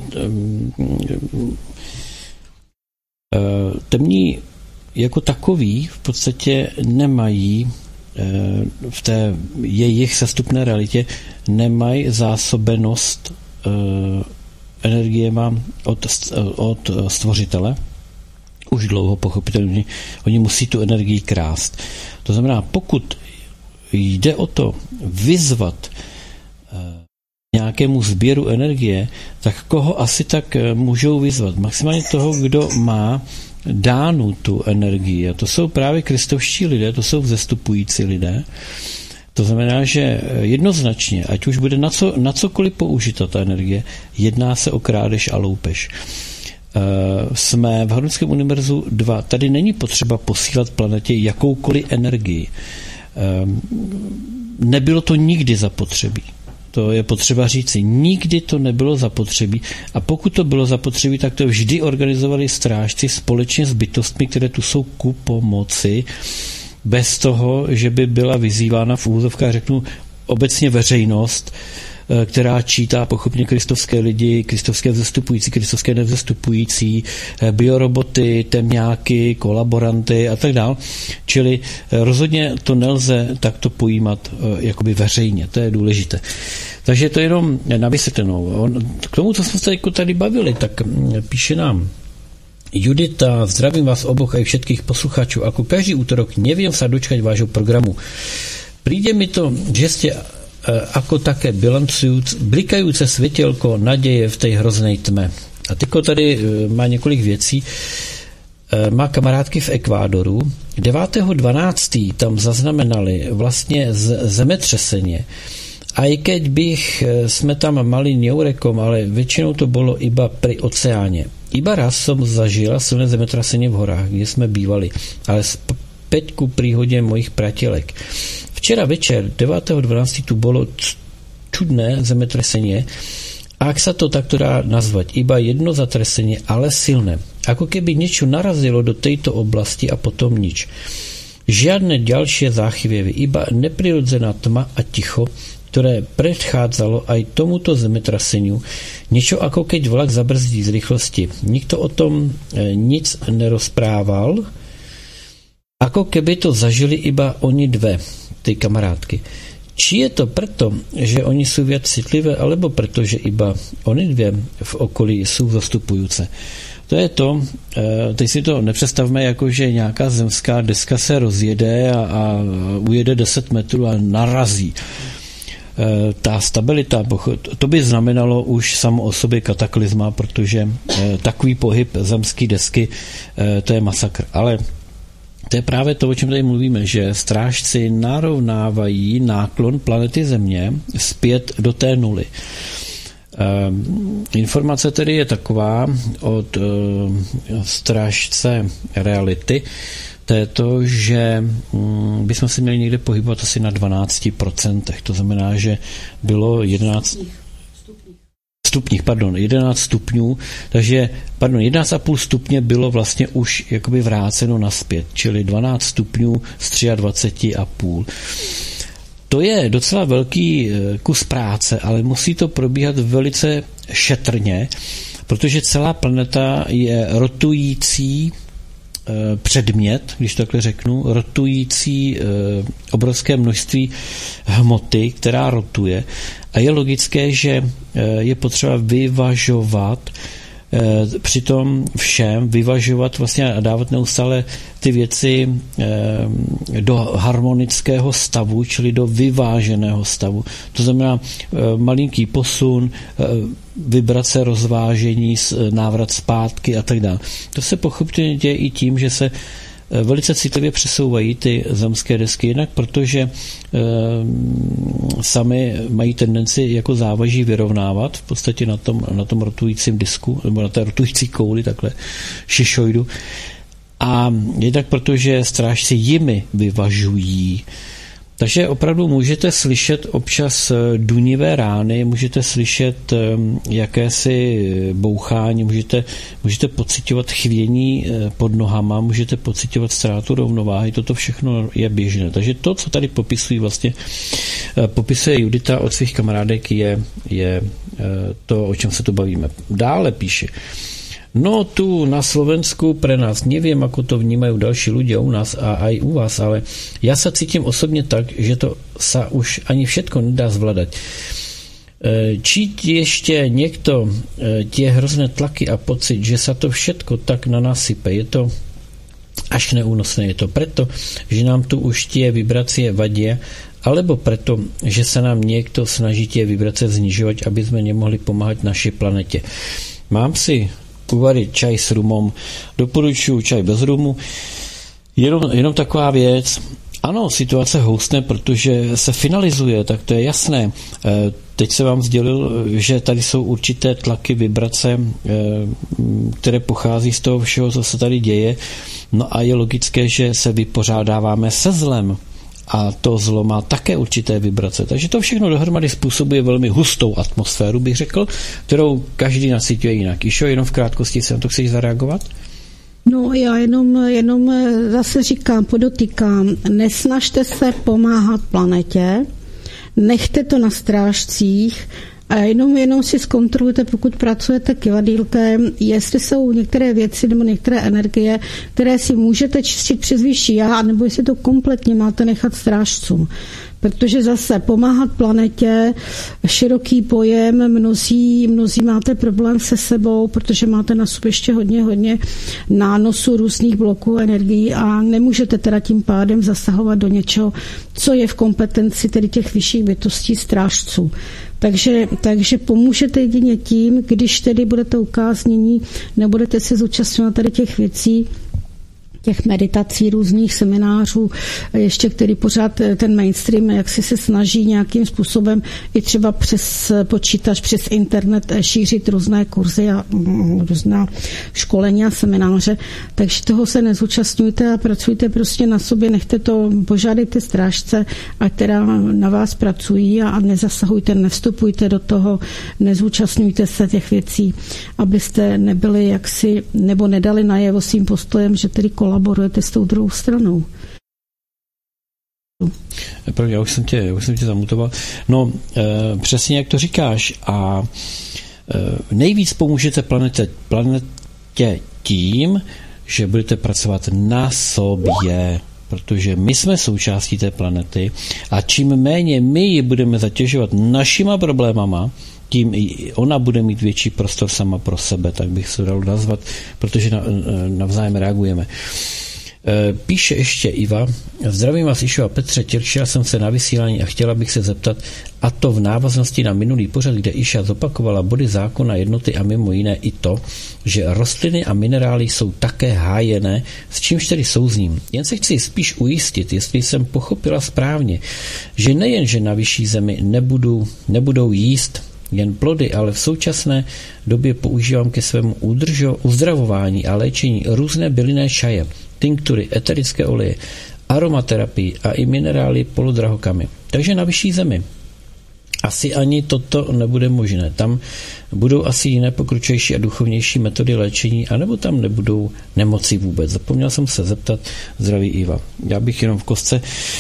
temní jako takový v podstatě nemají v té jejich sestupné realitě nemají zásobenost energiema od, od stvořitele. Už dlouho pochopitelně. Oni musí tu energii krást. To znamená, pokud jde o to vyzvat nějakému sběru energie, tak koho asi tak můžou vyzvat? Maximálně toho, kdo má dánu tu energii. A to jsou právě kristovští lidé, to jsou vzestupující lidé. To znamená, že jednoznačně, ať už bude na, co, na cokoliv použita ta energie, jedná se o krádež a loupež. Jsme v harmonickém univerzu dva. Tady není potřeba posílat planetě jakoukoliv energii. Nebylo to nikdy zapotřebí. To je potřeba říci. Nikdy to nebylo zapotřebí. A pokud to bylo zapotřebí, tak to vždy organizovali strážci společně s bytostmi, které tu jsou ku pomoci, bez toho, že by byla vyzývána v úvozovkách, řeknu, obecně veřejnost, která čítá pochopně kristovské lidi, kristovské vzestupující, kristovské nevzestupující, bioroboty, temňáky, kolaboranty a tak dál. Čili rozhodně to nelze takto pojímat jakoby veřejně. To je důležité. Takže to je jenom na vysvětlenou. K tomu, co jsme se tady bavili, tak píše nám Judita, zdravím vás oboch aj všetkých posluchačů. Ako každý útorok neviem sa dočkať vášho programu. Príde mi to, že ste ako také bilancujúc, blikajúce světělko naděje v té hrozné tme. A tyko tady má několik věcí. Má kamarádky v Ekvádoru. devátého dvanáctého tam zaznamenali vlastně zemetřeseně. A i keď bych jsme tam mali neurekom, ale většinou to bylo iba pri oceáně. Iba raz som zažila silné zemetrasenie v horách, kde jsme bývali, ale späť ku príhode mojich pratielek. Včera večer, devátého dvanáctého tu bolo čudné zemetrasenie, ak sa to takto dá nazvať, iba jedno zatresenie, ale silné. Ako keby niečo narazilo do tejto oblasti a potom nič. Žiadne ďalšie záchvěvy, iba neprirodzená tma a ticho, ktoré predchádzalo aj tomuto zemetraseniu, niečo ako keď vlak zabrzdí z rýchlosti. Nikto o tom nic nerozprával, ako keby to zažili iba oni dve, ty kamarádky. Či je to preto, že oni sú viac citlivé, alebo preto, že iba oni dvě v okolí sú zastupujúce. To je to, teď si to nepředstavme jako, že nějaká zemská deska se rozjede a, a ujede deset metrů a narazí. Ta stabilita, to by znamenalo už samo o sobě kataklizma, protože takový pohyb zemské desky, to je masakr. Ale to je právě to, o čem tady mluvíme, že strážci narovnávají náklon planety Země zpět do té nuly. Informace tedy je taková od strážce reality, to je to, že bychom se měli někde pohybovat asi na dvanáct procent. To znamená, že bylo jedenáct stupních, pardon, jedenáct stupňů, takže, pardon, jedenáct a půl stupně bylo vlastně už jakoby vráceno naspět, čili dvanáct stupňů z dvacet tři a půl. To je docela velký kus práce, ale musí to probíhat velice šetrně, protože celá planeta je rotující předmět, když takhle řeknu, rotující obrovské množství hmoty, která rotuje. A je logické, že je potřeba vyvažovat při tom všem, vyvažovat vlastně a dávat neustále ty věci do harmonického stavu, čili do vyváženého stavu. To znamená malinký posun, vibrace, rozvážení, návrat zpátky a tak dále. To se pochopitelně děje i tím, že se velice citlivě přesouvají ty zemské desky, jednak protože e, sami mají tendenci jako závaží vyrovnávat v podstatě na tom, na tom rotujícím disku, nebo na té rotující kouli, takhle šišoidu. A jednak protože strážci jimi vyvažují. Takže opravdu můžete slyšet občas dunivé rány, můžete slyšet jakési bouchání, můžete, můžete pociťovat chvění pod nohama, můžete pociťovat ztrátu rovnováhy, toto všechno je běžné. Takže to, co tady popisují vlastně, popisuje Judita od svých kamarádek, je, je to, o čem se tu bavíme. Dále píše: No tu na Slovensku pre nás, neviem, ako to vnímajú další ľudia u nás a aj u vás, ale ja sa cítim osobne tak, že to sa už ani všetko nedá zvládať. Či ešte niekto tie hrozné tlaky a pocit, že sa to všetko tak na nás sype, je to až neúnosné. Je to preto, že nám tu už tie vibrácie vadia, alebo preto, že sa nám niekto snaží tie vibrácie znižovať, aby sme nemohli pomáhať našej planete. Mám si uvarit čaj s rumom, doporučuji čaj bez rumu. Jenom, jenom taková věc. Ano, situace houstne, protože se finalizuje, tak to je jasné. Teď se vám sdělil, že tady jsou určité tlaky, vibrace, které pochází z toho všeho, co se tady děje. No a je logické, že se vypořádáváme se zlem. A to zlo má také určité vibrace. Takže to všechno dohromady způsobuje velmi hustou atmosféru, bych řekl, kterou každý nasyťuje jinak. Išo, jenom v krátkosti se na to chceš zareagovat? No já jenom, jenom zase říkám, podotýkám, nesnažte se pomáhat planetě, nechte to na strážcích a jenom, jenom si zkontrolujte, pokud pracujete kivadýlkem, jestli jsou některé věci nebo některé energie, které si můžete čistit přes vyšší já, nebo jestli to kompletně máte nechat strážcům. Protože zase pomáhat planetě, široký pojem, mnozí, mnozí máte problém se sebou, protože máte na sobě ještě hodně, hodně nánosu různých bloků energií a nemůžete teda tím pádem zasahovat do něčeho, co je v kompetenci tedy těch vyšších bytostí strážců. Takže, takže pomůžete jedině tím, když tedy budete ukáznění, nebudete se zúčastňovat tady těch věcí, těch meditací, různých seminářů, ještě který pořád ten mainstream, jak si se snaží nějakým způsobem i třeba přes počítač, přes internet šířit různé kurzy a různá školení a semináře, takže toho se nezúčastňujte a pracujte prostě na sobě, nechte to, požádejte strážce, a která na vás pracují a nezasahujte, nevstupujte do toho, nezúčastňujte se těch věcí, abyste nebyli jaksi, nebo nedali najevo svým postojem, že tedy kolaborujete s tou druhou stranou. Já už jsem tě, já už jsem tě zamutoval. No, e, přesně jak to říkáš. A e, nejvíc pomůžete planetě, planetě tím, že budete pracovat na sobě, protože my jsme součástí té planety a čím méně my ji budeme zatěžovat našima problémama, tím i ona bude mít větší prostor sama pro sebe, tak bych se dal nazvat, protože navzájem reagujeme. Píše ještě Iva: zdravím vás, Išo a Petře, těšila jsem se na vysílání a chtěla bych se zeptat, a to v návaznosti na minulý pořad, kde Iša zopakovala body zákona jednoty a mimo jiné i to, že rostliny a minerály jsou také hájené, s čímž tedy souzním. Jen se chci spíš ujistit, jestli jsem pochopila správně, že nejen, že na vyšší zemi nebudou, nebudou jíst jen plody, ale v současné době používám ke svému udržo, uzdravování a léčení různé bylinné čaje, tinktury, eterické oleje, aromaterapii a i minerály polodrahokamy. Takže na vyšší zemi asi ani toto nebude možné. Tam budou asi jiné pokročilejší a duchovnější metody léčení, anebo tam nebudou nemoci vůbec. Zapomněl jsem se zeptat. Zdraví Iva. Já bych jenom v kostce.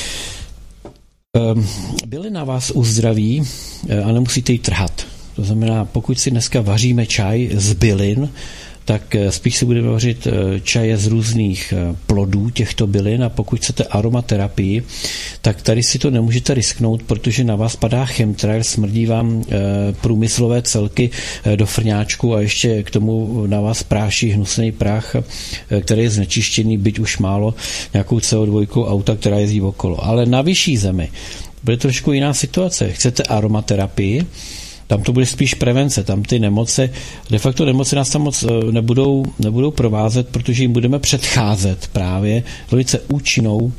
Bylina vás uzdraví a nemusíte ji trhat. To znamená, pokud si dneska vaříme čaj z bylin, tak spíš si budeme vařit čaje z různých plodů těchto bylin, a pokud chcete aromaterapii, tak tady si to nemůžete risknout, protože na vás padá chemtrail, smrdí vám průmyslové celky do frňáčku a ještě k tomu na vás práší hnusný prach, který je znečištěný, byť už málo, nějakou C O dva auta, která jezdí okolo. Ale na vyšší zemi bude trošku jiná situace. Chcete aromaterapii, tam to bude spíš prevence, tam ty nemoce, de facto nemoce nás tam moc nebudou, nebudou provázet, protože jim budeme předcházet právě velice účinnou, uh,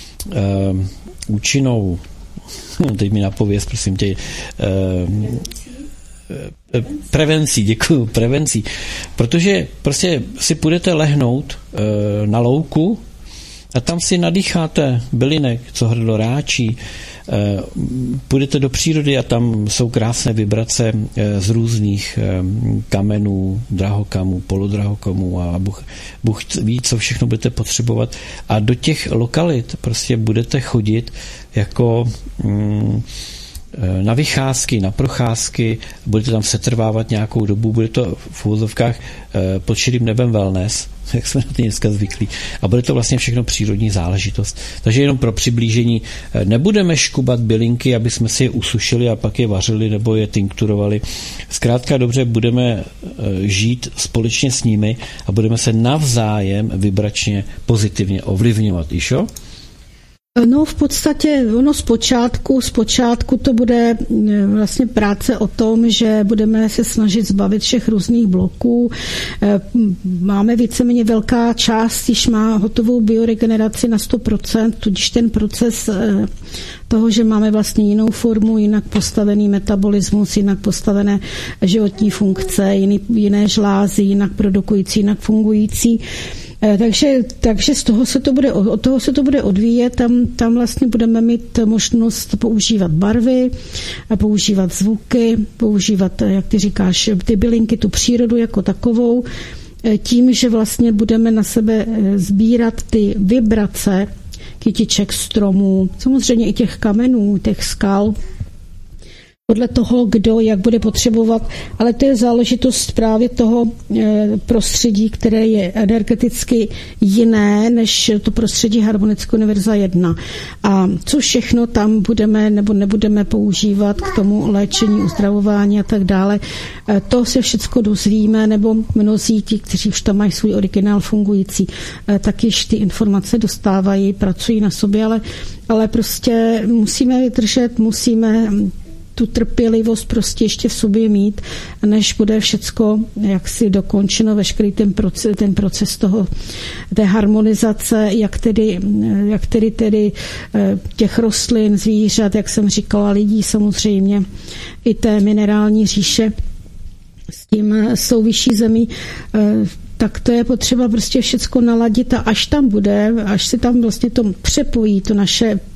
účinnou, teď mi napověz, prosím tě, uh, prevencí, děkuju, prevencí, protože prostě si půjdete lehnout uh, na louku a tam si nadýcháte bylinek, co hrdlo ráčí, půjdete do přírody a tam jsou krásné vibrace z různých kamenů, drahokamů, polodrahokamů a Bůh, Bůh ví, co všechno budete potřebovat, a do těch lokalit prostě budete chodit jako mm, na vycházky, na procházky, budete tam setrvávat nějakou dobu, bude to v úvozovkách pod širým nebem wellness, jak jsme na to dneska zvyklí, a bude to vlastně všechno přírodní záležitost. Takže jenom pro přiblížení, nebudeme škubat bylinky, aby jsme si je usušili a pak je vařili nebo je tinkturovali. Zkrátka dobře, budeme žít společně s nimi a budeme se navzájem vibračně pozitivně ovlivňovat. Išo? No v podstatě ono zpočátku, zpočátku to bude vlastně práce o tom, že budeme se snažit zbavit všech různých bloků. Máme víceméně velká část, již má hotovou bioregeneraci na sto procent, tudíž ten proces toho, že máme vlastně jinou formu, jinak postavený metabolismus, jinak postavené životní funkce, jiný, jiné žlázy, jinak produkující, jinak fungující. Takže, takže z toho se to bude, od toho se to bude odvíjet, tam, tam vlastně budeme mít možnost používat barvy, používat zvuky, používat, jak ty říkáš, ty bylinky, tu přírodu jako takovou, tím, že vlastně budeme na sebe sbírat ty vibrace kytiček, stromů, samozřejmě i těch kamenů, těch skal, podle toho, kdo jak bude potřebovat, ale to je záležitost právě toho prostředí, které je energeticky jiné než to prostředí Harmonické univerza jedna. A co všechno tam budeme nebo nebudeme používat k tomu léčení, uzdravování a tak dále, to se všechno dozvíme, nebo mnozí ti, kteří už tam mají svůj originál fungující, tak již ty informace dostávají, pracují na sobě, ale, ale prostě musíme vydržet, musíme tu trpělivost prostě ještě v sobě mít, než bude všecko jaksi dokončeno, veškerý ten proces, ten proces toho, té harmonizace, jak tedy, jak tedy, tedy těch rostlin, zvířat, jak jsem říkala, lidí samozřejmě, i té minerální říše s tím souvisí zemí, tak to je potřeba prostě všecko naladit, a až tam bude, až se tam vlastně to přepojí, to naše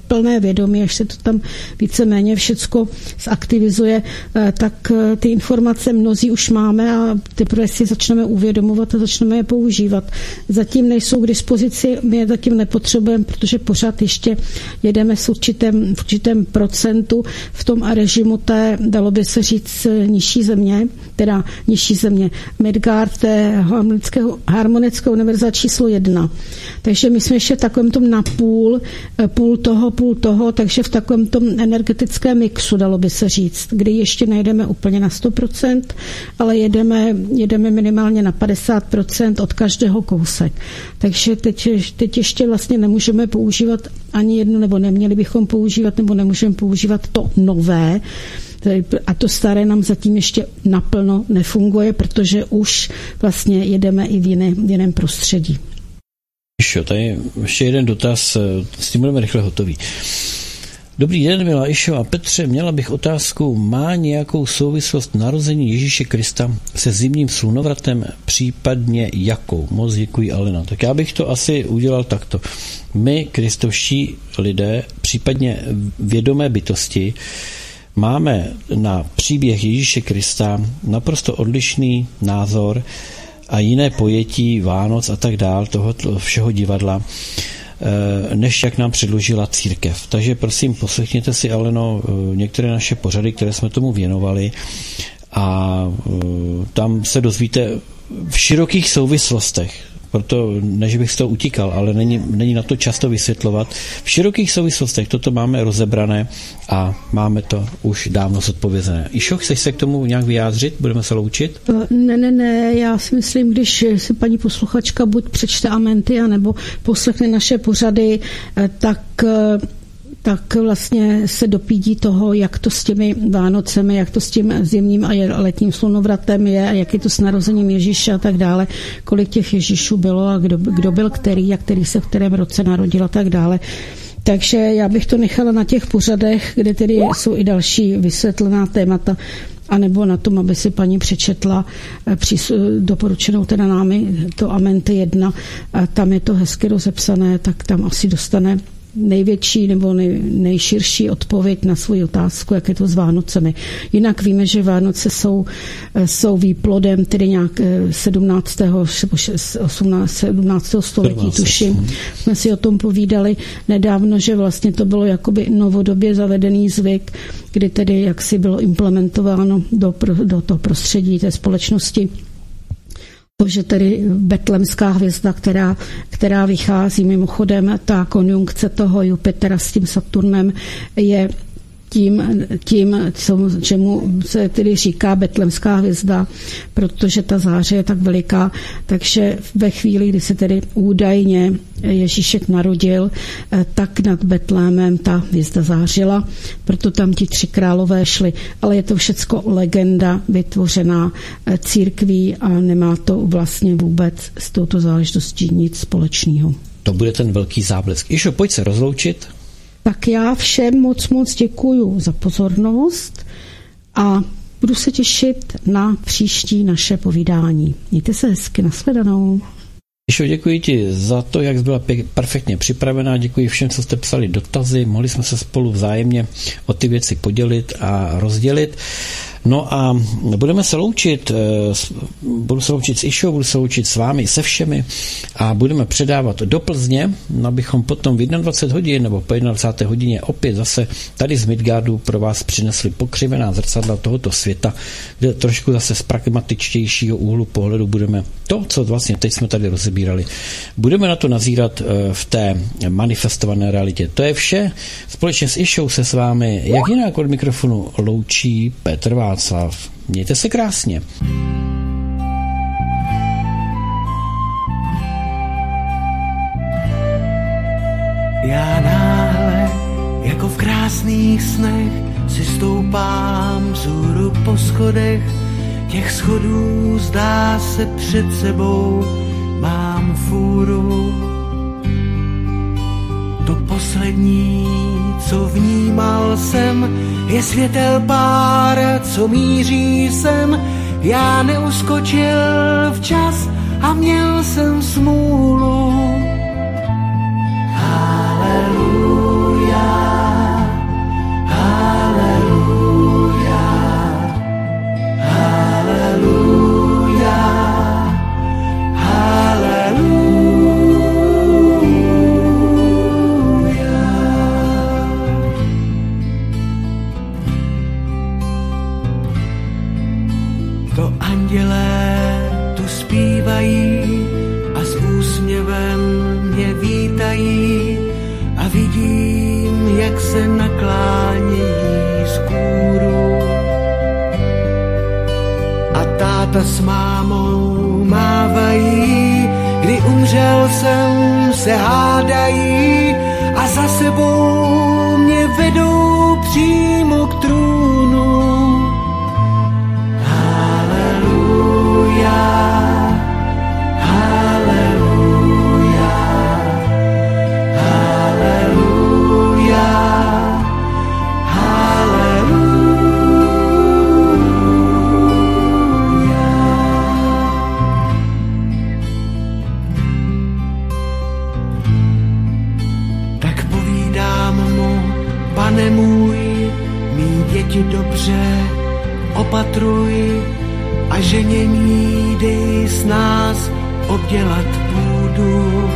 plné vědomí, až se to tam víceméně všecko zaktivizuje, tak ty informace mnozí už máme a teprve si začneme uvědomovat a začneme je používat. Zatím nejsou k dispozici, my je zatím nepotřebujeme, protože pořád ještě jedeme s určitém, v určitém procentu v tom režimu té, dalo by se říct, nižší země, teda nižší země, Midgard, té harmonické univerza číslo jedna. Takže my jsme ještě v takovém tom napůl, půl toho, půl toho, takže v takovém tom energetickém mixu, dalo by se říct, kdy ještě nejdeme úplně na sto procent, ale jedeme, jedeme minimálně na padesát procent od každého kousek. Takže teď, teď ještě vlastně nemůžeme používat ani jedno, nebo neměli bychom používat, nebo nemůžeme používat to nové, a to staré nám zatím ještě naplno nefunguje, protože už vlastně jedeme i v, jiné, v jiném prostředí. Išo, tady ještě jeden dotaz, s tím budeme rychle hotový. Dobrý den, milá Išo a Petře, měla bych otázku, má nějakou souvislost narození Ježíše Krista se zimním slunovratem, případně jakou? Moc děkuji, Alena. Tak já bych to asi udělal takto. My, kristovští lidé, případně vědomé bytosti, máme na příběh Ježíše Krista naprosto odlišný názor a jiné pojetí Vánoc a tak dál, tohoto všeho divadla, než jak nám předložila církev. Takže prosím, poslechněte si, Aleno, některé naše pořady, které jsme tomu věnovali, a tam se dozvíte v širokých souvislostech. Proto, než bych z toho utíkal, ale není, není na to často vysvětlovat. V širokých souvislostech toto máme rozebrané a máme to už dávno zodpovězené. Išo, chceš se k tomu nějak vyjádřit? Budeme se loučit? Ne, ne, ne, já si myslím, když si paní posluchačka buď přečte Amentia nebo poslechne naše pořady, tak tak vlastně se dopídí toho, jak to s těmi Vánocemi, jak to s tím zimním a letním slunovratem je, a jak je to s narozením Ježíše a tak dále, kolik těch Ježíšů bylo a kdo, kdo byl který a který se v kterém roce narodil a tak dále. Takže já bych to nechala na těch pořadech, kde tedy jsou i další vysvětlená témata, anebo na tom, aby si paní přečetla doporučenou teda námi to Amenty jedna, a tam je to hezky rozepsané, tak tam asi dostane největší nebo nej, nejširší odpověď na svou otázku, jak je to s Vánocemi. Jinak víme, že Vánoce jsou, jsou výplodem tedy nějak sedmnáctého století, tuším. Jsme si o tom povídali nedávno, že vlastně to bylo jakoby novodobě zavedený zvyk, kdy tedy jaksi bylo implementováno do, do toho prostředí té společnosti. To, že tedy betlemská hvězda, která, která vychází mimochodem, ta konjunkce toho Jupitera s tím Saturnem je tím, tím co, čemu se tedy říká betlemská hvězda, protože ta záře je tak veliká, takže ve chvíli, kdy se tedy údajně Ježíšek narodil, tak nad Betlémem ta hvězda zářila, proto tam ti tři králové šli. Ale je to všecko legenda vytvořená církví a nemá to vlastně vůbec s touto záležitostí nic společného. To bude ten velký záblesk. Išo, pojď se rozloučit. Tak já všem moc, moc děkuju za pozornost a budu se těšit na příští naše povídání. Mějte se hezky, nashledanou. Išo, děkuji ti za to, jak jsi byla perfektně připravená, děkuji všem, co jste psali dotazy, mohli jsme se spolu vzájemně o ty věci podělit a rozdělit. No a budeme se loučit, budu se loučit s Išou, budu se loučit s vámi, se všemi a budeme předávat do Plzně, abychom potom v dvacet jedna hodin nebo po dvacet jedna hodině opět zase tady z Midgardu pro vás přinesli pokřivená zrcadla tohoto světa, kde trošku zase z pragmatičtějšího úhlu pohledu budeme to, co vlastně teď jsme tady rozebírali, budeme na to nazírat v té manifestované realitě. To je vše. Společně s Išou se s vámi, jak jinak od mikrofonu, loučí Petr Václav. Mějte se krásně. Já náhle, jako v krásných snech, si stoupám vzhůru po schodech. Těch schodů zdá se před sebou mám fůru. To poslední, co vnímal jsem, je světel pár, co míří sem. Já neuskočil včas a měl jsem smůlu. Haleluja. hádají a vidím, jak se naklánějí z kůru. A táta s mámou mávají, kdy umřel jsem, se hádají a za sebou mě vedou přímo k trůnu. Haleluja, haleluja, haleluja, haleluja. Tak povídám mu, Pane můj, mý děti dobře opatruj a ženě mý dej s nás obdělat půdu.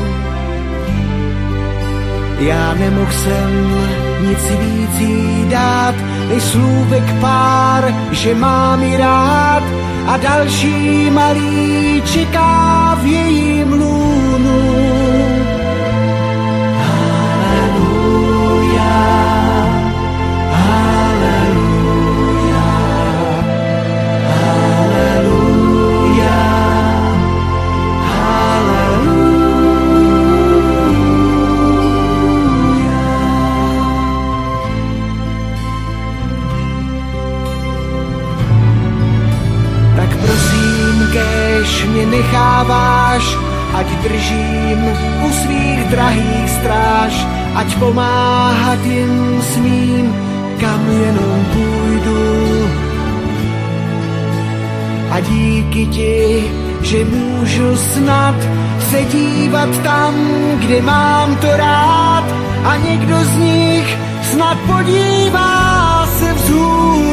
Já nemohl jsem nic víc jí dát, než slůvek pár, že mám ji rád a další malý čeká v jejím lůnu. Mě necháváš, ať držím u svých drahých stráž, ať pomáhat jim smím, kam jenom půjdu. A díky ti, že můžu snad se dívat tam, kde mám to rád, a někdo z nich snad podívá se vzhůru.